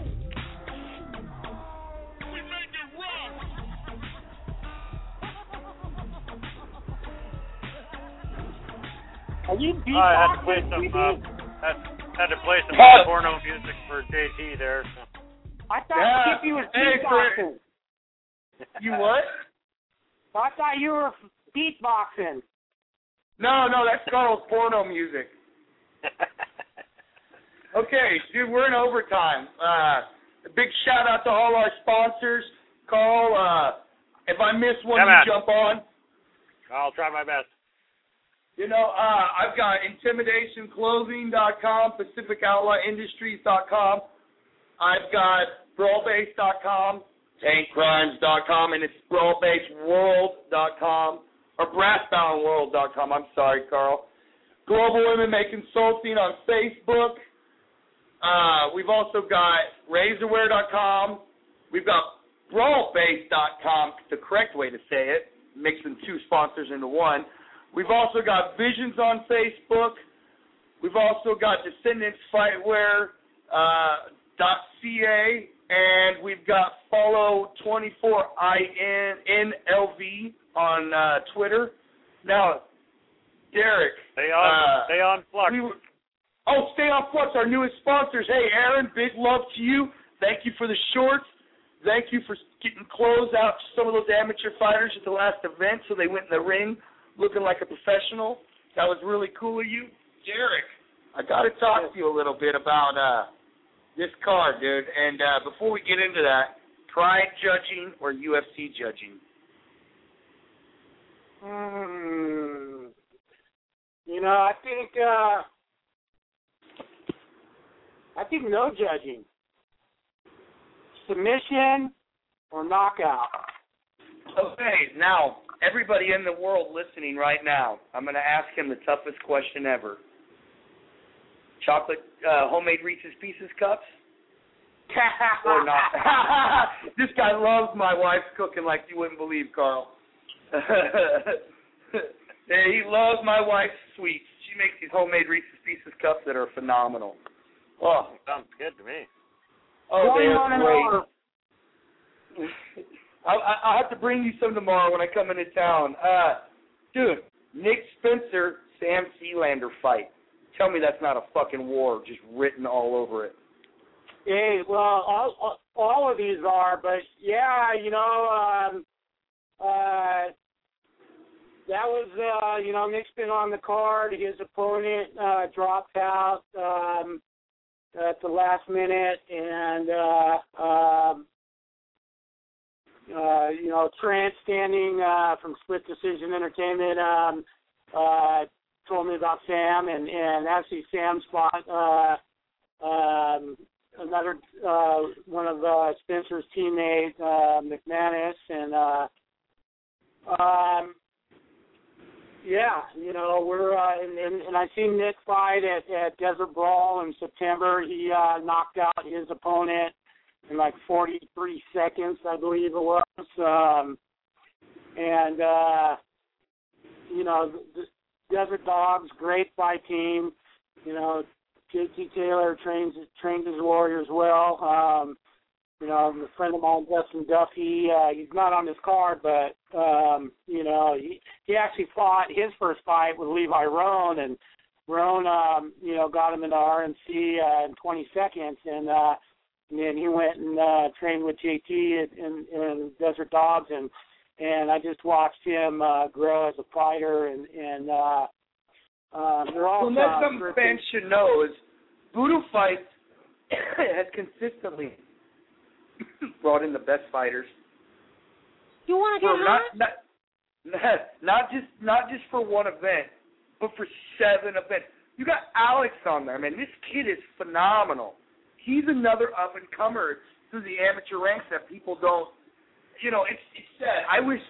Are you beatboxing? I had to play some, uh, had, had to play some Pause. porno music for J T there. So. I thought Yeah. Skippy was Hey, beatboxing. You what? I thought you were beatboxing. No, no, that's Carl's porno music. Okay, dude, we're in overtime. Uh, a big shout out to all our sponsors. Carl, uh, if I miss one, Come you on. jump on. I'll try my best. You know, uh, I've got intimidation clothing dot com, Pacific Outlaw Industries dot com. I've got brawl base dot com, tank crimes dot com, and it's brawl base world dot com, or brass bound world dot com. I'm sorry, Carl. Global M M A Consulting on Facebook. Uh, we've also got razorware dot com. We've got brawl base dot com, the correct way to say it, mixing two sponsors into one. We've also got Visions on Facebook. We've also got Descendants Fightwear uh, .ca, and we've got Follow twenty-four I N L V on uh, Twitter. Now, Derek. Stay on, uh, stay on Flux. We were, oh, Stay on Flux, our newest sponsors. Hey, Aaron, big love to you. Thank you for the shorts. Thank you for getting clothes out to some of those amateur fighters at the last event so they went in the ring looking like a professional. That was really cool of you. Derek, I got to talk to you a little bit about uh, this card, dude. And uh, before we get into that, Pride judging or U F C judging? Hmm. You know, I think uh, I think no judging. Submission or knockout. Okay, now, everybody in the world listening right now, I'm going to ask him the toughest question ever. Chocolate, uh, homemade Reese's Pieces cups? Or not? This guy loves my wife's cooking like you wouldn't believe, Carl. He loves my wife's sweets. She makes these homemade Reese's Pieces cups that are phenomenal. Oh, sounds good to me. Oh, they Going on are and great. I'll, I'll have to bring you some tomorrow when I come into town. Uh, dude, Nick Spencer, Sam Sealander fight. Tell me that's not a fucking war just written all over it. Hey, well, all, all all of these are, but yeah, you know, um, uh, that was, uh, you know, Nick's been on the card. His opponent uh, dropped out um, at the last minute, and uh, um, uh, you know, Trent Standing uh, from Split Decision Entertainment um, uh, told me about Sam, and, and actually Sam fought uh, um, another uh, one of uh, Spencer's teammates, uh, McManus, and uh, um, yeah, you know, we're uh, and, and, and I seen Nick fight at, at Desert Brawl in September. He uh, knocked out his opponent in like forty-three seconds, I believe it was. Um, and, uh, you know, the Desert Dogs, great fight team. You know, J T Taylor trains trains his warriors well. Um, you know, a friend of mine, Dustin Duffy, uh, he's not on this card, but, um, you know, he, he actually fought his first fight with Levi Roan, and Roan, um, you know, got him into R N C uh, in twenty seconds, and, uh, and then he went and uh, trained with J T in, in, in Desert Dogs, and and I just watched him uh, grow as a fighter, and, and uh, uh, they're all... Well, that's something fans should know is Budo Fights has consistently brought in the best fighters. You want to For get not, hot? not, not just not just for one event, but for seven events. You got Alex on there, man. This kid is phenomenal. He's another up-and-comer through the amateur ranks that people don't, you know, it's, it's sad. I wish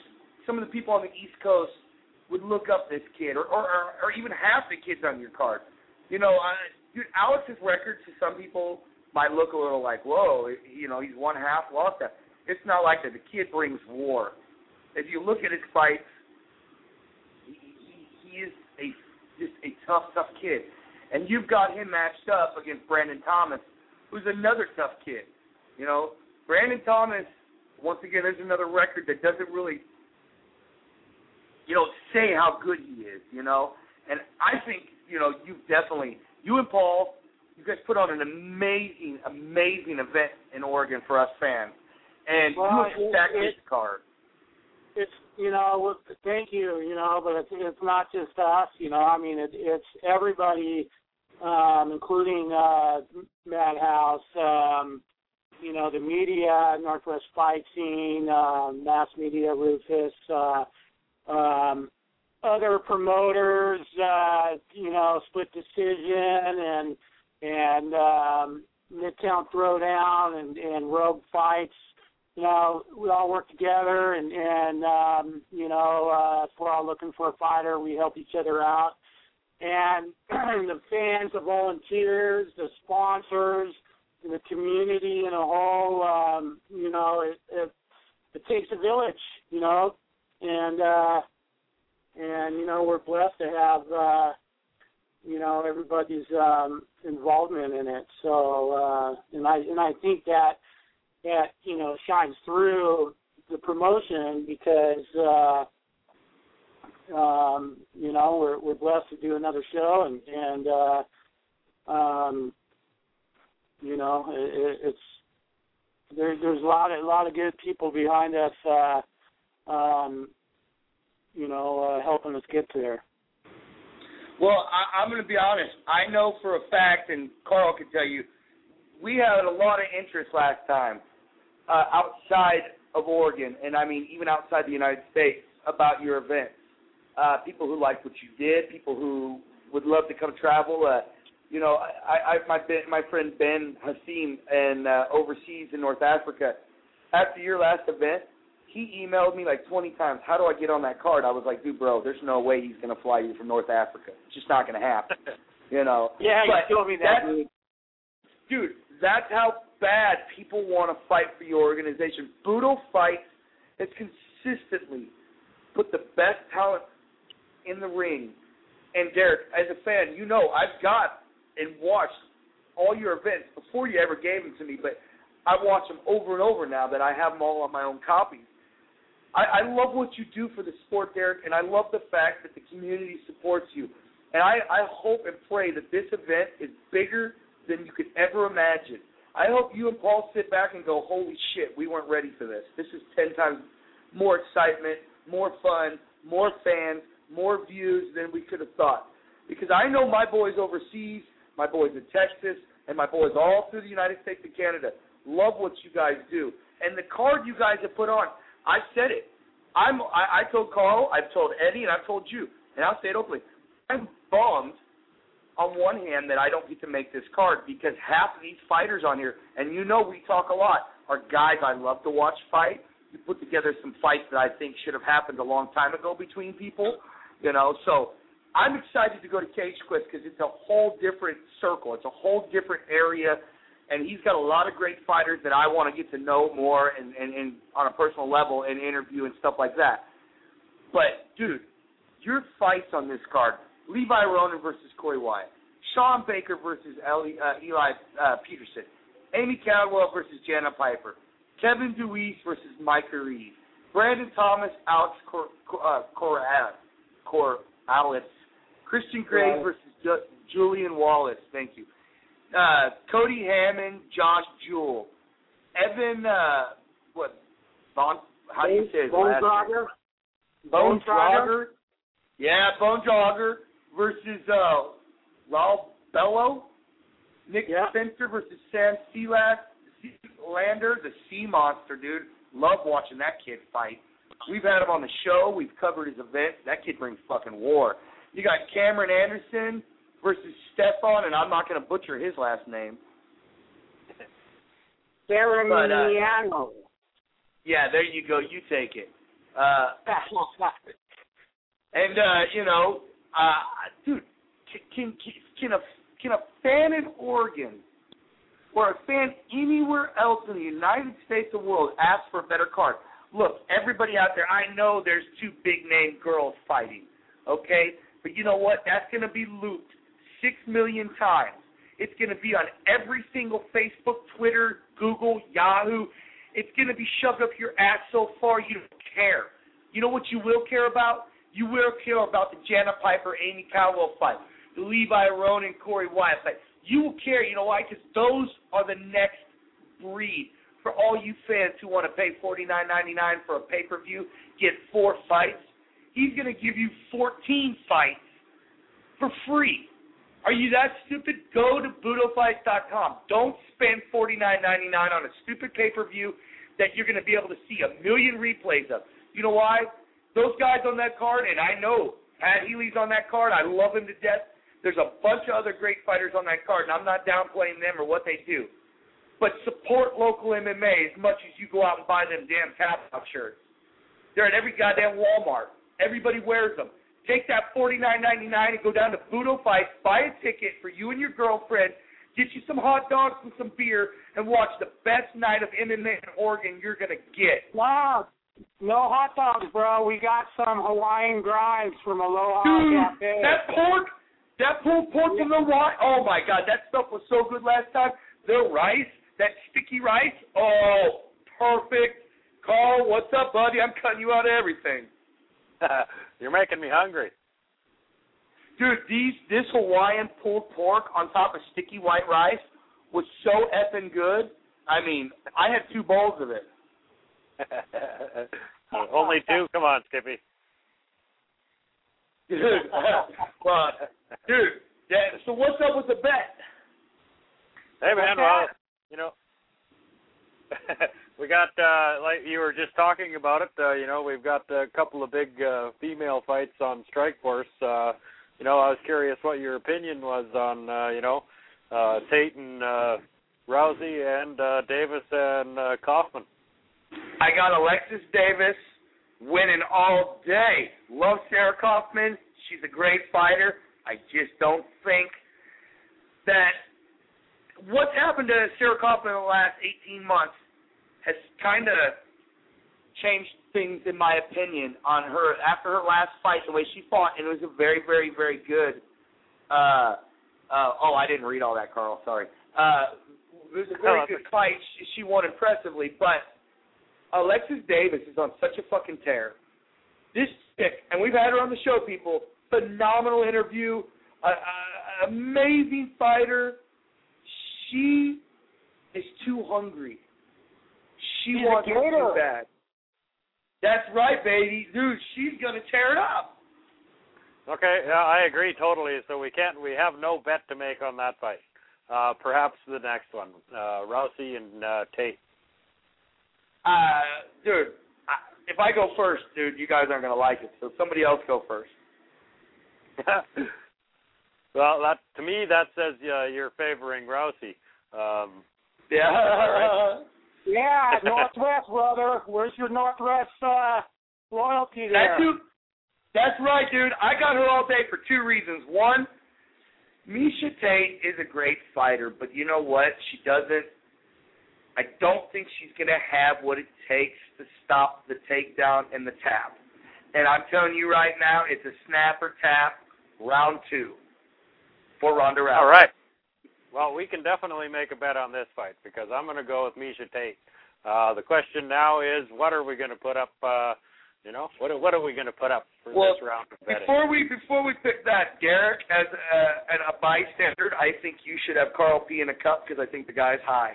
some of the people on the East Coast would look up this kid, or or, or even half the kids on your card. You know, uh, dude, Alex's record to some people might look a little like, whoa, you know, he's one half, lost that. It's not like that. The kid brings war. If you look at his fights, he, he, he is a just a tough, tough kid. And you've got him matched up against Brandon Thomas, who's another tough kid. You know, Brandon Thomas, once again, there's another record that doesn't really, you know, say how good he is, you know. And I think, you know, you definitely, you and Paul, you guys put on an amazing, amazing event in Oregon for us fans. And well, you have stacked it, this card. It's, you know, thank you, you know, but it's, it's not just us, you know. I mean, it, it's everybody, um, including uh, Madhouse, um, you know, the media, Northwest Fight Scene, uh, Mass Media, Rufus, uh, um, other promoters, uh, you know, Split Decision and and um, Midtown Throwdown and, and Rogue Fights. You know, we all work together, and, and um, you know, uh, if we're all looking for a fighter, we help each other out. And the fans, the volunteers, the sponsors, and the community in a whole, um, you know, it, it, it takes a village, you know, and, uh, and you know, we're blessed to have, uh, you know, everybody's um, involvement in it. So, uh, and I and I think that, that, you know, shines through the promotion because, uh, um, you know, we're we're blessed to do another show, and and uh, um, you know, it, it's there, there's a lot of a lot of good people behind us, uh, um, you know, uh, helping us get there. Well, I, I'm going to be honest. I know for a fact, and Carl can tell you, we had a lot of interest last time uh, outside of Oregon, and I mean even outside the United States, about your events. Uh, people who liked what you did, people who would love to come travel. Uh, you know, I, I my my friend Ben Hassim, and uh, overseas in North Africa, after your last event, he emailed me like twenty times, how do I get on that card? I was like, dude, bro, there's no way he's going to fly you from North Africa. It's just not going to happen. You know? Yeah, but you told me that, dude. Dude, that's how bad people want to fight for your organization. Budo Fights has consistently put the best talent in the ring. And Derek, as a fan, you know I've got and watched all your events before you ever gave them to me, but I watch them over and over now that I have them all on my own copies. I, I love what you do for the sport, Derek, and I love the fact that the community supports you. And I, I hope and pray that this event is bigger than you could ever imagine. I hope you and Paul sit back and go, holy shit, we weren't ready for this. This is ten times more excitement, more fun, more fans, more views than we could have thought. Because I know my boys overseas, my boys in Texas, and my boys all through the United States and Canada love what you guys do. And the card you guys have put on, I said it. I'm, I, I told Carl, I've told Eddie, and I've told you, and I'll say it openly. I'm bummed on one hand that I don't get to make this card because half of these fighters on here, and you know we talk a lot, are guys I love to watch fight. You put together some fights that I think should have happened a long time ago between people, you know. So I'm excited to go to Cage Quest because it's a whole different circle. It's a whole different area, and he's got a lot of great fighters that I want to get to know more and, and, and on a personal level and interview and stuff like that. But, dude, your fights on this card, Levi Ronan versus Corey Wyatt, Sean Baker versus Eli, uh, Eli uh, Peterson, Amy Caldwell versus Jana Piper, Kevin Deweese versus Micah Reed, Brandon Thomas, Alex Cor- uh, Corrales, Corrales, Christian Gray Right. versus Ju- Julian Wallace, thank you, uh, Cody Hammond, Josh Jewell, Evan, uh, what, Bon, how do you say his Bone last Jogger? name? Bone Bone Jogger? Jogger? Yeah, Bone Jogger versus uh, Raul Bello, Nick Yeah. Spencer versus Sam Sealander, the Sea Monster, dude. Love watching that kid fight. We've had him on the show. We've covered his events. That kid brings fucking war. You got Cameron Anderson versus Stefan, and I'm not going to butcher his last name. Ceremoniano. Yeah, there you go. You take it. Uh, and uh, you know, uh, dude, can can can a can a fan in Oregon or a fan anywhere else in the United States or world ask for a better card? Look, everybody out there, I know there's two big-name girls fighting, okay? But you know what? That's going to be looped six million times. It's going to be on every single Facebook, Twitter, Google, Yahoo. It's going to be shoved up your ass so far you don't care. You know what you will care about? You will care about the Jana Piper, Amy Caldwell fight, the Levi Ronan, Corey Wyatt fight. You will care, you know why? Because those are the next breed. For all you fans who want to pay forty-nine ninety-nine for a pay-per-view, get four fights, he's going to give you fourteen fights for free. Are you that stupid? Go to budo fights dot com. Don't spend forty-nine ninety-nine on a stupid pay-per-view that you're going to be able to see a million replays of. You know why? Those guys on that card, and I know Pat Healy's on that card. I love him to death. There's a bunch of other great fighters on that card, and I'm not downplaying them or what they do. But support local M M A as much as you go out and buy them damn tap-out shirts. They're at every goddamn Walmart. Everybody wears them. Take that forty-nine ninety-nine and go down to Budo Fights, buy a ticket for you and your girlfriend, get you some hot dogs and some beer, and watch the best night of M M A in Oregon you're going to get. Wow. No hot dogs, bro. We got some Hawaiian grinds from Aloha Dude, Cafe. that pork, that pulled pork from the Hawaii, oh my God, that stuff was so good last time. The rice, that sticky rice, oh, perfect. Carl, what's up, buddy? I'm cutting you out of everything. You're making me hungry. Dude, these this Hawaiian pulled pork on top of sticky white rice was so effing good. I mean, I had two bowls of it. Only two? Come on, Skippy. Dude, well, dude, yeah, so what's up with the bet? Hey, man, well, you know, we got, uh, like you were just talking about it, uh, you know, we've got a couple of big uh, female fights on Strikeforce. Uh, you know, I was curious what your opinion was on, uh, you know, uh, Tate and uh, Rousey and uh, Davis and uh, Kaufman. I got Alexis Davis winning all day. Love Sarah Kaufman. She's a great fighter. I just don't think that what's happened to Sarah Kaufman in the last eighteen months has kind of changed things, in my opinion, on her after her last fight, the way she fought, and it was a very, very, very good. Uh, uh, oh, I didn't read all that, Carl. Sorry. Uh, it was a very oh, good fight. She, she won impressively, but Alexis Davis is on such a fucking tear. This chick, and we've had her on the show, people. Phenomenal interview, uh, uh, amazing fighter. She is too hungry. She She's wants it a too gator. bad. That's right, baby. Dude, she's going to tear it up. Okay, yeah, I agree totally. So we can't, we have no bet to make on that fight. Uh, perhaps the next one, uh, Rousey and uh, Tate. Uh, dude, I, if I go first, dude, you guys aren't going to like it. So somebody else go first. Well, that to me that says uh, you're favoring Rousey. Um, yeah. Right? Yeah, Northwest, brother. Where's your Northwest uh, loyalty there? That's, dude, that's right, dude. I got her all day for two reasons. One, Miesha Tate is a great fighter, but you know what? She doesn't. I don't think she's going to have what it takes to stop the takedown and the tap. And I'm telling you right now, it's a snap or tap, round two, for Ronda Rousey. All right. Well, we can definitely make a bet on this fight because I'm going to go with Miesha Tate. Uh, the question now is, what are we going to put up? Uh, you know, what what are we going to put up for well, this round of betting? Before we before we pick that, Garrick, as a, as a bystander, I think you should have Carl P in a cup because I think the guy's high.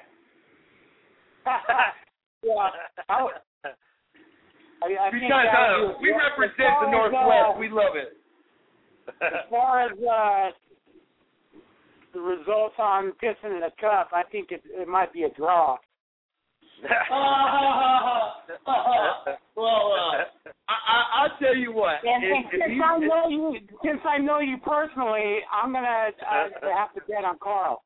yeah. I, I, I think because uh, we represent the Northwest. Uh, we love it. As far as uh, the results on pissing in a cup, I think it, it might be a draw. well, uh, I, I, I'll tell you what. And, if, and if since you, I know you, since I know you personally, I'm gonna uh, have to bet on Carl.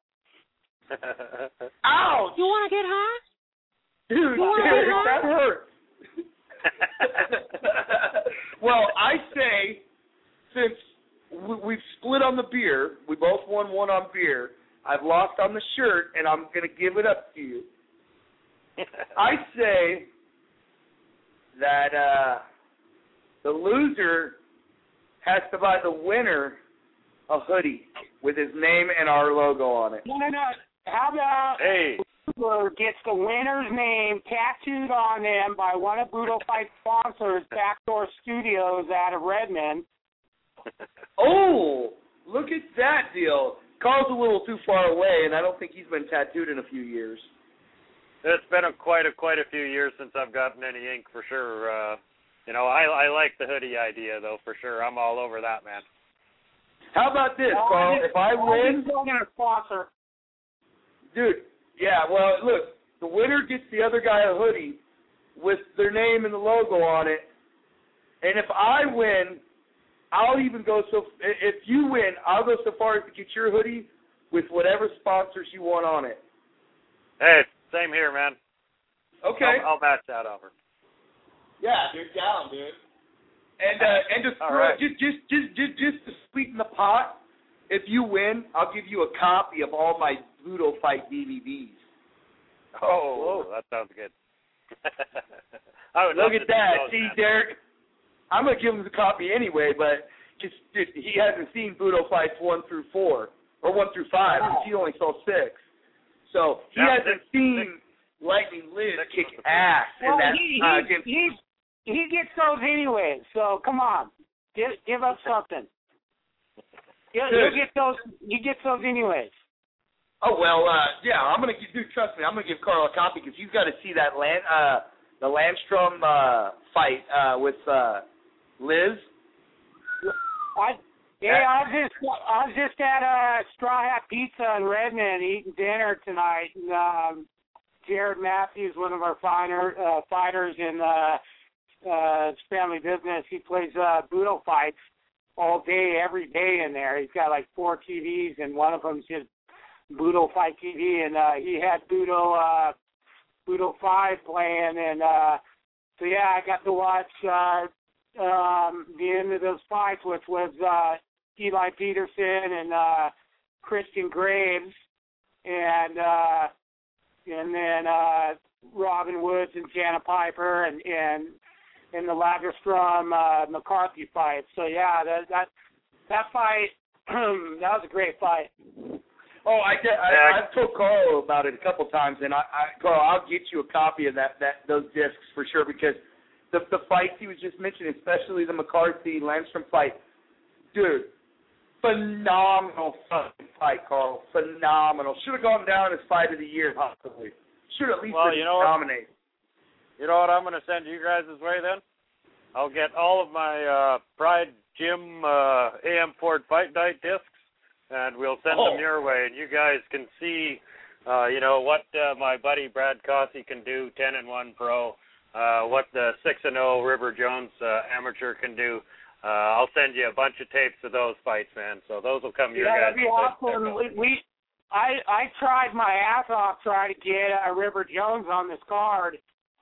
Ouch! You want to get high? Dude, You wanna Derek, get high? that hurts. Well, I say, since we- we've split on the beer, we both won one on beer, I've lost on the shirt, and I'm going to give it up to you. I say that uh, the loser has to buy the winner a hoodie with his name and our logo on it. No, no, no. How about hey. Budo gets the winner's name tattooed on them by one of Budo Fight sponsors, Backdoor Studios out of Redmond. Oh, look at that deal. Carl's a little too far away, and I don't think he's been tattooed in a few years. It's been a, quite a quite a few years since I've gotten any ink for sure. Uh, you know, I I like the hoodie idea though for sure. I'm all over that, man. How about this, Oh, Carl? just, If I win, I'm going to sponsor. Dude, yeah. Well, look, the winner gets the other guy a hoodie with their name and the logo on it, and if I win, I'll even go so. If you win, I'll go so far as to get your hoodie with whatever sponsors you want on it. Hey, same here, man. Okay. I'll, I'll match that offer. Yeah, dude, down, dude. And uh, and just All throw, right. just just just just just to sweeten the pot, if you win, I'll give you a copy of all my Budo Fight D V Ds. Oh, that sounds good. I would Look love at to that. see those, See, man. Derek, I'm gonna give him the copy anyway, but just, just he hasn't seen Budo Fights one through four or one through five. Wow. He only saw six, so he Yeah, hasn't six, seen six, Lightning Liz six kick was the ass in Well, that he, uh, he, against. he, he gets those anyway, so come on. Give, give us something. He'll, he'll get those. He gets those anyways. Oh well, uh, yeah. I'm gonna give, dude. Trust me, I'm gonna give Carl a copy because he's got to see that land, uh, the Landstrom uh, fight uh, with uh, Liz. I yeah, I was just I was just at uh, Straw Hat Pizza in Redmond eating dinner tonight. And, um, Jared Matthews, one of our fighter, uh, fighters in uh, uh, family business, he plays uh, Budo Fights all day, every day in there. He's got like four T Vs, and one of them's just Budo Fight T V, and uh, he had Budo uh, Budo Five playing, and uh, so yeah, I got to watch uh, um, the end of those fights, which was uh, Eli Peterson and uh, Christian Graves, and uh, and then uh, Robin Woods and Jana Piper, and and and the Lagerstrom uh, McCarthy fight. So yeah, that that that fight that was a great fight. Oh, I, get, I I've told Carl about it a couple times, and I, I Carl, I'll get you a copy of that that those discs for sure because the the fights he was just mentioning, especially the McCarthy Landstrom fight, dude, phenomenal fucking fight, Carl, phenomenal. Should have gone down as fight of the year possibly. Should at least Well, been you know what? nominated. You know what I'm going to send you guys this way then? I'll get all of my uh, Pride Gym uh, A M Ford Fight Night discs, and we'll send Oh. them your way, and you guys can see, uh, you know, what uh, my buddy Brad Cossey can do, ten and one pro, uh, what the six and oh River Jones uh, amateur can do. Uh, I'll send you a bunch of tapes of those fights, man. So those will come your Yeah, guys. that'd be awesome. We, we I I tried my ass off trying to get uh, River Jones on this card.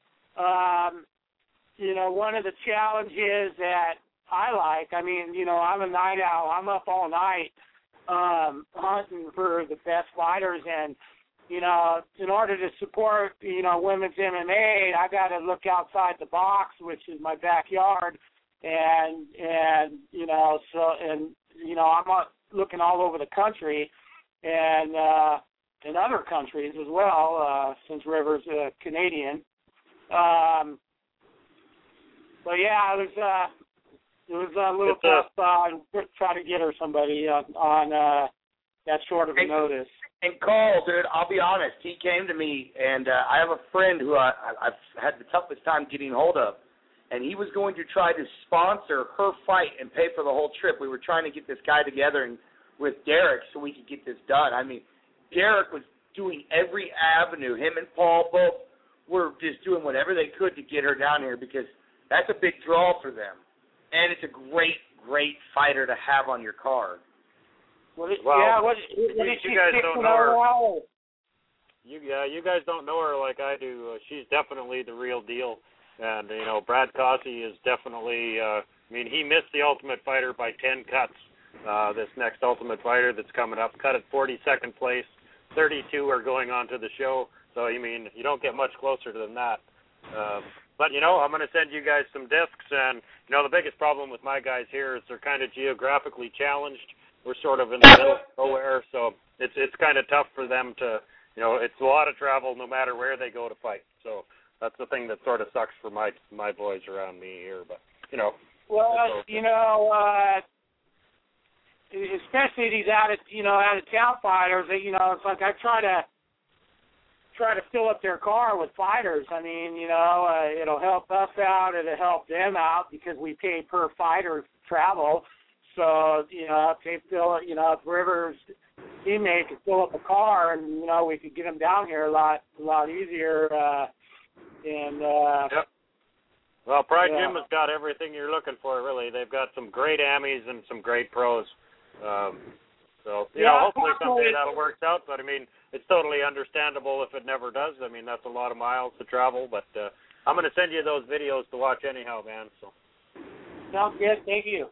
Um, you know, one of the challenges that I like, I mean, you know, I'm a night owl. I'm up all night um, hunting for the best fighters, and, you know, in order to support, you know, women's M M A, I got to look outside the box, which is my backyard, and, and you know, so, and, you know, I'm uh, looking all over the country, and uh, in other countries as well, uh, since River's a Canadian. Um, but yeah, it was uh, it was a little It's, uh, tough uh, trying to get her somebody on, on uh, that short of a And- notice. And Carl, dude, I'll be honest. He came to me, and uh, I have a friend who I, I, I've had the toughest time getting hold of, and he was going to try to sponsor her fight and pay for the whole trip. We were trying to get this guy together and with Derek so we could get this done. I mean, Derek was doing every avenue. Him and Paul both were just doing whatever they could to get her down here because that's a big draw for them. And it's a great, great fighter to have on your card. What did, Well, yeah, what, you- what did you she guys stick don't with know her. overall? You, uh, you guys don't know her like I do. Uh, she's definitely the real deal. And, you know, Brad Cossey is definitely, uh, I mean, he missed the Ultimate Fighter by ten cuts. Uh, this next Ultimate Fighter that's coming up, cut at forty-second place. thirty-two are going on to the show. So, you mean, you don't get much closer than that. Um, but, you know, I'm going to send you guys some discs. And, you know, the biggest problem with my guys here is they're kind of geographically challenged. We're sort of in the middle of nowhere. So it's it's kind of tough for them to, you know, it's a lot of travel no matter where they go to fight. So that's the thing that sort of sucks for my my boys around me here. But, you know. Well, okay. you know, uh, especially these out of, you know, out of town fighters, you know, it's like I try to, try to fill up their car with fighters. I mean, you know, uh, it'll help us out, it'll help them out because we pay per fighter travel. So, you know, if they fill, you know, if Rivers' teammate could fill up a car, and you know, we could get them down here a lot, a lot easier. Uh, and uh, yep. Well, Pride yeah. Gym has got everything you're looking for. Really, they've got some great Amis and some great pros. Um, so, you yeah, know, hopefully someday that'll work out. But I mean, it's totally understandable if it never does. I mean, that's a lot of miles to travel. But uh, I'm going to send you those videos to watch anyhow, man. So. Sounds good. Thank you.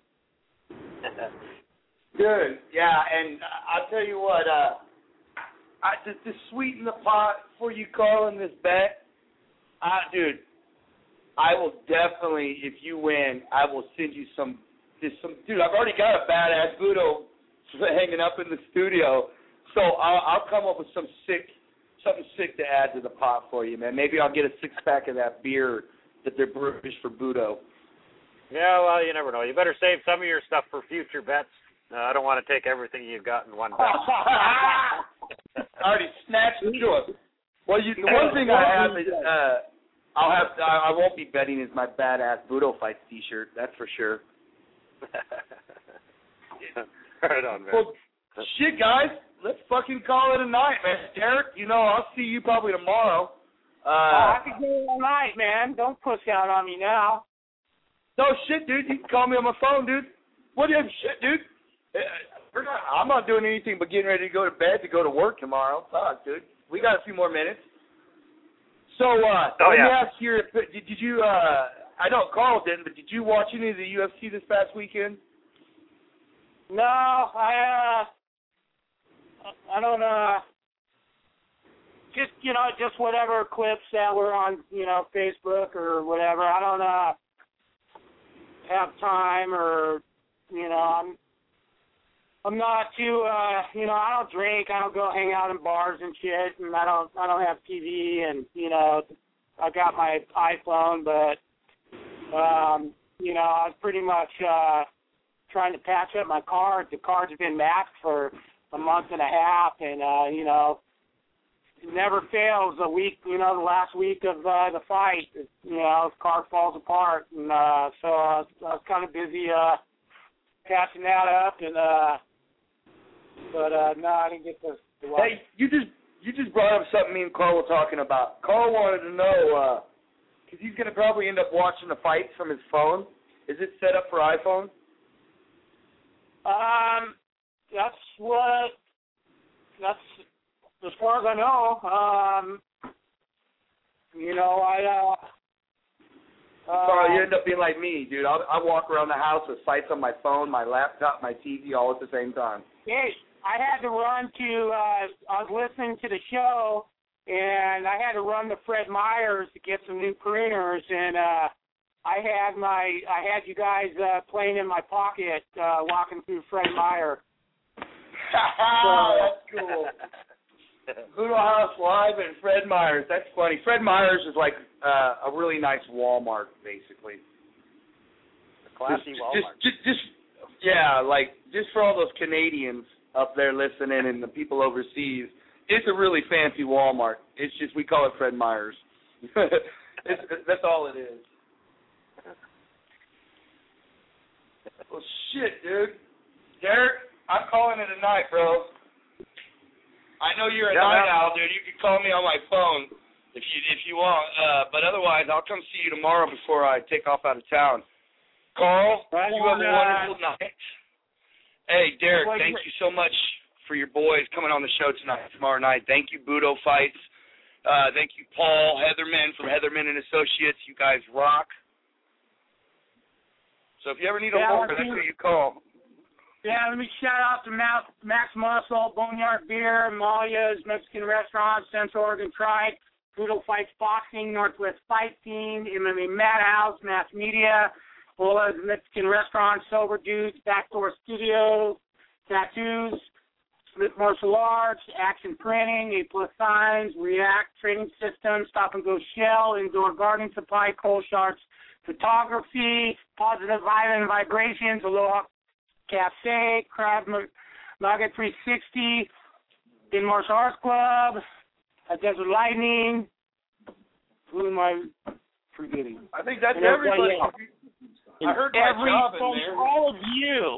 Good. Yeah, and I'll tell you what. Uh, I just to sweeten the pot for you, Carl, in this bet. Uh, dude, I will definitely, if you win, I will send you some. Just some, dude. I've already got a badass Budo hanging up in the studio, so I'll, I'll come up with some sick, something sick to add to the pot for you, man. Maybe I'll get a six pack of that beer that they're brewing for Budo. Yeah, well, you never know. You better save some of your stuff for future bets. Uh, I don't want to take everything you've got in one bet. I already snatched into it. Well, you, the one thing I have is uh, I'll have I, I won't be betting is my badass Budo Fights T-shirt. That's for sure. Right on, man. Well, shit, guys, let's fucking call it a night, man. Derek, you know I'll see you probably tomorrow. Uh, oh, I can do it all night, man. Don't push out on me now. No shit, dude. You can call me on my phone, dude. What do you have shit, dude? We're not, I'm not doing anything but getting ready to go to bed to go to work tomorrow. Fuck, dude. We got a few more minutes. So, uh, oh, let yeah. me ask you, did, did you, uh, I know Carl didn't, but did you watch any of the U F C this past weekend? No, I, uh, I don't, uh, just, you know, just whatever clips that were on, you know, Facebook or whatever. I don't, uh, have time or, you know, I'm, I'm not too, uh, you know, I don't drink. I don't go hang out in bars and shit, and I don't, I don't have T V, and you know, I got my iPhone, but, um, you know, I was pretty much uh, trying to patch up my card. The card's been maxed for a month and a half, and uh, you know, it never fails. A week, you know, the last week of uh, the fight, you know, the card falls apart, and uh, so I was, I was kind of busy uh, patching that up, and. Uh, But uh, no, I didn't get to, to watch. Hey, you just you just brought up something me and Carl were talking about. Carl wanted to know because uh, he's going to probably end up watching the fights from his phone. Is it set up for iPhone? Um, that's what. That's as far as I know. Um, you know, I. Uh, Carl, uh, you end up being like me, dude. I I walk around the house with sites on my phone, my laptop, my T V, all at the same time. Hey, I had to run to, uh, I was listening to the show, and I had to run to Fred Meyer's to get some new printers, and uh, I had my, I had you guys uh, playing in my pocket, uh, walking through Fred Meyer. So, that's cool. Budo House Live and Fred Meyer's. That's funny. Fred Meyer's is like uh, a really nice Walmart, basically. A classy just, Walmart. Just, just, just, yeah, like, just for all those Canadians up there listening and the people overseas, it's a really fancy Walmart. It's just, we call it Fred Meyer's. it's, that's all it is. Well, shit, dude. Derek, I'm calling it a night, bro. I know you're a yeah, night man. owl, dude. You can call me on my phone if you if you want. Uh, but otherwise, I'll come see you tomorrow before I take off out of town. Carl, right you on, have a uh, wonderful night. Hey, Derek, well, thank you so much for your boys coming on the show tonight, tomorrow night. Thank you, Budo Fights. Uh, thank you, Paul Heatherman from Heatherman and Associates. You guys rock. So if you ever need a yeah, lawyer, that's who you call. Yeah, let me shout out to Max, Max Muscle, Boneyard Beer, Malia's Mexican Restaurant, Central Oregon Trike, Poodle Fights Boxing, Northwest Fight Scene, M M A Madhouse, Mass Media, Ola's Mexican Restaurant, Sober Dudes, Backdoor Studios, Tattoos, Smith Martial Arts, Action Printing, A Plus Signs, React Training Systems, Stop and Go Shell, Indoor Garden Supply, Coal Sharks Photography, Positive Island Vibrations, Aloha Cafe, Crab Maga three sixty, In Martial Arts Club, Desert Lightning. Who am I forgetting? I think that's and everybody. I heard my every, job in there. all of you.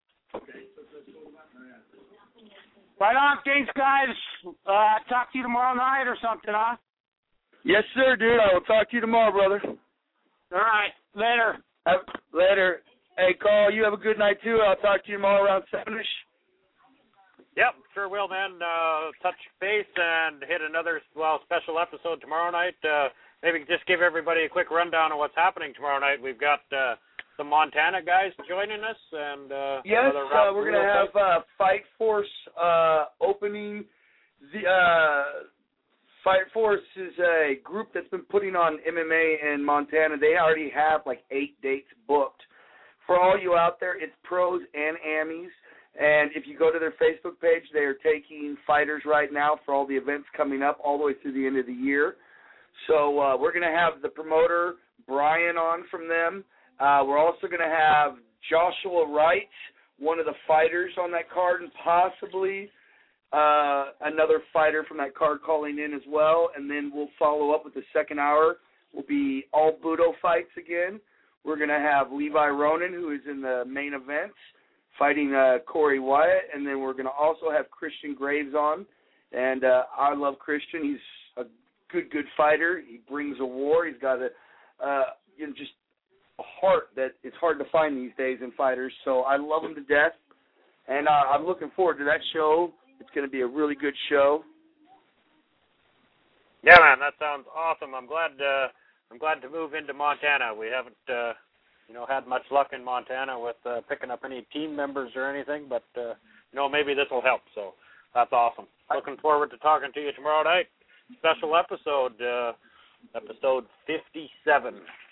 Right on, thanks, guys. Uh, talk to you tomorrow night or something, huh? Yes, sir, dude. I will talk to you tomorrow, brother. All right, later. Have, later. Hey, Carl, you have a good night, too. I'll talk to you tomorrow around seven-ish. Yep, sure will, man. Uh, touch base and hit another, well, special episode tomorrow night. Uh, maybe just give everybody a quick rundown of what's happening tomorrow night. We've got uh, some Montana guys joining us. and uh, Yes, uh, we're going to have uh, Fight Force uh, opening. The uh, Fight Force is a group that's been putting on M M A in Montana. They already have like eight dates booked. For all you out there, it's pros and amis. And if you go to their Facebook page, they are taking fighters right now for all the events coming up all the way through the end of the year. So uh, we're going to have the promoter, Brian, on from them. Uh, we're also going to have Joshua Wright, one of the fighters on that card, and possibly uh, another fighter from that card calling in as well. And then we'll follow up with the second hour. Will be all Budo fights again. We're going to have Levi Ronan, who is in the main event, fighting uh, Corey Wyatt, and then we're going to also have Christian Graves on. And uh, I love Christian. He's a good, good fighter. He brings a war. He's got a, uh, you know, just a heart that it's hard to find these days in fighters. So I love him to death, and uh, I'm looking forward to that show. It's going to be a really good show. Yeah, man, that sounds awesome. I'm glad. Uh, I'm glad to move into Montana. We haven't. Uh, You know, had much luck in Montana with uh, picking up any team members or anything, but, uh, you know, maybe this will help. So that's awesome. Looking forward to talking to you tomorrow night. Special episode, uh, episode fifty-seven.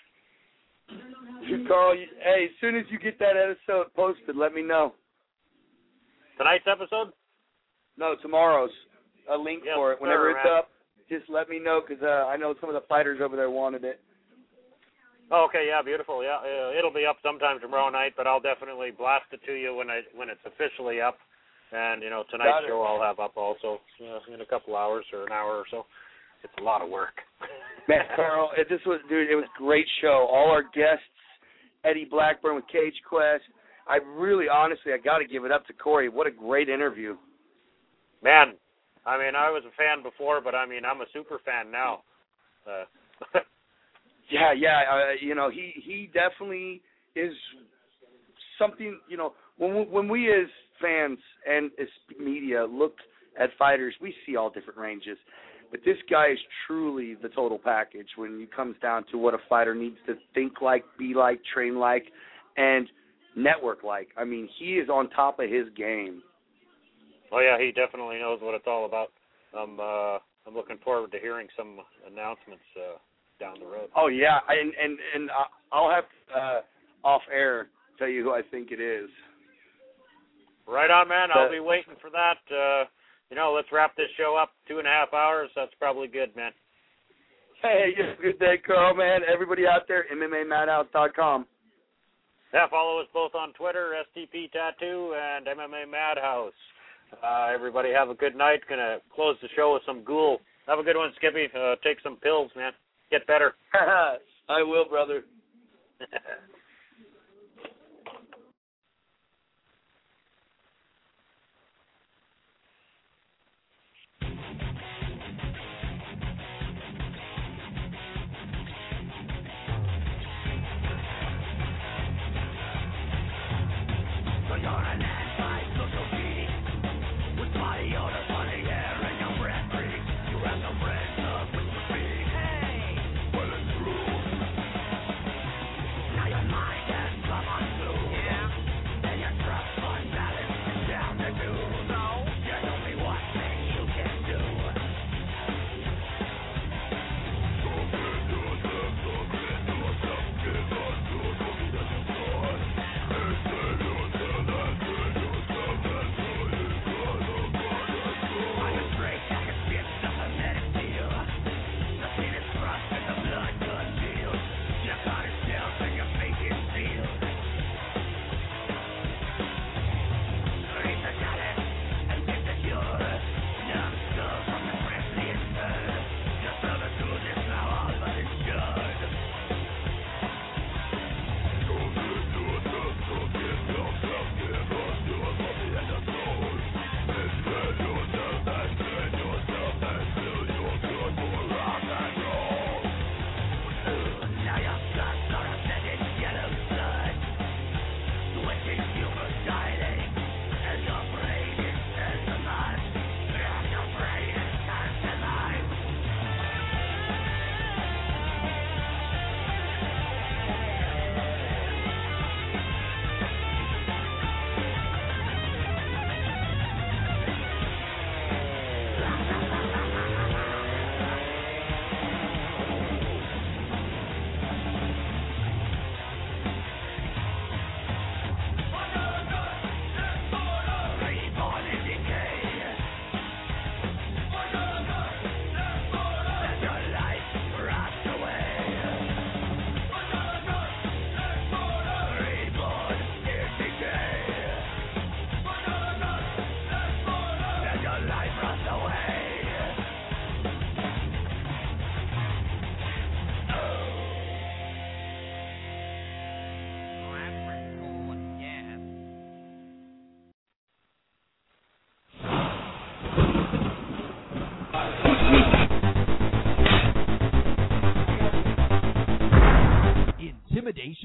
Carl, you, hey, as soon as you get that episode posted, let me know. Tonight's episode? No, tomorrow's. A link yes, for it. Whenever sir, it's man. up, just let me know, because uh, I know some of the fighters over there wanted it. Oh, okay, yeah, beautiful. Yeah, uh, it'll be up sometime tomorrow night, but I'll definitely blast it to you when I when it's officially up. And you know, tonight's show I'll have up also uh, in a couple hours or an hour or so. It's a lot of work. Man, Carl, it, this was dude. It was a great show. All our guests, Eddie Blackburn with Cage Quest. I really, honestly, I got to give it up to Corey. What a great interview. Man, I mean, I was a fan before, but I mean, I'm a super fan now. Uh, Yeah, yeah, uh, you know, he, he definitely is something, you know, when we, when we as fans and as media look at fighters, we see all different ranges. But this guy is truly the total package when it comes down to what a fighter needs to think like, be like, train like, and network like. I mean, he is on top of his game. Oh, yeah, he definitely knows what it's all about. I'm, uh, I'm looking forward to hearing some announcements uh down the road. Oh yeah, and and and I'll have uh, off air tell you who I think it is. Right on, man. The, I'll be waiting for that. Uh, you know, let's wrap this show up. Two and a half hours. That's probably good, man. Hey, you have a good day, Carl, man. Everybody out there, M M A Madhouse dot com. Yeah, follow us both on Twitter, S T P Tattoo, and M M A Madhouse. Uh, everybody have a good night. Gonna close the show with some Ghoul. Have a good one, Skippy. Uh, take some pills, man. Get better. I will, brother. So you're an anti-social being with body odor, funny hair, and your breath reeks. You have no friends of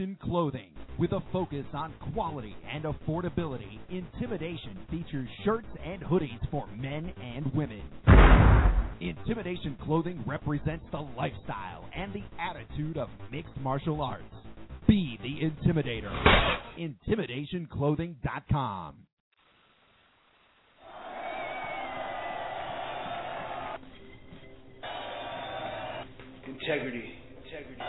Intimidation Clothing. With a focus on quality and affordability, Intimidation features shirts and hoodies for men and women. Intimidation Clothing represents the lifestyle and the attitude of mixed martial arts. Be the Intimidator. intimidation clothing dot com. Integrity. Integrity.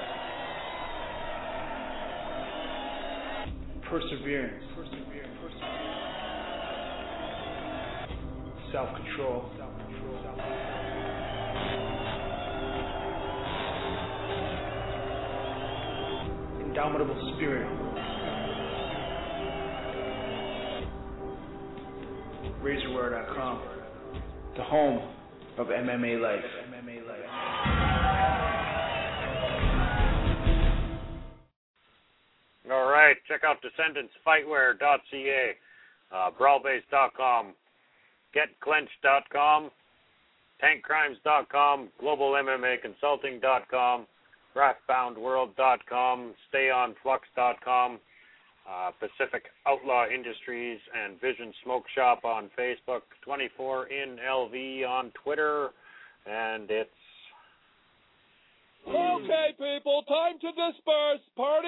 Perseverance. Perseverance. Perseverance. Self-control. Self-control. Self-control. Indomitable spirit. Razorware dot com. The home of M M A life. M M A life. All right, check out Descendants Fightwear dot c a, uh, Brawlbase dot com, Get Clenched dot com, Tank Crimes dot com, Global M M A Consulting dot com, Wrathbound World dot com, Stay On Flux dot com, uh, Pacific Outlaw Industries and Vision Smoke Shop on Facebook, twenty-four in L V on Twitter, and it's... Okay, people, time to disperse. Party